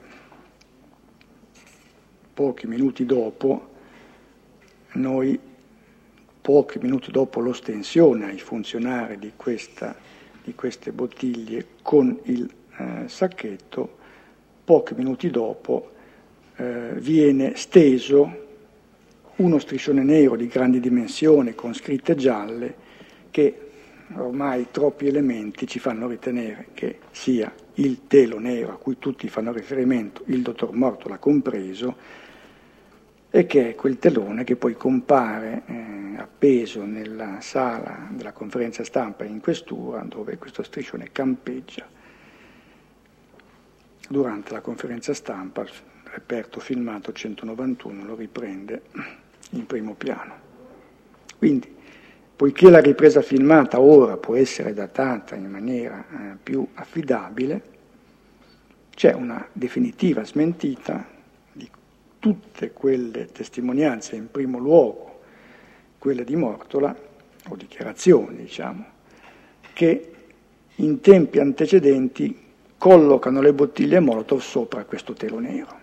pochi minuti dopo, noi pochi minuti dopo l'ostensione ai funzionari di, questa, di queste bottiglie con il eh, sacchetto, pochi minuti dopo eh, viene steso uno striscione nero di grandi dimensioni con scritte gialle che ormai troppi elementi ci fanno ritenere che sia il telo nero a cui tutti fanno riferimento, il dottor Mortola compreso, e che è quel telone che poi compare eh, appeso nella sala della conferenza stampa in questura, dove questo striscione campeggia. Durante la conferenza stampa il reperto filmato centonovantuno lo riprende in primo piano. Quindi, poiché la ripresa filmata ora può essere datata in maniera eh, più affidabile, c'è una definitiva smentita di tutte quelle testimonianze, in primo luogo quelle di Mortola, o dichiarazioni, diciamo, che in tempi antecedenti collocano le bottiglie Molotov sopra questo telo nero.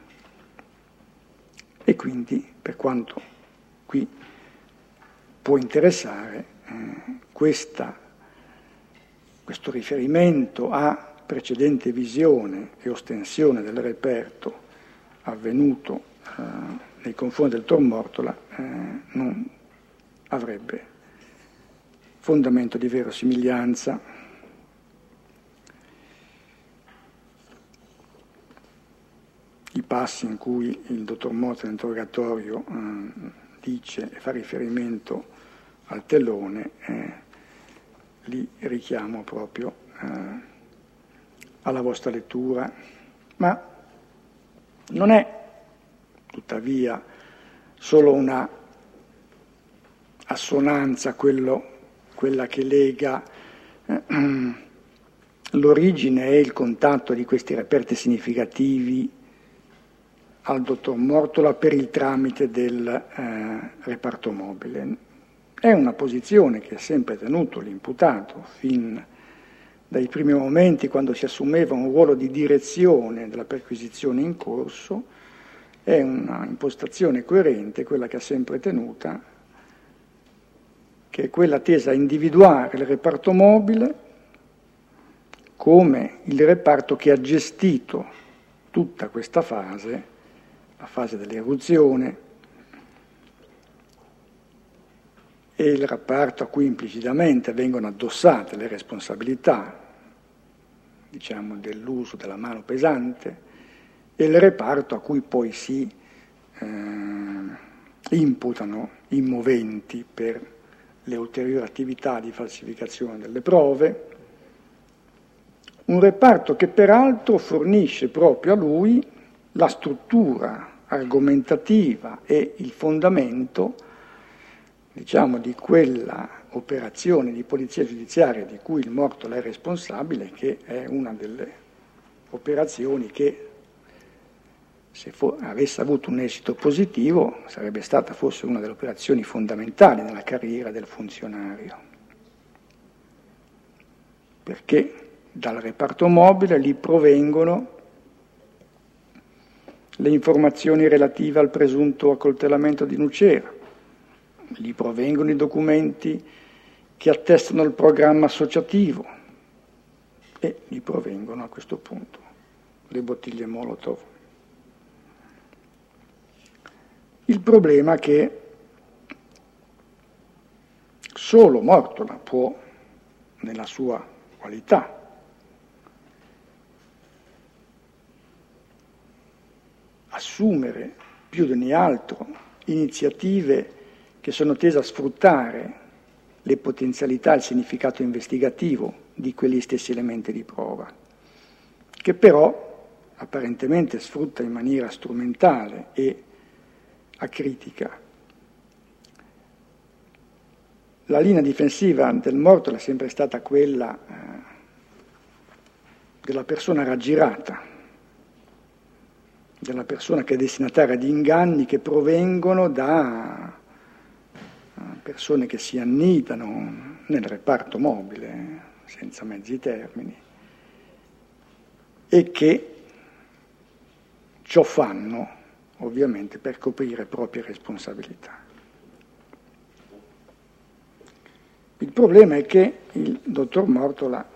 E quindi, per quanto qui può interessare, eh, questa, questo riferimento a precedente visione e ostensione del reperto avvenuto eh, nei confronti del dottor Mortola eh, non avrebbe fondamento di verosimiglianza. I passi in cui il dottor Mortola nell'interrogatorio eh, dice e fa riferimento al telone, eh, li richiamo proprio eh, alla vostra lettura, ma Non è tuttavia solo una assonanza, quello, quella che lega eh, l'origine e il contatto di questi reperti significativi al dottor Mortola per il tramite del eh, reparto mobile. È una posizione che ha sempre tenuto l'imputato fin dai primi momenti, quando si assumeva un ruolo di direzione della perquisizione in corso. È una impostazione coerente, quella che ha sempre tenuta, che è quella tesa a individuare il reparto mobile come il reparto che ha gestito tutta questa fase, la fase dell'eruzione, e il reparto a cui implicitamente vengono addossate le responsabilità, diciamo, dell'uso della mano pesante, e il reparto a cui poi si eh, imputano i moventi per le ulteriori attività di falsificazione delle prove. Un reparto che peraltro fornisce proprio a lui la struttura argomentativa e il fondamento, diciamo, di quella operazione di polizia giudiziaria di cui il Mortola è responsabile, che è una delle operazioni che, se fo- avesse avuto un esito positivo, sarebbe stata forse una delle operazioni fondamentali nella carriera del funzionario. Perché dal reparto mobile gli provengono le informazioni relative al presunto accoltellamento di Nucera, gli provengono i documenti che attestano il programma associativo e gli provengono a questo punto le bottiglie Molotov. Il problema è che solo Mortola può, nella sua qualità, assumere più di ogni altro iniziative che sono tese a sfruttare le potenzialità e il significato investigativo di quegli stessi elementi di prova, che però apparentemente sfrutta in maniera strumentale e acritica. La linea difensiva del Mortola è sempre stata quella eh, della persona raggirata, della persona che è destinataria di inganni che provengono da persone che si annidano nel reparto mobile, senza mezzi termini, e che ciò fanno ovviamente per coprire proprie responsabilità. Il problema è che il dottor Mortola,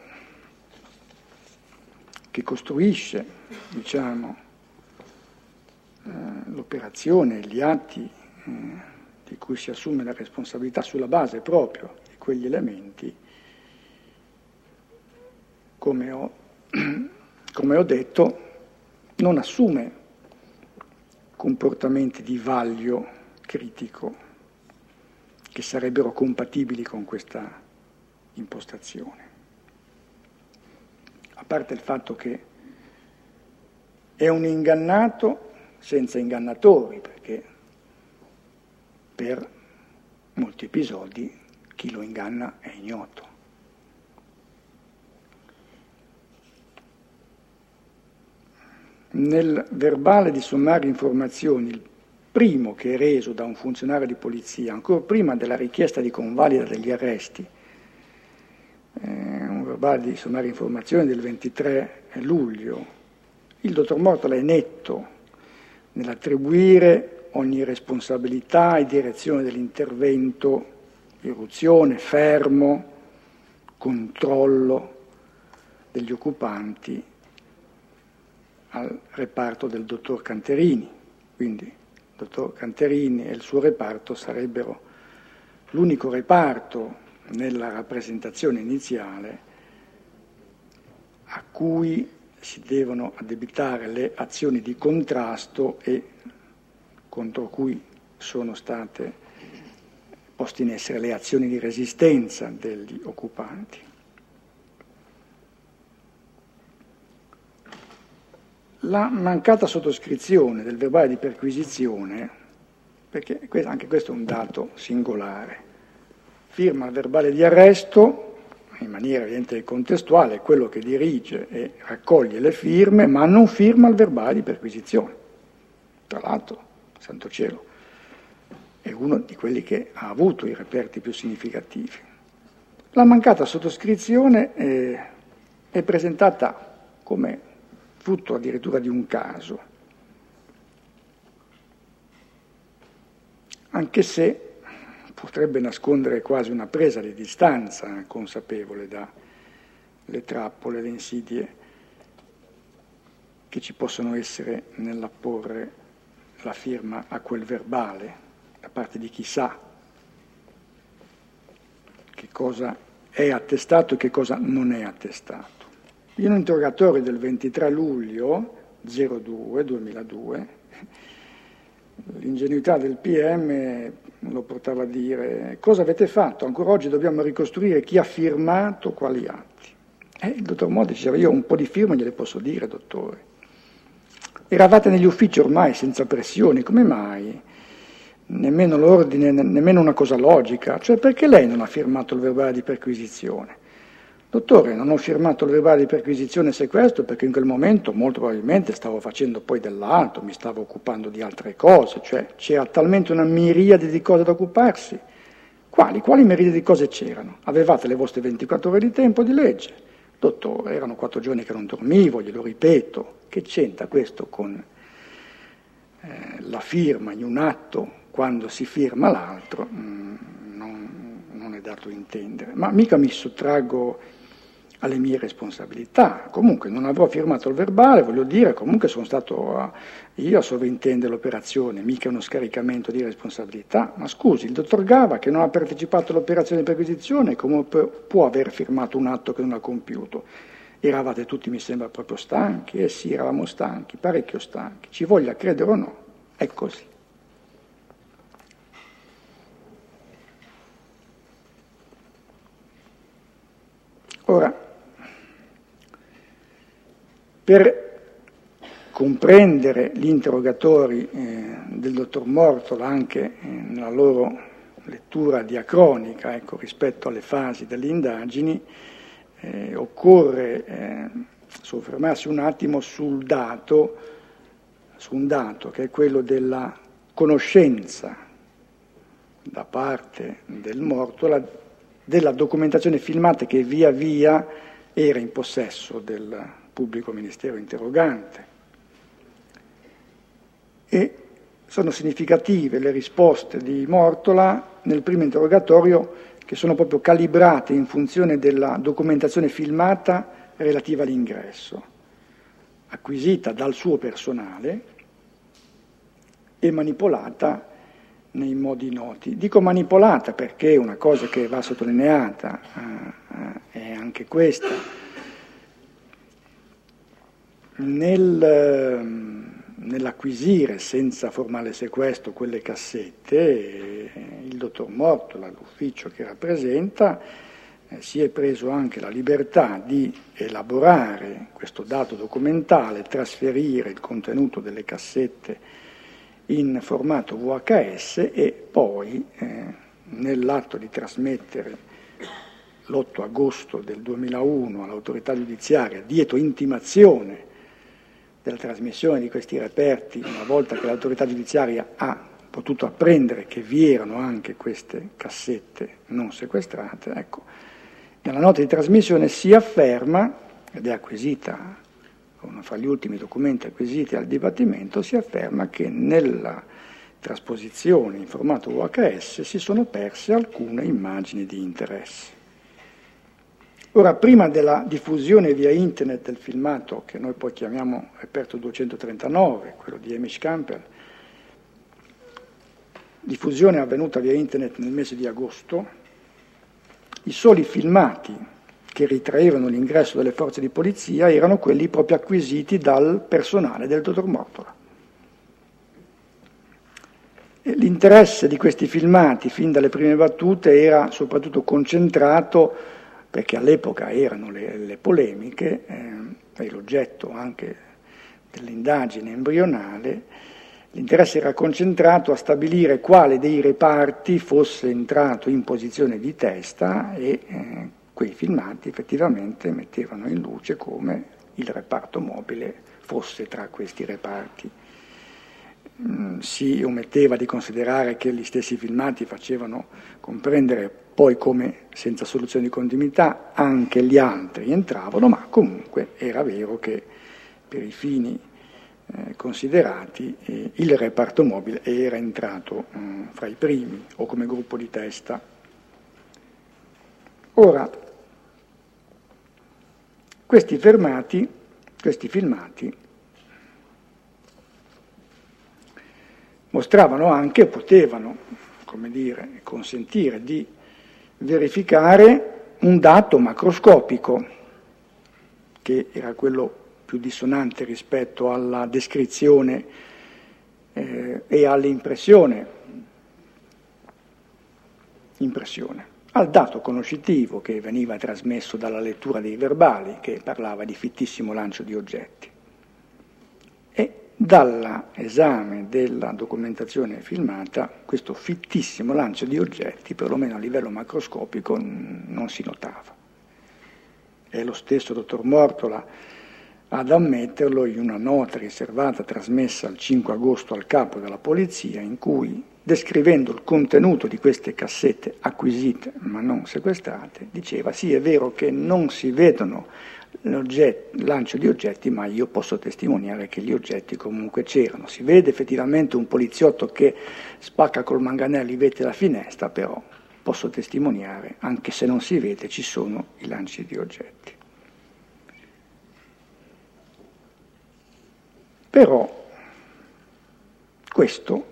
che costruisce, diciamo, eh, l'operazione, gli atti eh, di cui si assume la responsabilità sulla base proprio di quegli elementi, come ho, come ho detto, non assume comportamenti di vaglio critico che sarebbero compatibili con questa impostazione. A parte il fatto che è un ingannato senza ingannatori, perché per molti episodi chi lo inganna è ignoto. Nel verbale di sommarie informazioni, il primo che è reso da un funzionario di polizia, ancora prima della richiesta di convalida degli arresti, eh, un verbale di sommarie informazioni del ventitré luglio, il dottor Mortola è netto nell'attribuire ogni responsabilità e direzione dell'intervento, irruzione, fermo, controllo degli occupanti al reparto del dottor Canterini. Quindi il dottor Canterini e il suo reparto sarebbero l'unico reparto nella rappresentazione iniziale a cui si devono addebitare le azioni di contrasto e contro cui sono state poste in essere le azioni di resistenza degli occupanti. la mancata sottoscrizione del verbale di perquisizione, perché anche questo è un dato singolare, firma il verbale di arresto in maniera evidente e contestuale, quello che dirige e raccoglie le firme, ma non firma il verbale di perquisizione. Tra l'altro, santo cielo, è uno di quelli che ha avuto i reperti più significativi. La mancata sottoscrizione è, è presentata come frutto addirittura di un caso, anche se potrebbe nascondere quasi una presa di distanza consapevole dalle trappole, le insidie che ci possono essere nell'apporre la firma a quel verbale da parte di chi sa che cosa è attestato e che cosa non è attestato. In un interrogatorio del ventitré luglio zero due duemiladue, l'ingenuità del P M lo portava a dire: cosa avete fatto? Ancora oggi dobbiamo ricostruire chi ha firmato quali atti. E il dottor Modi diceva: io un po' di firme gliele posso dire, dottore. Eravate negli uffici ormai senza pressioni, come mai? Nemmeno l'ordine, nemmeno una cosa logica. Cioè, perché lei non ha firmato il verbale di perquisizione? Dottore, non ho firmato il verbale di perquisizione e sequestro perché in quel momento molto probabilmente stavo facendo poi dell'altro, mi stavo occupando di altre cose, cioè c'era talmente una miriade di cose da occuparsi. Quali? Quali miriade di cose c'erano? Avevate le vostre ventiquattro ore di tempo di legge. Dottore, erano quattro giorni che non dormivo, glielo ripeto. Che c'entra questo con eh, la firma in un atto quando si firma l'altro? Mm, non, non è dato intendere. Ma mica mi sottraggo alle mie responsabilità. Comunque non avrò firmato il verbale, voglio dire, comunque sono stato io a sovrintendere l'operazione, mica uno scaricamento di responsabilità. Ma scusi, il dottor Gava, che non ha partecipato all'operazione di perquisizione, come può aver firmato un atto che non ha compiuto? Eravate tutti, mi sembra, proprio stanchi? Eh sì, eravamo stanchi, parecchio stanchi. Ci voglia credere o no, è così. Ora, per comprendere gli interrogatori eh, del dottor Mortola anche eh, nella loro lettura diacronica, ecco, rispetto alle fasi delle indagini, eh, occorre eh, soffermarsi un attimo sul dato, su un dato che è quello della conoscenza da parte del Mortola della documentazione filmata che via via era in possesso del pubblico ministero interrogante. E sono significative le risposte di Mortola nel primo interrogatorio, che sono proprio calibrate in funzione della documentazione filmata relativa all'ingresso, acquisita dal suo personale e manipolata nei modi noti. Dico manipolata perché una cosa che va sottolineata eh, è anche questa. Nel, nell'acquisire senza formale sequestro quelle cassette, eh, il dottor Mortola, l'ufficio che rappresenta, eh, si è preso anche la libertà di elaborare questo dato documentale, trasferire il contenuto delle cassette in formato V H S e poi eh, nell'atto di trasmettere l'otto agosto del duemilauno all'autorità giudiziaria, dietro intimazione della trasmissione di questi reperti, una volta che l'autorità giudiziaria ha potuto apprendere che vi erano anche queste cassette non sequestrate, ecco, nella nota di trasmissione si afferma, ed è acquisita uno fra gli ultimi documenti acquisiti al dibattimento, si afferma che nella trasposizione in formato V H S si sono perse alcune immagini di interesse. Ora, prima della diffusione via internet del filmato, che noi poi chiamiamo reperto duecentotrentanove, quello di Hamish Campbell, diffusione avvenuta via internet nel mese di agosto, i soli filmati che ritraevano l'ingresso delle forze di polizia erano quelli proprio acquisiti dal personale del dottor Mortola. E l'interesse di questi filmati, fin dalle prime battute, era soprattutto concentrato, perché all'epoca erano le, le polemiche, eh, e l'oggetto anche dell'indagine embrionale, l'interesse era concentrato a stabilire quale dei reparti fosse entrato in posizione di testa e eh, quei filmati effettivamente mettevano in luce come il reparto mobile fosse tra questi reparti. Mm, si ometteva di considerare che gli stessi filmati facevano comprendere poi come, senza soluzione di continuità, anche gli altri entravano, ma comunque era vero che per i fini eh, considerati eh, il reparto mobile era entrato eh, fra i primi o come gruppo di testa. Ora, questi fermati, questi filmati mostravano anche, potevano, come dire, consentire di verificare un dato macroscopico, che era quello più dissonante rispetto alla descrizione eh, e all'impressione, impressione, al dato conoscitivo che veniva trasmesso dalla lettura dei verbali, che parlava di fittissimo lancio di oggetti. E dall'esame della documentazione filmata, questo fittissimo lancio di oggetti, perlomeno a livello macroscopico, non si notava. È lo stesso dottor Mortola ad ammetterlo in una nota riservata trasmessa il cinque agosto al capo della polizia, in cui, descrivendo il contenuto di queste cassette acquisite ma non sequestrate, diceva: sì, è vero che non si vedono lancio di oggetti, ma io posso testimoniare che gli oggetti comunque c'erano. Si vede effettivamente un poliziotto che spacca col manganello i vetri della finestra, però posso testimoniare, anche se non si vede, ci sono i lanci di oggetti. Però questo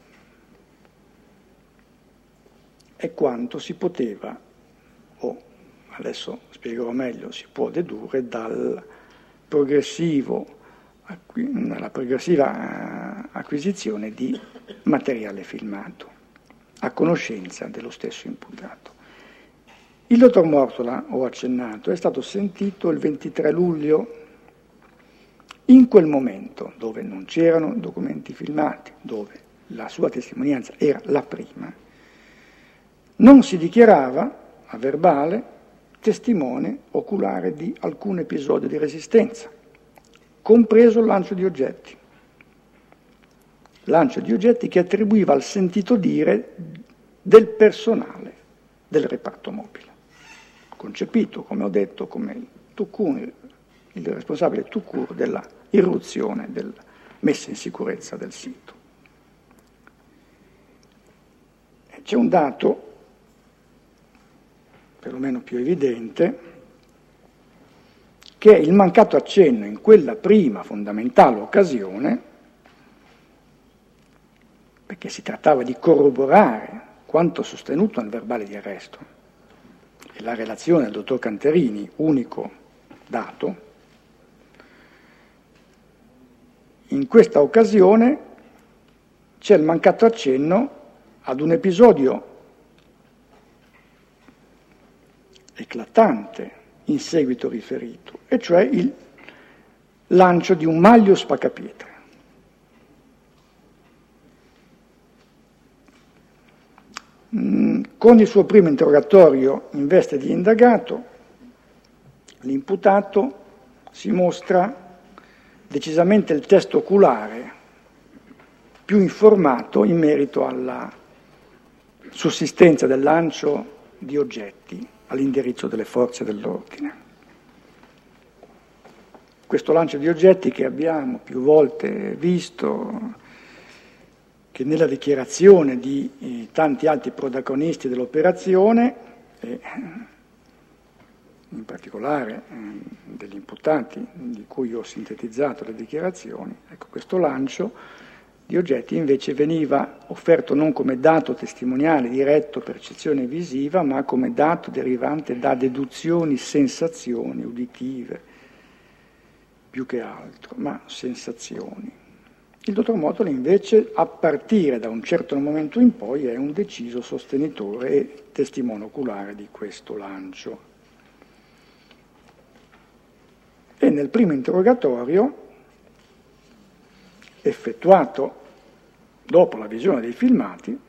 è quanto si poteva, o adesso spiegherò meglio, si può dedurre dal progressivo, dalla progressiva acquisizione di materiale filmato a conoscenza dello stesso imputato. Il dottor Mortola, ho accennato, è stato sentito il ventitré luglio. In quel momento, dove non c'erano documenti filmati, dove la sua testimonianza era la prima, non si dichiarava a verbale testimone oculare di alcun episodio di resistenza, compreso il lancio di oggetti. Lancio di oggetti che attribuiva al sentito dire del personale del reparto mobile, concepito, come ho detto, come il Tucun, il responsabile Tucur della irruzione, della messa in sicurezza del sito. C'è un dato, perlomeno più evidente, che è il mancato accenno in quella prima fondamentale occasione, perché si trattava di corroborare quanto sostenuto nel verbale di arresto e la relazione del dottor Canterini, unico dato. In questa occasione c'è il mancato accenno ad un episodio eclatante in seguito riferito, e cioè il lancio di un maglio spaccapietre. Con il suo primo interrogatorio in veste di indagato, l'imputato si mostra decisamente il testo oculare più informato in merito alla sussistenza del lancio di oggetti all'indirizzo delle forze dell'ordine. Questo lancio di oggetti che abbiamo più volte visto, che nella dichiarazione di eh, tanti altri protagonisti dell'operazione, e in particolare eh, degli imputati di cui ho sintetizzato le dichiarazioni, ecco, questo lancio di oggetti invece veniva offerto non come dato testimoniale diretto percezione visiva, ma come dato derivante da deduzioni, sensazioni uditive, più che altro, ma sensazioni. Il dottor Mortola invece, a partire da un certo momento in poi, è un deciso sostenitore e testimone oculare di questo lancio. E nel primo interrogatorio effettuato dopo la visione dei filmati,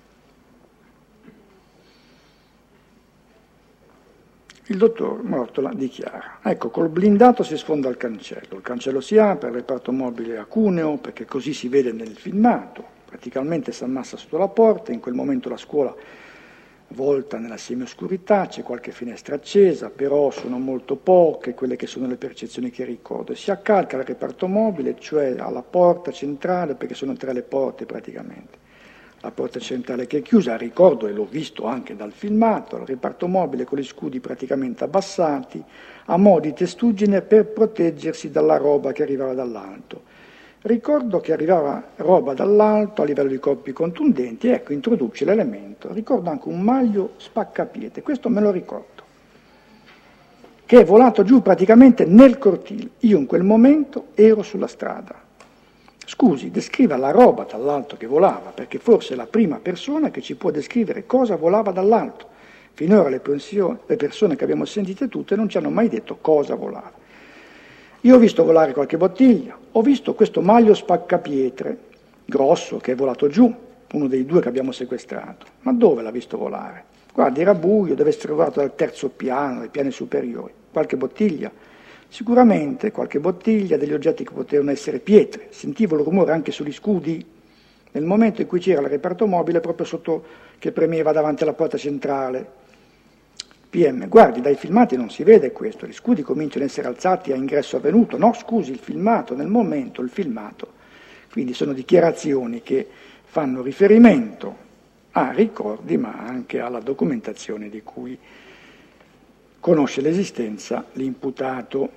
il dottor Mortola dichiara: ecco, col blindato si sfonda il cancello, il cancello si apre, il reparto mobile a Cuneo, perché così si vede nel filmato, praticamente si ammassa sotto la porta, in quel momento la scuola volta nella semioscurità, c'è qualche finestra accesa, però sono molto poche quelle che sono le percezioni che ricordo. Si accalca il reparto mobile, cioè alla porta centrale, perché sono tre le porte praticamente. La porta centrale che è chiusa, ricordo e l'ho visto anche dal filmato, il reparto mobile con gli scudi praticamente abbassati, a mo' di testuggine per proteggersi dalla roba che arrivava dall'alto. Ricordo che arrivava roba dall'alto a livello di colpi contundenti, e ecco, introduce l'elemento. Ricordo anche un maglio spaccapiete, questo me lo ricordo, che è volato giù praticamente nel cortile. Io in quel momento ero sulla strada. Scusi, descriva la roba dall'alto che volava, perché forse è la prima persona che ci può descrivere cosa volava dall'alto. Finora le, persone, le persone che abbiamo sentite tutte non ci hanno mai detto cosa volava. Io ho visto volare qualche bottiglia, ho visto questo maglio spaccapietre, grosso, che è volato giù, uno dei due che abbiamo sequestrato. Ma dove l'ha visto volare? Guardi, era buio, deve essere volato dal terzo piano, dai piani superiori. Qualche bottiglia? Sicuramente qualche bottiglia, degli oggetti che potevano essere pietre. Sentivo il rumore anche sugli scudi, nel momento in cui c'era il reparto mobile proprio sotto che premeva davanti alla porta centrale. P M, guardi, dai filmati non si vede questo, gli scudi cominciano ad essere alzati a ingresso avvenuto. No, scusi, il filmato, nel momento, il filmato. Quindi sono dichiarazioni che fanno riferimento a ricordi, ma anche alla documentazione di cui conosce l'esistenza l'imputato.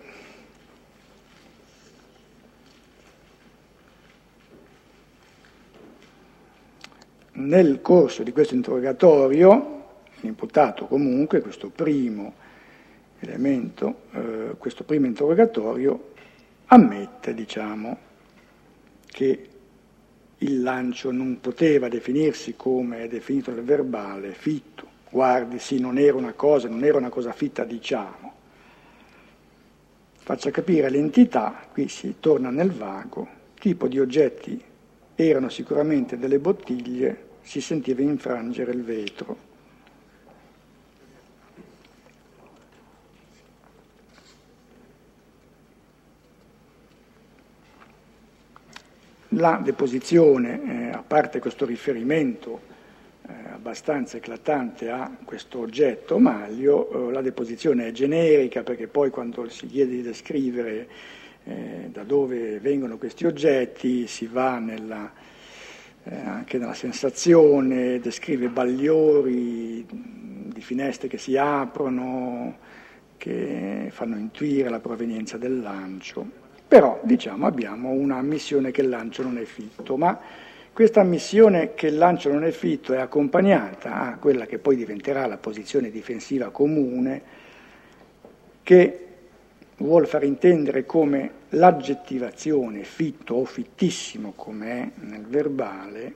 Nel corso di questo interrogatorio, l'imputato comunque, questo primo elemento, eh, questo primo interrogatorio, ammette, diciamo, che il lancio non poteva definirsi come è definito nel verbale, fitto. Guardi, sì, non era una cosa, non era una cosa fitta, diciamo. Faccia capire l'entità, qui si torna nel vago, tipo di oggetti erano sicuramente delle bottiglie, si sentiva infrangere il vetro. La deposizione, eh, a parte questo riferimento eh, abbastanza eclatante a questo oggetto maglio, eh, la deposizione è generica, perché poi quando si chiede di descrivere eh, da dove vengono questi oggetti si va nella, eh, anche nella sensazione, descrive bagliori di finestre che si aprono, che fanno intuire la provenienza del lancio. Però, diciamo, abbiamo una ammissione che il lancio non è fitto, ma questa ammissione che il lancio non è fitto è accompagnata a quella che poi diventerà la posizione difensiva comune, che vuol far intendere come l'aggettivazione fitto o fittissimo, come è nel verbale,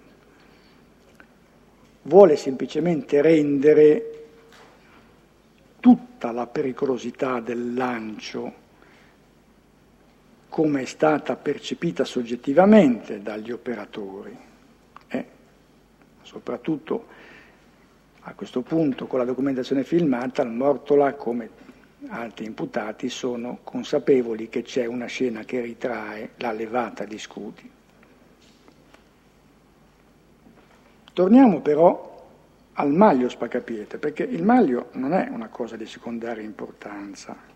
vuole semplicemente rendere tutta la pericolosità del lancio come è stata percepita soggettivamente dagli operatori. E soprattutto a questo punto, con la documentazione filmata, il Mortola, come altri imputati, sono consapevoli che c'è una scena che ritrae la levata di scudi. Torniamo però al maglio spaccapiete, perché il maglio non è una cosa di secondaria importanza.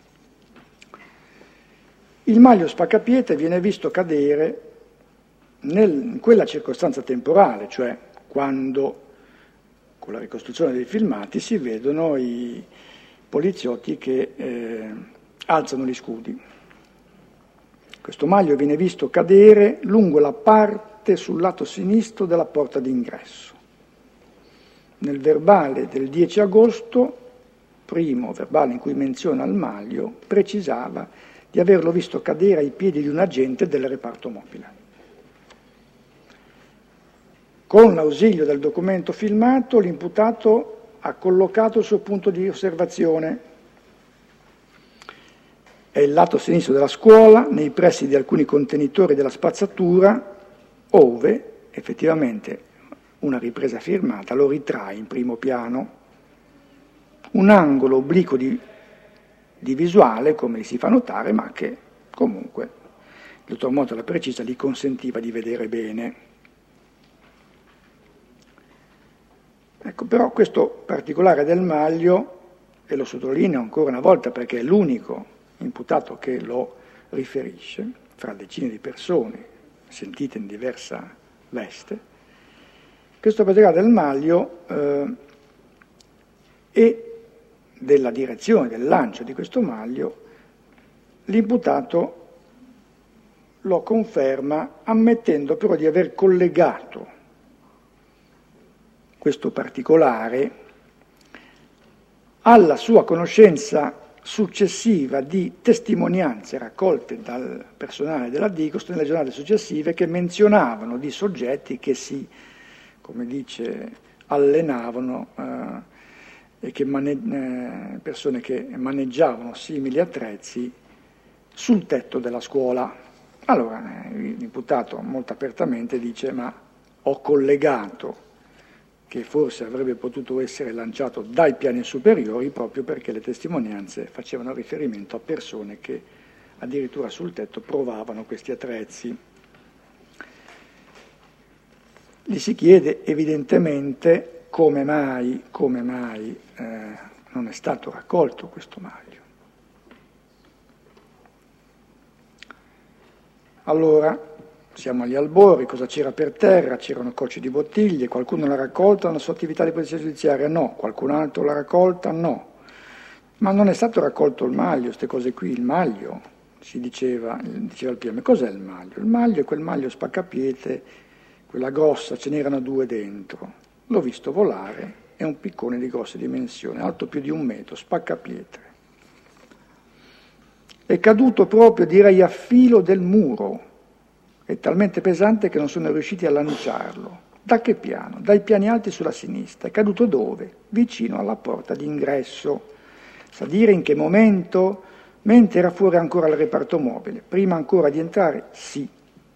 Il maglio spaccapiete viene visto cadere nel, in quella circostanza temporale, cioè quando con la ricostruzione dei filmati si vedono i poliziotti che eh, alzano gli scudi. Questo maglio viene visto cadere lungo la parte sul lato sinistro della porta d'ingresso. Nel verbale del dieci agosto, primo verbale in cui menziona il maglio, precisava di averlo visto cadere ai piedi di un agente del reparto mobile. Con l'ausilio del documento filmato, l'imputato ha collocato il suo punto di osservazione. È il lato sinistro della scuola, nei pressi di alcuni contenitori della spazzatura, ove effettivamente una ripresa firmata lo ritrae in primo piano. Un angolo obliquo di, di visuale, come si fa notare, ma che comunque il dottor Motola precisa gli consentiva di vedere bene. Ecco, però questo particolare del Maglio, e lo sottolineo ancora una volta perché è l'unico imputato che lo riferisce, fra decine di persone sentite in diversa veste, questo particolare del Maglio eh, e della direzione del lancio di questo Maglio, l'imputato lo conferma ammettendo però di aver collegato questo particolare alla sua conoscenza successiva di testimonianze raccolte dal personale della Digos nelle giornate successive che menzionavano di soggetti che si, come dice, allenavano eh, e che mane- eh, persone che maneggiavano simili attrezzi sul tetto della scuola. Allora eh, l'imputato molto apertamente dice: ma ho collegato che forse avrebbe potuto essere lanciato dai piani superiori proprio perché le testimonianze facevano riferimento a persone che addirittura sul tetto provavano questi attrezzi. Gli si chiede evidentemente come mai, come mai eh, non è stato raccolto questo Maglio. Allora, siamo agli albori, cosa c'era per terra? C'erano cocci di bottiglie, qualcuno l'ha raccolta nella sua attività di polizia giudiziaria? No. Qualcun altro l'ha raccolta? No. Ma non è stato raccolto il Maglio, queste cose qui, il Maglio, si diceva, diceva il P M. Cos'è il Maglio? Il Maglio è quel Maglio spaccapiete, quella grossa, ce n'erano due dentro. L'ho visto volare, è un piccone di grosse dimensioni, alto più di un metro, spaccapietre. È caduto proprio, direi, a filo del muro. È talmente pesante che non sono riusciti a lanciarlo. Da che piano? Dai piani alti sulla sinistra. È caduto dove? Vicino alla porta d'ingresso. Sa dire in che momento? Mentre era fuori ancora il reparto mobile. Prima ancora di entrare? Sì.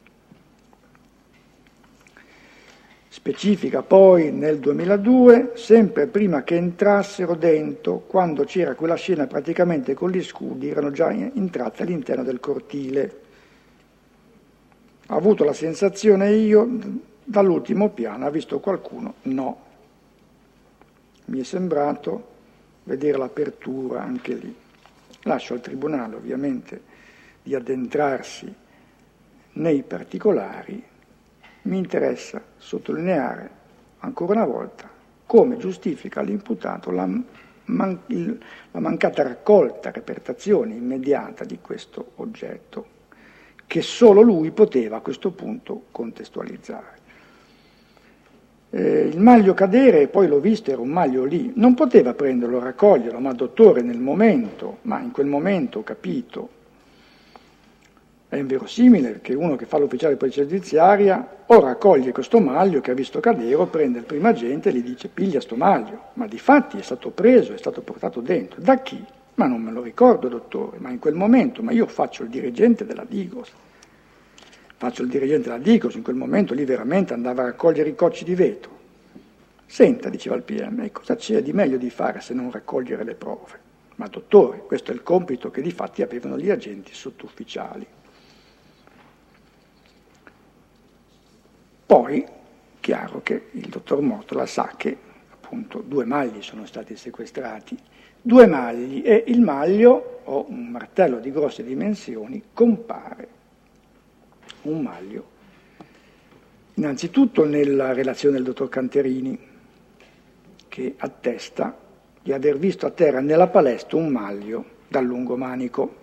Specifica poi nel duemiladue, sempre prima che entrassero dentro, quando c'era quella scena praticamente con gli scudi, erano già entrati all'interno del cortile. Ho avuto la sensazione io, dall'ultimo piano, ha visto qualcuno? No. Mi è sembrato vedere l'apertura anche lì. Lascio al Tribunale, ovviamente, di addentrarsi nei particolari. Mi interessa sottolineare ancora una volta come giustifica l'imputato la, man- il, la mancata raccolta, repertazione immediata di questo oggetto, che solo lui poteva a questo punto contestualizzare. Eh, il Maglio cadere, poi l'ho visto, era un Maglio lì, non poteva prenderlo, raccoglierlo, ma dottore nel momento, ma in quel momento ho capito, è inverosimile che uno che fa l'ufficiale di polizia giudiziaria o raccoglie questo Maglio che ha visto cadere, o prende il primo agente e gli dice piglia sto Maglio, ma di fatti è stato preso, è stato portato dentro. Da chi? Ma non me lo ricordo, dottore, ma in quel momento, ma io faccio il dirigente della Digos, faccio il dirigente della Digos, in quel momento lì veramente andava a raccogliere i cocci di vetro. Senta, diceva il P M, e cosa c'è di meglio di fare se non raccogliere le prove? Ma dottore, questo è il compito che di fatti avevano gli agenti sottufficiali. Poi, chiaro che il dottor Motola sa che appunto due magli sono stati sequestrati, due magli, e il maglio, o un martello di grosse dimensioni, compare. Un maglio. Innanzitutto nella relazione del dottor Canterini, che attesta di aver visto a terra nella palestra un maglio dal lungo manico.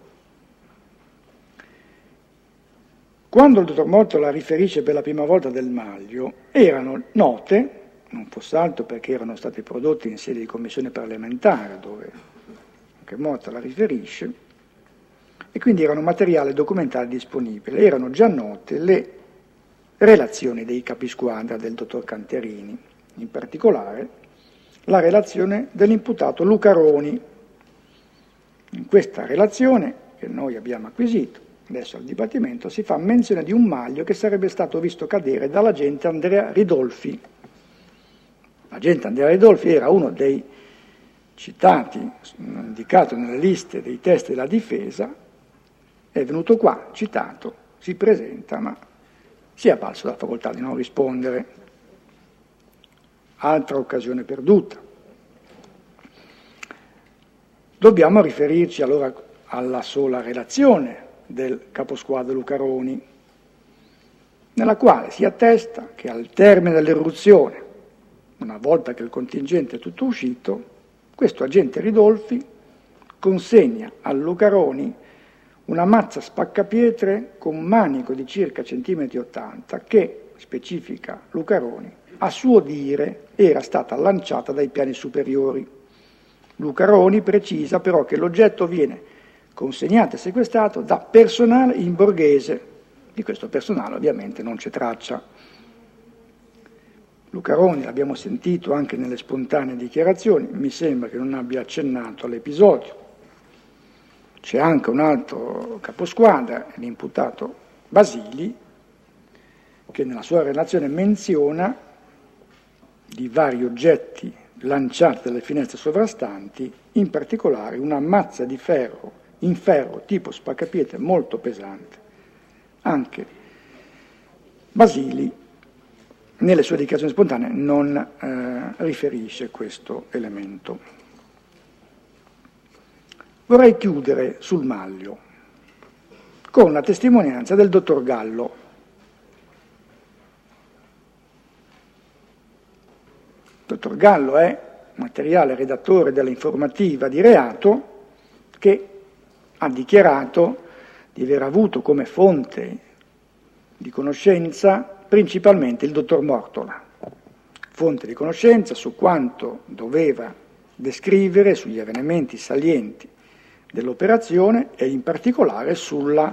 Quando il dottor Motola riferisce per la prima volta del maglio, erano note, non fosse altro perché erano stati prodotti in sede di commissione parlamentare, dove anche Motola riferisce, e quindi erano materiale documentale disponibile. Erano già note le relazioni dei capisquadra del dottor Canterini, in particolare la relazione dell'imputato Lucaroni. In questa relazione, che noi abbiamo acquisito, adesso al dibattimento, si fa menzione di un maglio che sarebbe stato visto cadere dall'agente Andrea Ridolfi. L'agente Andrea Ridolfi era uno dei citati, indicato nelle liste dei testi della difesa, è venuto qua, citato, si presenta, ma si è avvalso della facoltà di non rispondere. Altra occasione perduta. Dobbiamo riferirci allora alla sola relazione del caposquadro Lucaroni, nella quale si attesta che al termine dell'eruzione, una volta che il contingente è tutto uscito, questo agente Ridolfi consegna a Lucaroni una mazza spaccapietre con manico di circa centimetri ottanta che, specifica Lucaroni, a suo dire era stata lanciata dai piani superiori. Lucaroni precisa però che l'oggetto viene consegnato e sequestrato da personale in borghese. Di questo personale ovviamente non c'è traccia. Lucaroni, l'abbiamo sentito anche nelle spontanee dichiarazioni, mi sembra che non abbia accennato all'episodio. C'è anche un altro caposquadra, l'imputato Basili, che nella sua relazione menziona di vari oggetti lanciati dalle finestre sovrastanti, in particolare una mazza di ferro, in ferro tipo spaccapietre molto pesante. Anche Basili, nelle sue dichiarazioni spontanee, non eh, riferisce questo elemento. Vorrei chiudere sul Maglio con la testimonianza del dottor Gallo. Il dottor Gallo è materiale redattore dell'informativa di reato che ha dichiarato di aver avuto come fonte di conoscenza principalmente il dottor Mortola, fonte di conoscenza su quanto doveva descrivere, sugli avvenimenti salienti dell'operazione e in particolare sulla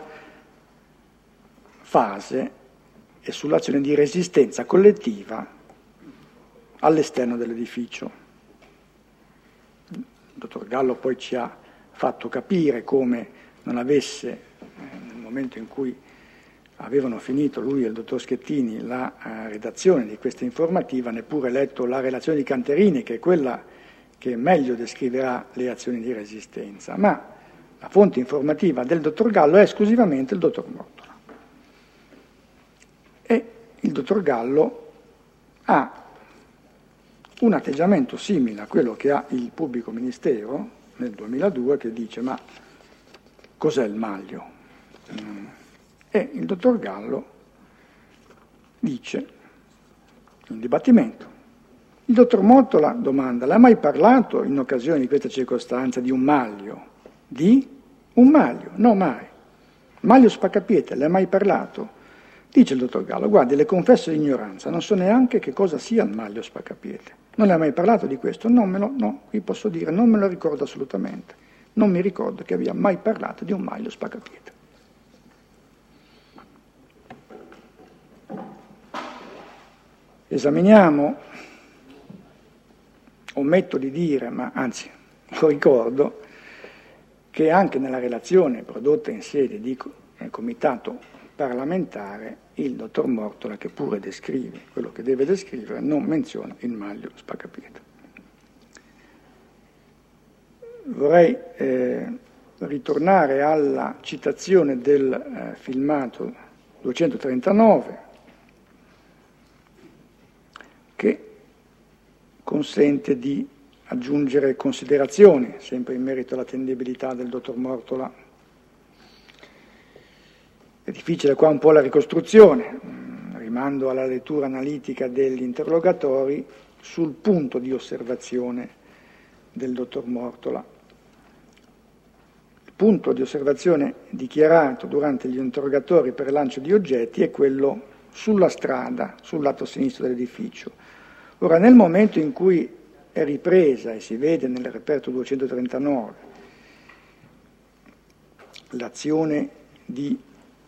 fase e sull'azione di resistenza collettiva all'esterno dell'edificio. Il dottor Gallo poi ci ha fatto capire come non avesse, nel momento in cui avevano finito lui e il dottor Schettini la uh, redazione di questa informativa, neppure letto la relazione di Canterini, che è quella che meglio descriverà le azioni di resistenza, ma la fonte informativa del dottor Gallo è esclusivamente il dottor Mortola. E il dottor Gallo ha un atteggiamento simile a quello che ha il pubblico ministero nel duemiladue, che dice: ma cos'è il Maglio? Mm. E il dottor Gallo dice in dibattimento: il dottor Mortola domanda: l'ha mai parlato in occasione di questa circostanza di un Maglio? Di un Maglio? No, mai. Maglio spaccapietre, l'ha mai parlato? Dice il dottor Gallo: guardi, le confesso l'ignoranza, non so neanche che cosa sia il Maglio spaccapietre. Non le ha mai parlato di questo? Non me lo, no, qui posso dire, non me lo ricordo assolutamente. Non mi ricordo che abbia mai parlato di un Maglio spaccapietre. Esaminiamo, ometto di dire, ma anzi lo ricordo, che anche nella relazione prodotta in sede di comitato parlamentare il dottor Mortola, che pure descrive quello che deve descrivere, non menziona il Maglio spaccapietre. Vorrei eh, ritornare alla citazione del eh, filmato duecentotrentanove, che consente di aggiungere considerazioni, sempre in merito all'attendibilità del dottor Mortola. È difficile qua un po' la ricostruzione, rimando alla lettura analitica degli interrogatori sul punto di osservazione del dottor Mortola. Il punto di osservazione dichiarato durante gli interrogatori per il lancio di oggetti è quello sulla strada, sul lato sinistro dell'edificio. Ora, nel momento in cui è ripresa, e si vede nel reperto duecentotrentanove, l'azione di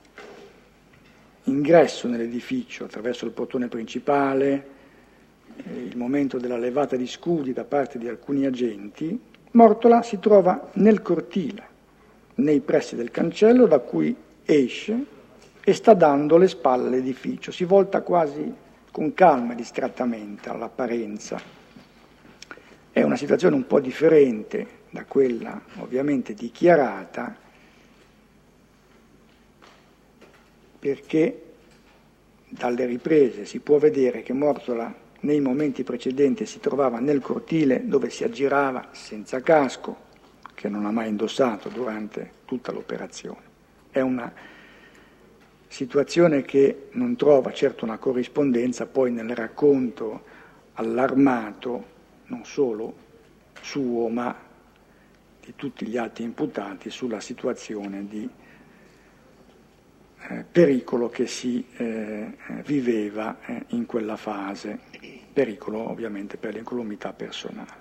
ingresso nell'edificio attraverso il portone principale, eh, il momento della levata di scudi da parte di alcuni agenti, Mortola si trova nel cortile, nei pressi del cancello da cui esce e sta dando le spalle all'edificio, si volta quasi con calma e distrattamente all'apparenza. È una situazione un po' differente da quella ovviamente dichiarata, perché dalle riprese si può vedere che Mortola nei momenti precedenti si trovava nel cortile dove si aggirava senza casco, che non ha mai indossato durante tutta l'operazione. È una situazione che non trova certo una corrispondenza poi nel racconto allarmato, non solo suo, ma di tutti gli altri imputati sulla situazione di eh, pericolo che si eh, viveva eh, in quella fase, pericolo ovviamente per l'incolumità personale.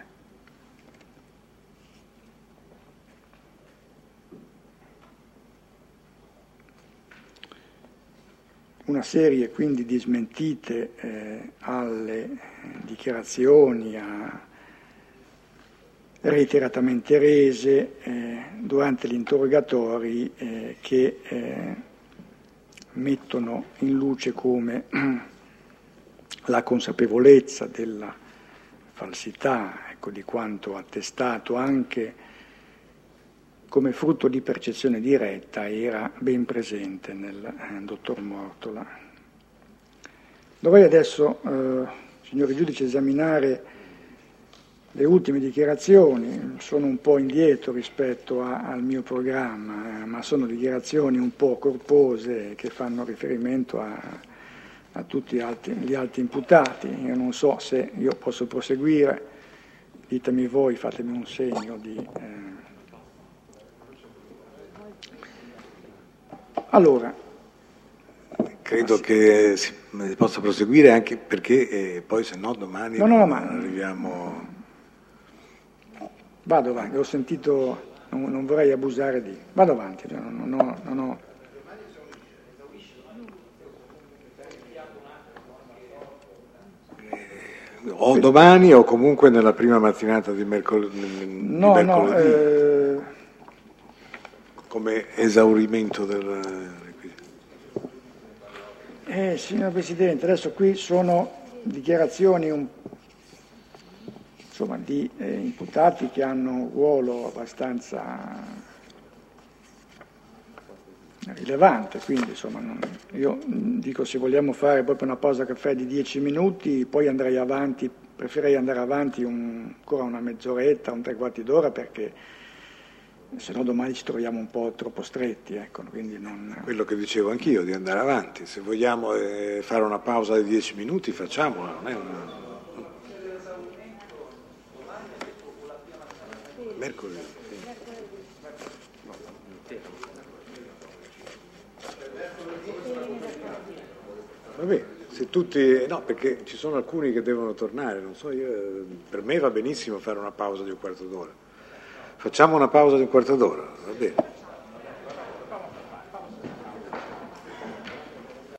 Una serie quindi di smentite eh, alle dichiarazioni a, reiteratamente rese eh, durante gli interrogatori eh, che eh, mettono in luce come la consapevolezza della falsità, ecco, di quanto attestato anche come frutto di percezione diretta era ben presente nel eh, dottor Mortola. Dovrei adesso, eh, signori giudici, esaminare le ultime dichiarazioni, sono un po' indietro rispetto a, al mio programma, eh, ma sono dichiarazioni un po' corpose che fanno riferimento a, a tutti gli altri, gli altri imputati. Io non so se io posso proseguire, ditemi voi, fatemi un segno di... Eh, Allora, credo che si possa proseguire anche perché eh, poi se no domani no, no, ma arriviamo. Vado avanti, ho sentito, non, non vorrei abusare di. Vado avanti, non, non ho. Non ho... Eh, o domani o comunque nella prima mattinata di, mercol- di no, mercoledì. No, eh... Come esaurimento del requisito. Eh, signor Presidente, adesso qui sono dichiarazioni un, insomma, di eh, imputati che hanno un ruolo abbastanza rilevante, quindi insomma, non, io dico se vogliamo fare proprio una pausa caffè di dieci minuti, poi andrei avanti, preferirei andare avanti un, ancora una mezz'oretta, un tre quarti d'ora, perché se no domani ci troviamo un po' troppo stretti, ecco, quindi non... Quello che dicevo anch'io, di andare avanti. Se vogliamo eh, fare una pausa di dieci minuti, facciamola, non è una... Mercoledì. Vabbè, se tutti... No, perché ci sono alcuni che devono tornare, non so, io, per me va benissimo fare una pausa di un quarto d'ora. Facciamo una pausa di un quarto d'ora, va bene.